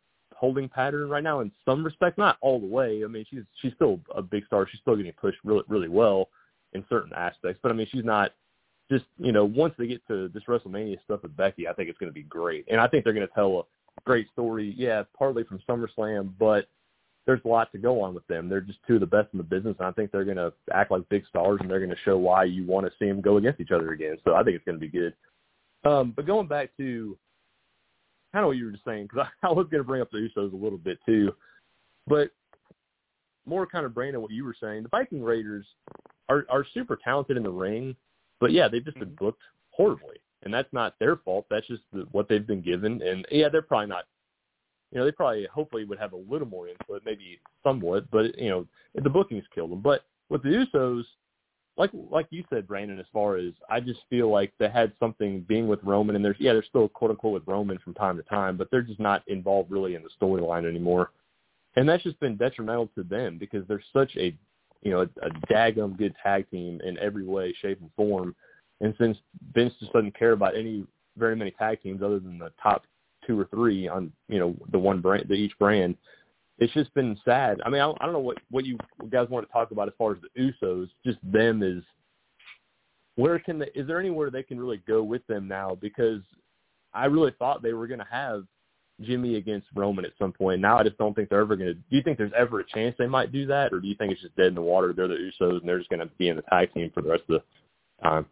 S9: holding pattern right now in some respect, not all the way. I mean, she's she's still a big star. She's still getting pushed really really well in certain aspects. But I mean, she's not just, you know, once they get to this WrestleMania stuff with Becky, I think it's going to be great. And I think they're going to tell a great story, yeah, partly from SummerSlam, but there's a lot to go on with them. They're just two of the best in the business, and I think they're going to act like big stars, and they're going to show why you want to see them go against each other again. So I think it's going to be good. Um, but going back to kind of what you were just saying, because I, I was going to bring up the Usos a little bit too, but more kind of Brandon, what you were saying, the Viking Raiders are, are super talented in the ring, but yeah, they've just been booked horribly, and that's not their fault. That's just the, what they've been given, and yeah, they're probably not, you know, they probably hopefully would have a little more input, maybe somewhat, but you know, the bookings killed them. But with the Usos, like like you said, Brandon, as far as I just feel like they had something being with Roman, and there's yeah, they're still quote unquote with Roman from time to time, but they're just not involved really in the storyline anymore, and that's just been detrimental to them because they're such a you know, a, a daggum good tag team in every way, shape, and form. And since Vince just doesn't care about any very many tag teams other than the top two or three on, you know, the one brand, the each brand, it's just been sad. I mean, I, I don't know what, what you guys want to talk about as far as the Usos, just them is, where can they, is there anywhere they can really go with them now? Because I really thought they were going to have Jimmy against Roman at some point. Now I just don't think they're ever going to. Do you think there's ever a chance they might do that, or do you think it's just dead in the water? They're the Usos, and they're just going to be in the tag team for the rest of the time?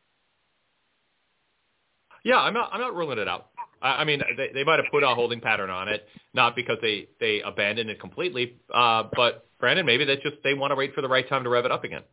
S3: Yeah, I'm not. I'm not ruling it out. I, I mean, they, they might have put a holding pattern on it, not because they they abandoned it completely, uh, but Brandon, maybe they just they want to wait for the right time to rev it up again.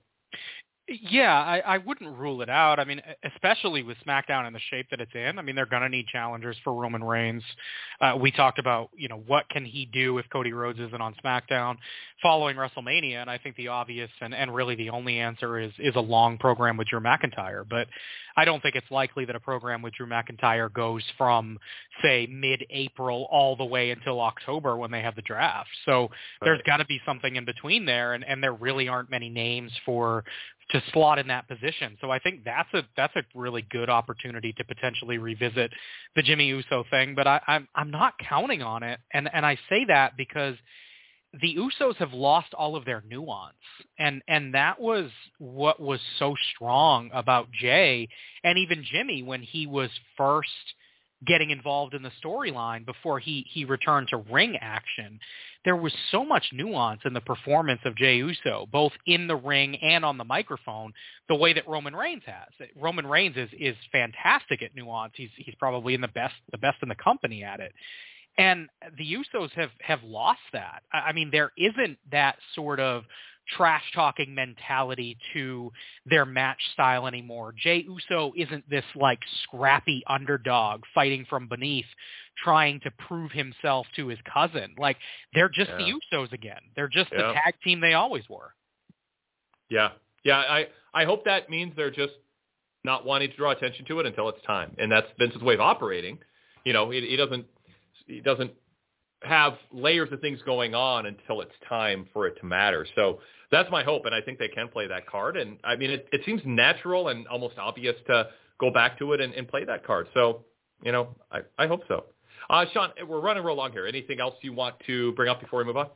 S4: Yeah, I, I wouldn't rule it out. I mean, especially with SmackDown in the shape that it's in. I mean, they're going to need challengers for Roman Reigns. Uh, we talked about, you know, what can he do if Cody Rhodes isn't on SmackDown following WrestleMania, and I think the obvious and, and really the only answer is is a long program with Drew McIntyre. But I don't think it's likely that a program with Drew McIntyre goes from, say, mid-April all the way until October when they have the draft. So right. There's got to be something in between there, and, and there really aren't many names for to slot in that position. So I think that's a that's a really good opportunity to potentially revisit the Jimmy Uso thing, but I, I'm I'm not counting on it, and and I say that because the Usos have lost all of their nuance, and and that was what was so strong about Jay and even Jimmy when he was first getting involved in the storyline before he he returned to ring action. There was so much nuance in the performance of Jey Uso, both in the ring and on the microphone, the way that Roman Reigns has. Roman Reigns is is fantastic at nuance. He's he's probably in the best the best in the company at it. And the Usos have, have lost that. I mean, there isn't that sort of trash-talking mentality to their match style anymore. Jey Uso isn't this, like, scrappy underdog fighting from beneath, trying to prove himself to his cousin. Like, they're just yeah. the Usos again. They're just yeah. the tag team they always were.
S3: Yeah. Yeah, I, I hope that means they're just not wanting to draw attention to it until it's time. And that's Vince's way of operating. You know, he, he doesn't he doesn't have layers of things going on until it's time for it to matter. So that's my hope, and I think they can play that card. And, I mean, it, it seems natural and almost obvious to go back to it and, and play that card. So, you know, I, I hope so. Uh, Sean, we're running real long here. Anything else you want to bring up before we move on?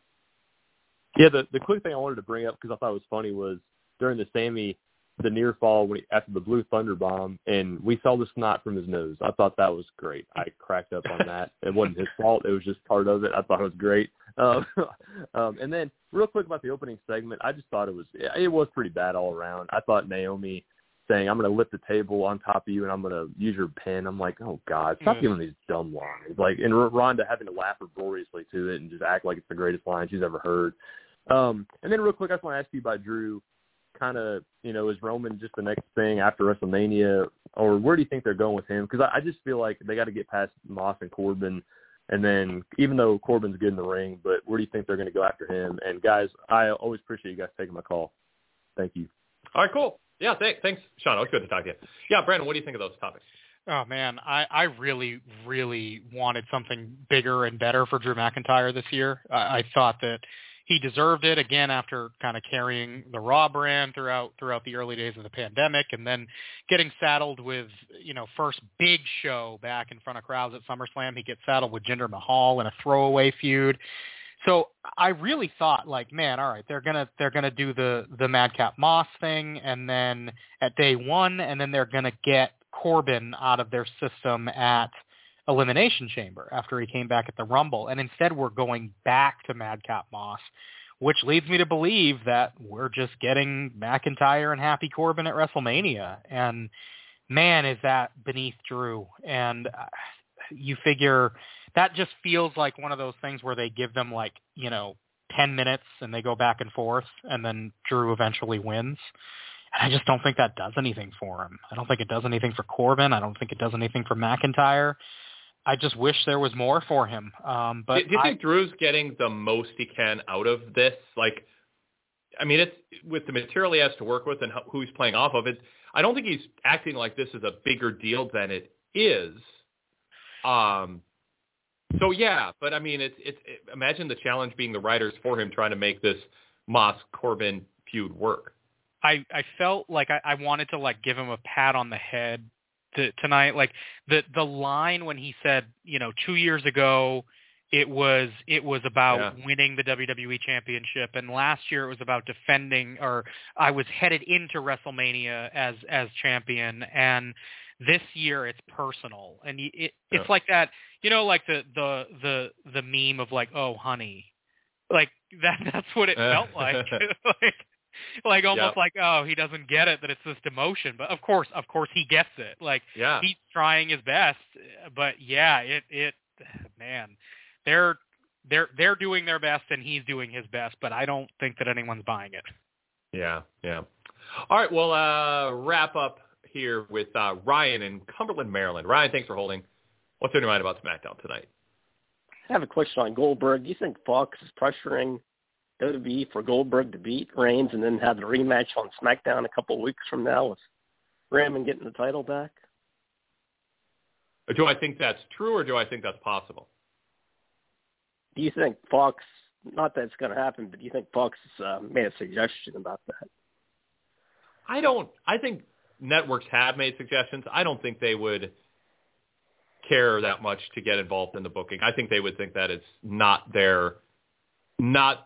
S9: Yeah, the, the quick thing I wanted to bring up because I thought it was funny was during the Sammy, the near fall when he, after the Blue Thunder Bomb, and we saw the snot from his nose. I thought that was great. I cracked up on that. It wasn't his fault. It was just part of it. I thought it was great. Um, um, and then real quick about the opening segment, I just thought it was it was pretty bad all around. I thought Naomi saying, I'm going to lift the table on top of you and I'm going to use your pen. I'm like, oh, God, stop mm-hmm. giving these dumb lines. Like, and Ronda having to laugh uproariously to it and just act like it's the greatest line she's ever heard. Um, and then real quick, I just want to ask you about Drew. Kind of, you know, is Roman just the next thing after WrestleMania, or where do you think they're going with him? Because I, I just feel like they got to get past Moss and Corbin, and then even though Corbin's good in the ring, but where do you think they're going to go after him? And guys, I always appreciate you guys taking my call. Thank you.
S3: All right, cool. Yeah, th- thanks, Sean. It was good to talk to you. Yeah, Brandon, what do you think of those topics?
S4: Oh, man, I, I really, really wanted something bigger and better for Drew McIntyre this year. I, I thought that he deserved it again after kind of carrying the Raw brand throughout throughout the early days of the pandemic, and then getting saddled with, you know, first big show back in front of crowds at SummerSlam. He gets saddled with Jinder Mahal in a throwaway feud. So I really thought, like, man, all right, they're gonna they're gonna do the the Madcap Moss thing, and then at day one, and then they're gonna get Corbin out of their system at Elimination Chamber after he came back at the Rumble, and instead we're going back to Madcap Moss, which leads me to believe that we're just getting McIntyre and Happy Corbin at WrestleMania. And man, is that beneath Drew. And uh, you figure that just feels like one of those things where they give them, like, you know, ten minutes and they go back and forth, and then Drew eventually wins. And I just don't think that does anything for him. I don't think it does anything for Corbin. I don't think it does anything for McIntyre. I just wish there was more for him. Um, but
S3: do, do you
S4: I,
S3: think Drew's getting the most he can out of this? Like, I mean, it's with the material he has to work with and how, who he's playing off of it. I don't think he's acting like this is a bigger deal than it is. Um, so yeah, but I mean, it's it's it, imagine the challenge being the writers for him trying to make this Moss Corbin feud work.
S4: I, I felt like I, I wanted to, like, give him a pat on the head to, tonight. Like the, the line when he said, you know, two years ago it was, it was about yeah. winning the W W E championship. And last year it was about defending, or I was headed into WrestleMania as, as champion. And this year it's personal. And it, it's yeah. like that, you know, like the, the, the, the meme of, like, oh, honey, like that, that's what it felt like. like, Like almost yeah. like, oh, he doesn't get it that it's this demotion, but of course, of course he gets it. Like
S3: yeah.
S4: he's trying his best, but yeah, it, it, man, they're, they're, they're doing their best and he's doing his best, but I don't think that anyone's buying it.
S3: Yeah. Yeah. All right. We'll uh, wrap up here with uh, Ryan in Cumberland, Maryland. Ryan, thanks for holding. What's in your mind about SmackDown tonight?
S10: I have a question on Goldberg. Do you think Fox is pressuring W W E for Goldberg to beat Reigns and then have the rematch on SmackDown a couple of weeks from now with Raymond getting the title back?
S3: Do I think that's true, or do I think that's possible?
S10: Do you think Fox, not that it's going to happen, but do you think Fox has uh, made a suggestion about that?
S3: I don't. I think networks have made suggestions. I don't think they would care that much to get involved in the booking. I think they would think that it's not their, not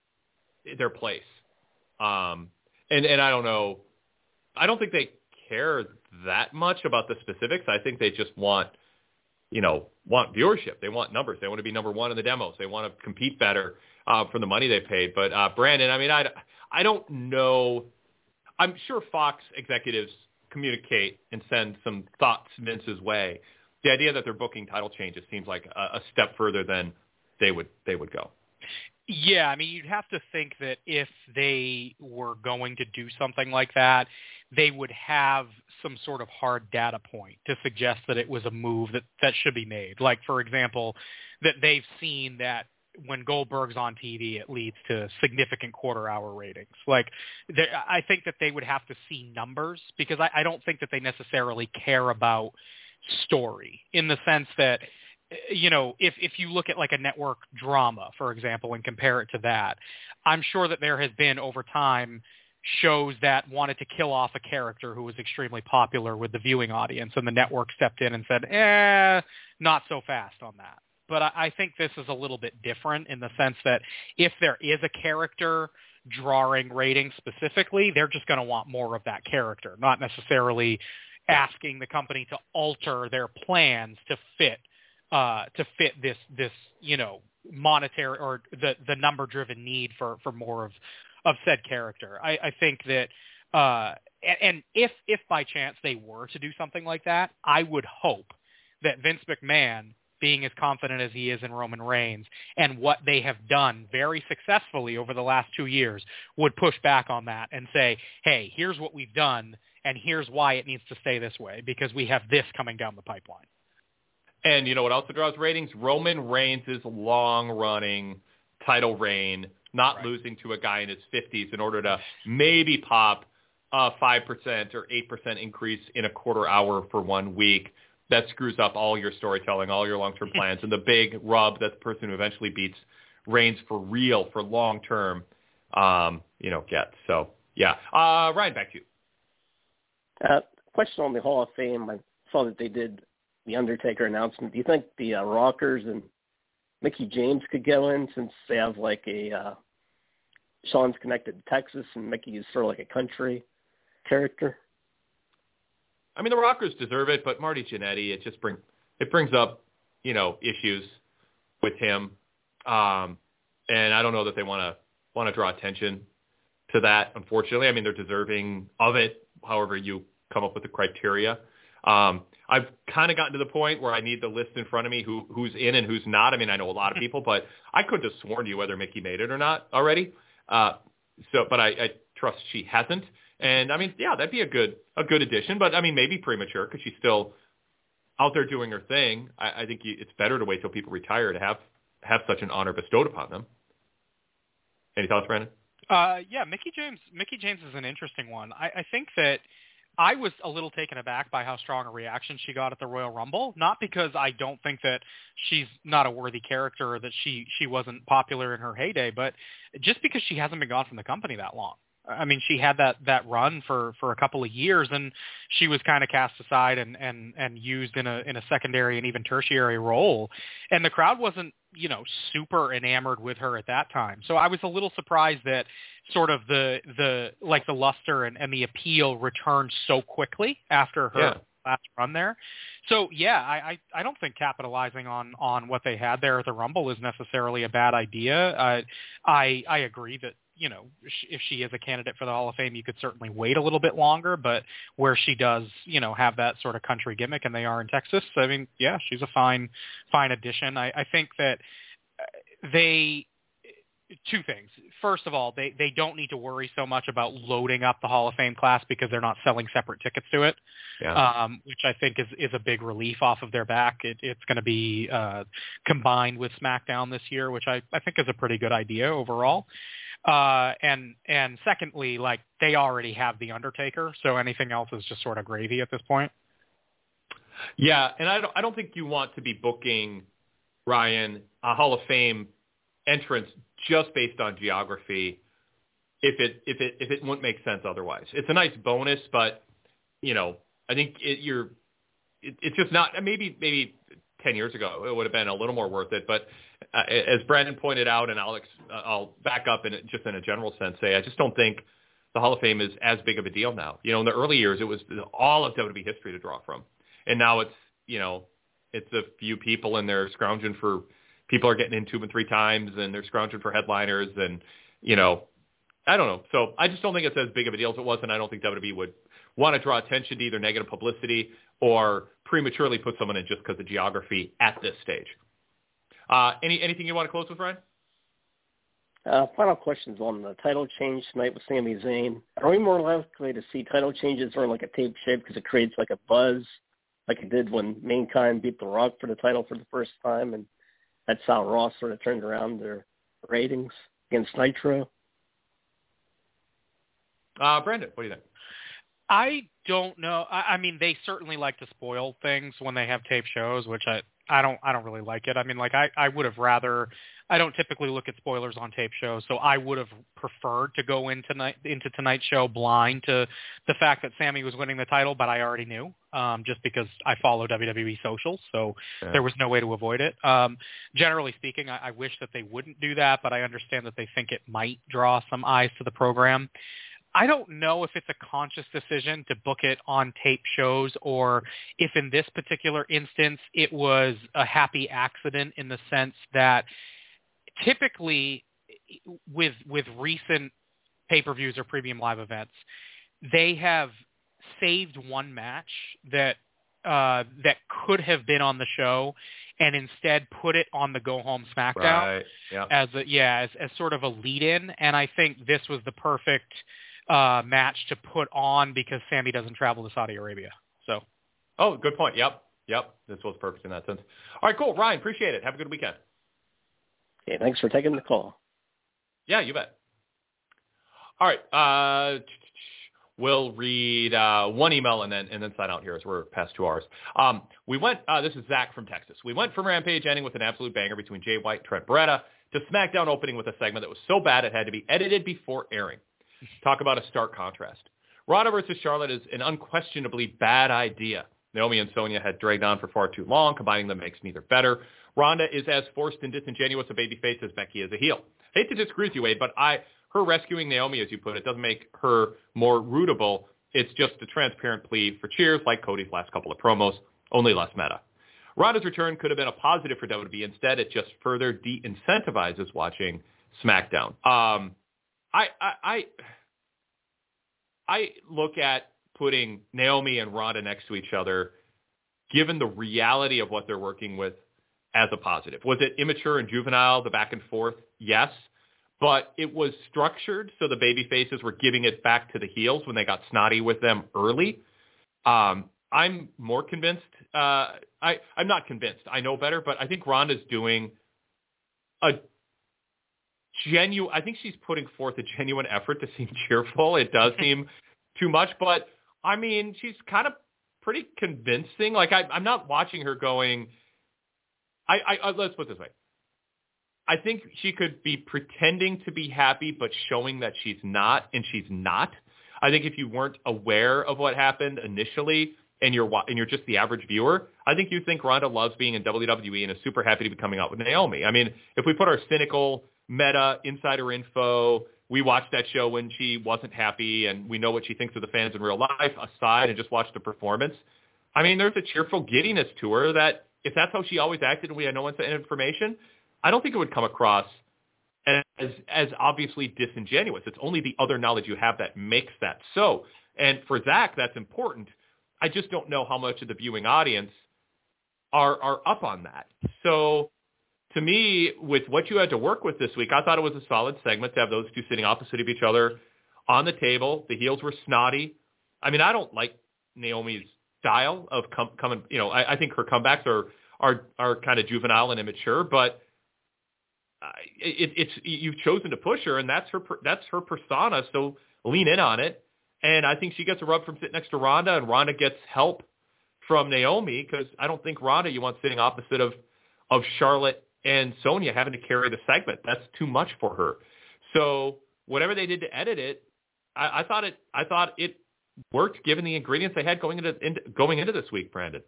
S3: their place. Um, and, and I don't know, I don't think they care that much about the specifics. I think they just want, you know, want viewership. They want numbers. They want to be number one in the demos. They want to compete better uh, for the money they paid. But uh, Brandon, I mean, I, I don't know. I'm sure Fox executives communicate and send some thoughts Vince's way. The idea that they're booking title changes seems like a, a step further than they would they would go.
S4: Yeah, I mean, you'd have to think that if they were going to do something like that, they would have some sort of hard data point to suggest that it was a move that, that should be made. Like, for example, that they've seen that when Goldberg's on T V, it leads to significant quarter-hour ratings. Like, I think that they would have to see numbers, because I, I don't think that they necessarily care about story, in the sense that, you know, if, if you look at like a network drama, for example, and compare it to that, I'm sure that there has been over time shows that wanted to kill off a character who was extremely popular with the viewing audience, and the network stepped in and said, eh, not so fast on that. But I, I think this is a little bit different in the sense that if there is a character drawing ratings specifically, they're just going to want more of that character, not necessarily asking the company to alter their plans to fit uh, to fit this, this, you know, monetary or the, the number driven need for, for more of, of said character. I, I think that, uh, and, and if, if by chance they were to do something like that, I would hope that Vince McMahon, being as confident as he is in Roman Reigns and what they have done very successfully over the last two years, would push back on that and say, hey, here's what we've done and here's why it needs to stay this way, because we have this coming down the pipeline.
S3: And you know what else draws ratings? Roman Reigns' long-running title reign, not right. losing to a guy in his fifties in order to maybe pop a five percent or eight percent increase in a quarter hour for one week. That screws up all your storytelling, all your long-term plans. And the big rub that the person who eventually beats Reigns for real, for long term, um, you know, gets. So yeah, uh, Ryan, back to you.
S10: Uh, question on the Hall of Fame. I saw that they did the Undertaker announcement. Do you think the uh, Rockers and Mickie James could go in, since they have like a uh, Shawn's connected to Texas and Mickie is sort of like a country character?
S3: I mean, the Rockers deserve it, but Marty Jannetty, it just brings it brings up, you know, issues with him, um, and I don't know that they want to want to draw attention to that. Unfortunately, I mean, they're deserving of it. However, you come up with the criteria. Um, I've kind of gotten to the point where I need the list in front of me who who's in and who's not. I mean, I know a lot of people, but I couldn't have sworn to you whether Mickie made it or not already. Uh, so, but I, I trust she hasn't. And I mean, yeah, that'd be a good a good addition. But I mean, maybe premature because she's still out there doing her thing. I, I think you, it's better to wait till people retire to have have such an honor bestowed upon them. Any thoughts, Brandon?
S4: Uh, yeah, Mickie James. Mickie James is an interesting one. I, I think that I was a little taken aback by how strong a reaction she got at the Royal Rumble. Not because I don't think that she's not a worthy character or that she she wasn't popular in her heyday, but just because she hasn't been gone from the company that long. I mean, she had that, that run for, for a couple of years, and she was kind of cast aside and, and, and used in a in a secondary and even tertiary role. And the crowd wasn't, you know, super enamored with her at that time. So I was a little surprised that sort of the the like the luster and, and the appeal returned so quickly after her yeah. last run there. So yeah, I, I, I don't think capitalizing on, on what they had there at the Rumble is necessarily a bad idea. Uh, I I agree that, you know, if she is a candidate for the Hall of Fame, you could certainly wait a little bit longer, but where she does, you know, have that sort of country gimmick and they are in Texas, I mean, yeah, she's a fine, fine addition. I, I think that they, two things. First of all, they, they don't need to worry so much about loading up the Hall of Fame class because they're not selling separate tickets to it, yeah. um, which I think is, is a big relief off of their back. It, it's going to be uh, combined with SmackDown this year, which I, I think is a pretty good idea overall. Uh, and, and secondly, like they already have the Undertaker, so anything else is just sort of gravy at this point.
S3: Yeah. And I don't, I don't think you want to be booking, Ryan, a Hall of Fame entrance just based on geography. If it, if it, if it wouldn't make sense otherwise, it's a nice bonus, but you know, I think it, you're, it, it's just not, maybe, maybe ten years ago, it would have been a little more worth it. But uh, as Brandon pointed out, and Alex, uh, I'll back up and just in a general sense say, I just don't think the Hall of Fame is as big of a deal now. You know, in the early years, it was all of W W E history to draw from. And now it's, you know, it's a few people and they're scrounging for, people are getting in two and three times and they're scrounging for headliners and, you know, I don't know. So I just don't think it's as big of a deal as it was, and I don't think W W E would want to draw attention to either negative publicity or prematurely put someone in just because of geography at this stage. Uh, any anything you want to close with, Ryan?
S10: Uh, final questions on the title change tonight with Sami Zayn. Are we more likely to see title changes or like a tape shape because it creates like a buzz like it did when Mankind beat The Rock for the title for the first time, and that's how Raw sort of turned around their ratings against Nitro?
S3: Uh, Brandon, what do you think?
S4: I don't know. I, I mean, they certainly like to spoil things when they have tape shows, which I, I don't I don't really like it. I mean, like I, I would have rather I don't typically look at spoilers on tape shows, so I would have preferred to go into night into tonight's show blind to the fact that Sami was winning the title, but I already knew, um, just because I follow W W E socials, so yeah. There was no way to avoid it. Um, generally speaking, I, I wish that they wouldn't do that, but I understand that they think it might draw some eyes to the program. I don't know if it's a conscious decision to book it on tape shows or if in this particular instance it was a happy accident in the sense that typically with with recent pay-per-views or premium live events, they have saved one match that uh, that could have been on the show and instead put it on the Go Home SmackDown
S3: right. yeah.
S4: as a, yeah as, as sort of a lead-in. And I think this was the perfect uh, match to put on because Sami doesn't travel to Saudi Arabia. So,
S3: oh, good point. Yep, yep. This was perfect in that sense. All right, cool. Ryan, appreciate it. Have a good weekend.
S10: Okay, thanks for taking the call.
S3: Yeah, you bet. All right. Uh, We'll read uh, one email and then and then sign out here as we're past two hours. Um, we went, uh, this is Zach from Texas. We went from Rampage ending with an absolute banger between Jay White and Trent Beretta to SmackDown opening with a segment that was so bad it had to be edited before airing. Talk about a stark contrast. Ronda versus Charlotte is an unquestionably bad idea. Naomi and Sonya had dragged on for far too long. Combining them makes neither better. Ronda is as forced and disingenuous a babyface as Becky is a heel. Hate to disagree with you, Wade, but I... her rescuing Naomi, as you put it, doesn't make her more rootable. It's just a transparent plea for cheers, like Cody's last couple of promos, only less meta. Ronda's return could have been a positive for W W E. Instead, it just further de-incentivizes watching SmackDown. Um, I, I, I, I look at putting Naomi and Ronda next to each other, given the reality of what they're working with, as a positive. Was it immature and juvenile, the back and forth? Yes. But it was structured so the baby faces were giving it back to the heels when they got snotty with them early. Um, I'm more convinced. Uh, I, I'm not convinced. I know better, but I think Ronda's doing a genuine, I think she's putting forth a genuine effort to seem cheerful. It does seem too much, but I mean, she's kind of pretty convincing. Like I, I'm not watching her going, I, I, I let's put it this way. I think she could be pretending to be happy, but showing that she's not, and she's not. I think if you weren't aware of what happened initially, and you're and you're just the average viewer, I think you think Ronda loves being in W W E and is super happy to be coming out with Naomi. I mean, if we put our cynical, meta, insider info, we watched that show when she wasn't happy, and we know what she thinks of the fans in real life aside, and just watch the performance. I mean, there's a cheerful giddiness to her that if that's how she always acted and we had no information, I don't think it would come across as as obviously disingenuous. It's only the other knowledge you have that makes that so. And for Zach, that's important. I just don't know how much of the viewing audience are are up on that. So to me, with what you had to work with this week, I thought it was a solid segment to have those two sitting opposite of each other on the table. The heels were snotty. I mean, I don't like Naomi's style of com- coming. You know, I, I think her comebacks are are are kind of juvenile and immature, but Uh, it, it's you've chosen to push her, and that's her that's her persona. So lean in on it, and I think she gets a rub from sitting next to Ronda, and Ronda gets help from Naomi because I don't think Ronda you want sitting opposite of of Charlotte and Sonya having to carry the segment. That's too much for her. So whatever they did to edit it, I, I thought it I thought it worked given the ingredients they had going into, into going into this week, Brandon.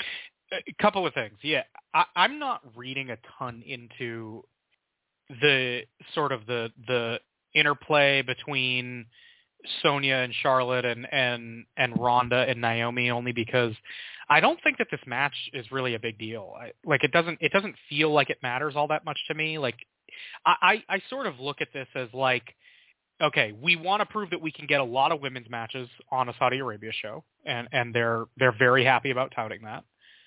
S4: A couple of things. Yeah, I, I'm not reading a ton into the sort of the the interplay between Sonya and Charlotte and and and Ronda and Naomi, only because I don't think that this match is really a big deal. I, like it doesn't it doesn't feel like it matters all that much to me. Like I, I, I sort of look at this as like, okay, we want to prove that we can get a lot of women's matches on a Saudi Arabia show, and and they're they're very happy about touting that.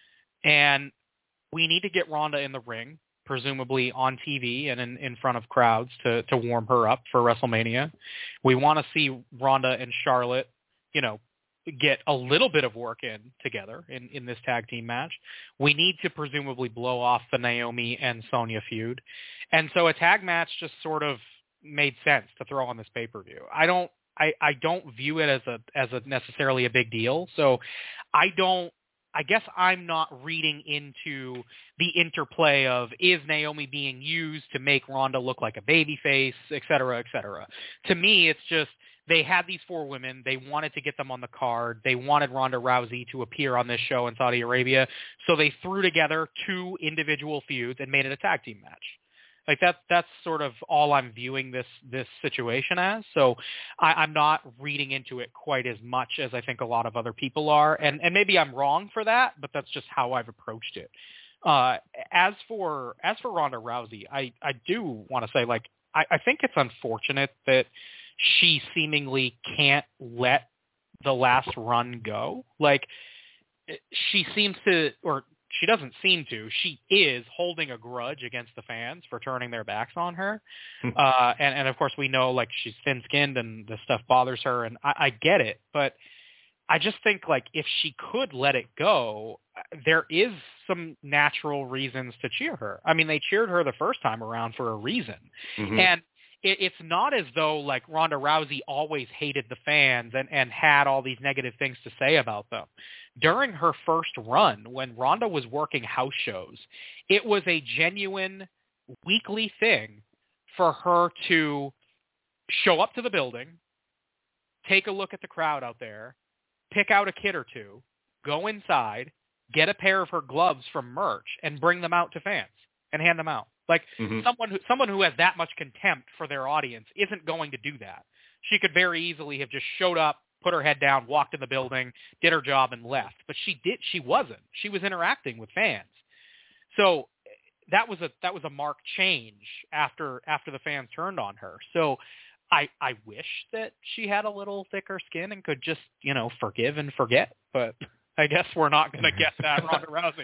S4: And we need to get Ronda in the ring, presumably on T V and in, in front of crowds to, to warm her up for WrestleMania. We want to see Ronda and Charlotte, you know, get a little bit of work in together in, in this tag team match. We need to presumably blow off the Naomi and Sonya feud. And so a tag match just sort of made sense to throw on this pay-per-view. I don't, I, I don't view it as a, as a necessarily a big deal. So I don't, I guess I'm not reading into the interplay of is Naomi being used to make Ronda look like a babyface, et cetera, et cetera. To me, it's just they had these four women. They wanted to get them on the card. They wanted Ronda Rousey to appear on this show in Saudi Arabia. So they threw together two individual feuds and made it a tag team match. Like that, that's sort of all I'm viewing this, this situation as. So I, I'm not reading into it quite as much as I think a lot of other people are. And, and maybe I'm wrong for that, but that's just how I've approached it. Uh, as for, as for Ronda Rousey, I, I do want to say, like, I, I think it's unfortunate that she seemingly can't let the last run go. Like she seems to, or she doesn't seem to. She is holding a grudge against the fans for turning their backs on her. uh, and, and, of course, we know, like, she's thin-skinned and the stuff bothers her, and I, I get it. But I just think, like, if she could let it go, there is some natural reasons to cheer her. I mean, they cheered her the first time around for a reason. Mm-hmm. And it, it's not as though like Ronda Rousey always hated the fans and, and had all these negative things to say about them. During her first run, when Ronda was working house shows, it was a genuine weekly thing for her to show up to the building, take a look at the crowd out there, pick out a kid or two, go inside, get a pair of her gloves from merch, and bring them out to fans and hand them out. Like mm-hmm. someone who someone who has that much contempt for their audience isn't going to do that. She could very easily have just showed up, put her head down, walked in the building, did her job, and left. But she did. She wasn't. She was interacting with fans. So that was a that was a marked change after after the fans turned on her. So I I wish that she had a little thicker skin and could just, you know, forgive and forget. But I guess we're not going to get that, Ronda Rousey.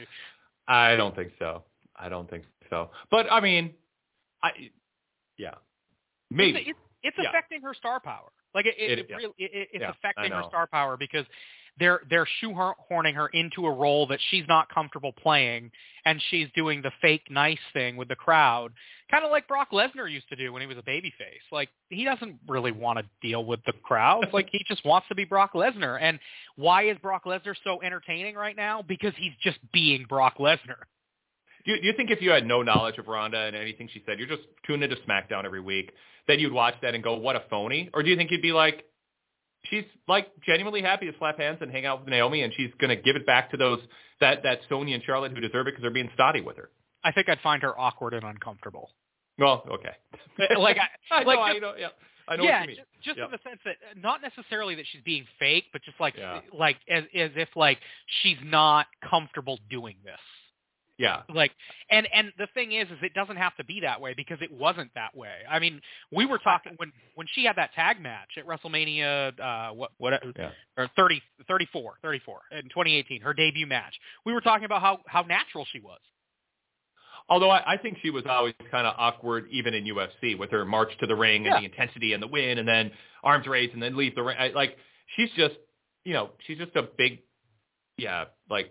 S3: I don't think so. I don't think so. But I mean, I yeah, maybe
S4: it's, it's, it's
S3: yeah.
S4: affecting her star power. Like it, it,
S3: it,
S4: it
S3: yeah.
S4: really, it, it's
S3: yeah,
S4: affecting her star power because they're they're shoehorning her into a role that she's not comfortable playing, and she's doing the fake nice thing with the crowd, kind of like Brock Lesnar used to do when he was a babyface. Like he doesn't really want to deal with the crowd. Like he just wants to be Brock Lesnar. And why is Brock Lesnar so entertaining right now? Because he's just being Brock Lesnar.
S3: Do you, do you think if you had no knowledge of Ronda and anything she said, you're just tuned into SmackDown every week, that you'd watch that and go, what a phony? Or do you think you'd be like, she's like genuinely happy to slap hands and hang out with Naomi, and she's going to give it back to those that that Sonya and Charlotte who deserve it because they're being snotty with her?
S4: I think I'd find her awkward and uncomfortable.
S3: Well, okay.
S4: like I,
S3: I
S4: like
S3: know,
S4: just,
S3: I know, yeah. I know
S4: yeah,
S3: what you mean.
S4: just, just
S3: yep.
S4: in the sense that not necessarily that she's being fake, but just like
S3: yeah.
S4: like as as if like she's not comfortable doing this.
S3: Yeah.
S4: Like, and, and the thing is, is it doesn't have to be that way because it wasn't that way. I mean, we were talking when, when she had that tag match at WrestleMania, uh, what, what,
S3: yeah.
S4: or thirty, thirty-four, thirty-four in twenty eighteen, her debut match. We were talking about how, how natural she was.
S3: Although I, I think she was always kind of awkward even in U F C with her march to the ring and yeah. the intensity and the win and then arms raised and then leave the ring. I, like, she's just, you know, she's just a big, yeah, like,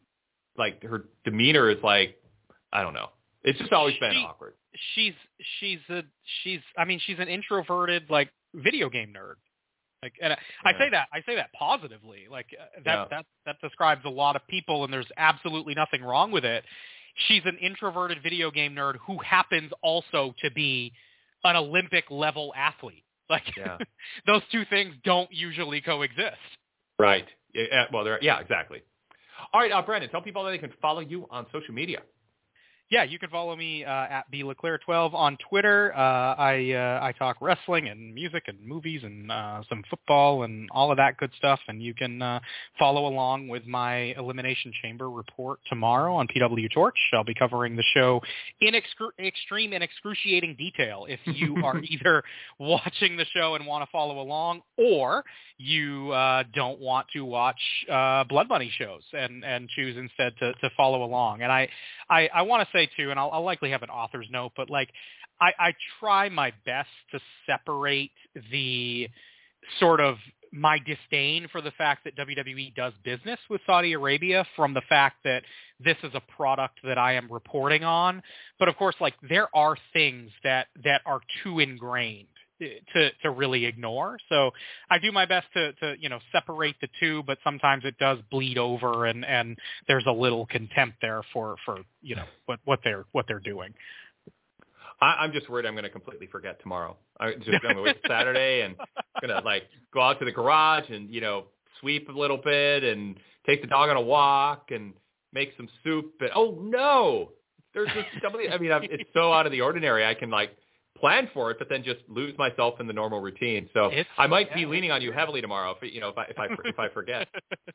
S3: like her demeanor is like, I don't know. It's just always been
S4: she,
S3: awkward.
S4: She's, she's a, she's, I mean, she's an introverted, like video game nerd. Like, and I, yeah. I say that, I say that positively. Like uh, that,
S3: yeah.
S4: that, that describes a lot of people and there's absolutely nothing wrong with it. She's an introverted video game nerd who happens also to be an Olympic level athlete. Like
S3: yeah.
S4: those two things don't usually coexist.
S3: Right. Yeah, well, they're, yeah, exactly. All right, uh, Brandon, tell people that they can follow you on social media.
S4: Yeah, you can follow me uh, at b leclerc twelve on Twitter. Uh, I uh, I talk wrestling and music and movies and uh, some football and all of that good stuff. And you can uh, follow along with my Elimination Chamber report tomorrow on P W Torch. I'll be covering the show in excru- extreme and excruciating detail if you are either watching the show and want to follow along or you uh, don't want to watch uh, Blood Money shows and, and choose instead to, to follow along. And I, I, I want to say, too, and I'll, I'll likely have an author's note, but like I, I try my best to separate the sort of my disdain for the fact that W W E does business with Saudi Arabia from the fact that this is a product that I am reporting on. But of course, like there are things that, that are too ingrained to to really ignore. So I do my best to, to, you know, separate the two, but sometimes it does bleed over and, and there's a little contempt there for, for, you know, what, what they're, what they're doing.
S3: I, I'm just worried I'm going to completely forget tomorrow. I'm just going to wait Saturday and going to like go out to the garage and, you know, sweep a little bit and take the dog on a walk and make some soup. But, oh no, there's just somebody, I mean, I'm, it's so out of the ordinary. I can like, plan for it, but then just lose myself in the normal routine. So it's, I might yeah, be leaning on you heavily tomorrow, if you know, if I if I if I forget.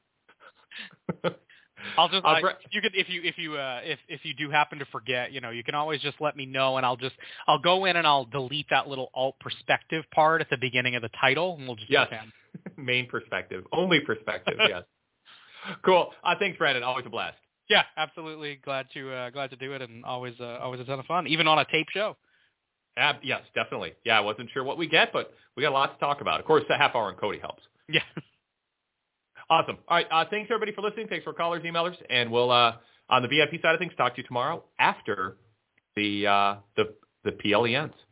S4: I'll just I, you can if you if you uh, if if you do happen to forget, you know, you can always just let me know, and I'll just I'll go in and I'll delete that little alt perspective part at the beginning of the title, and we'll just
S3: yes, main perspective, only perspective. Yes, cool. Uh, thanks, Brandon. Always a blast.
S4: Yeah, absolutely. Glad to uh, glad to do it, and always uh, always a ton of fun, even on a tape show.
S3: Uh, yes, definitely. Yeah, I wasn't sure what we get, but we got lots to talk about. Of course, the half hour on Cody helps.
S4: Yeah.
S3: Awesome. All right. Uh, thanks, everybody, for listening. Thanks for callers, emailers. And we'll, uh, on the V I P side of things, talk to you tomorrow after the uh, the, the P L E ends.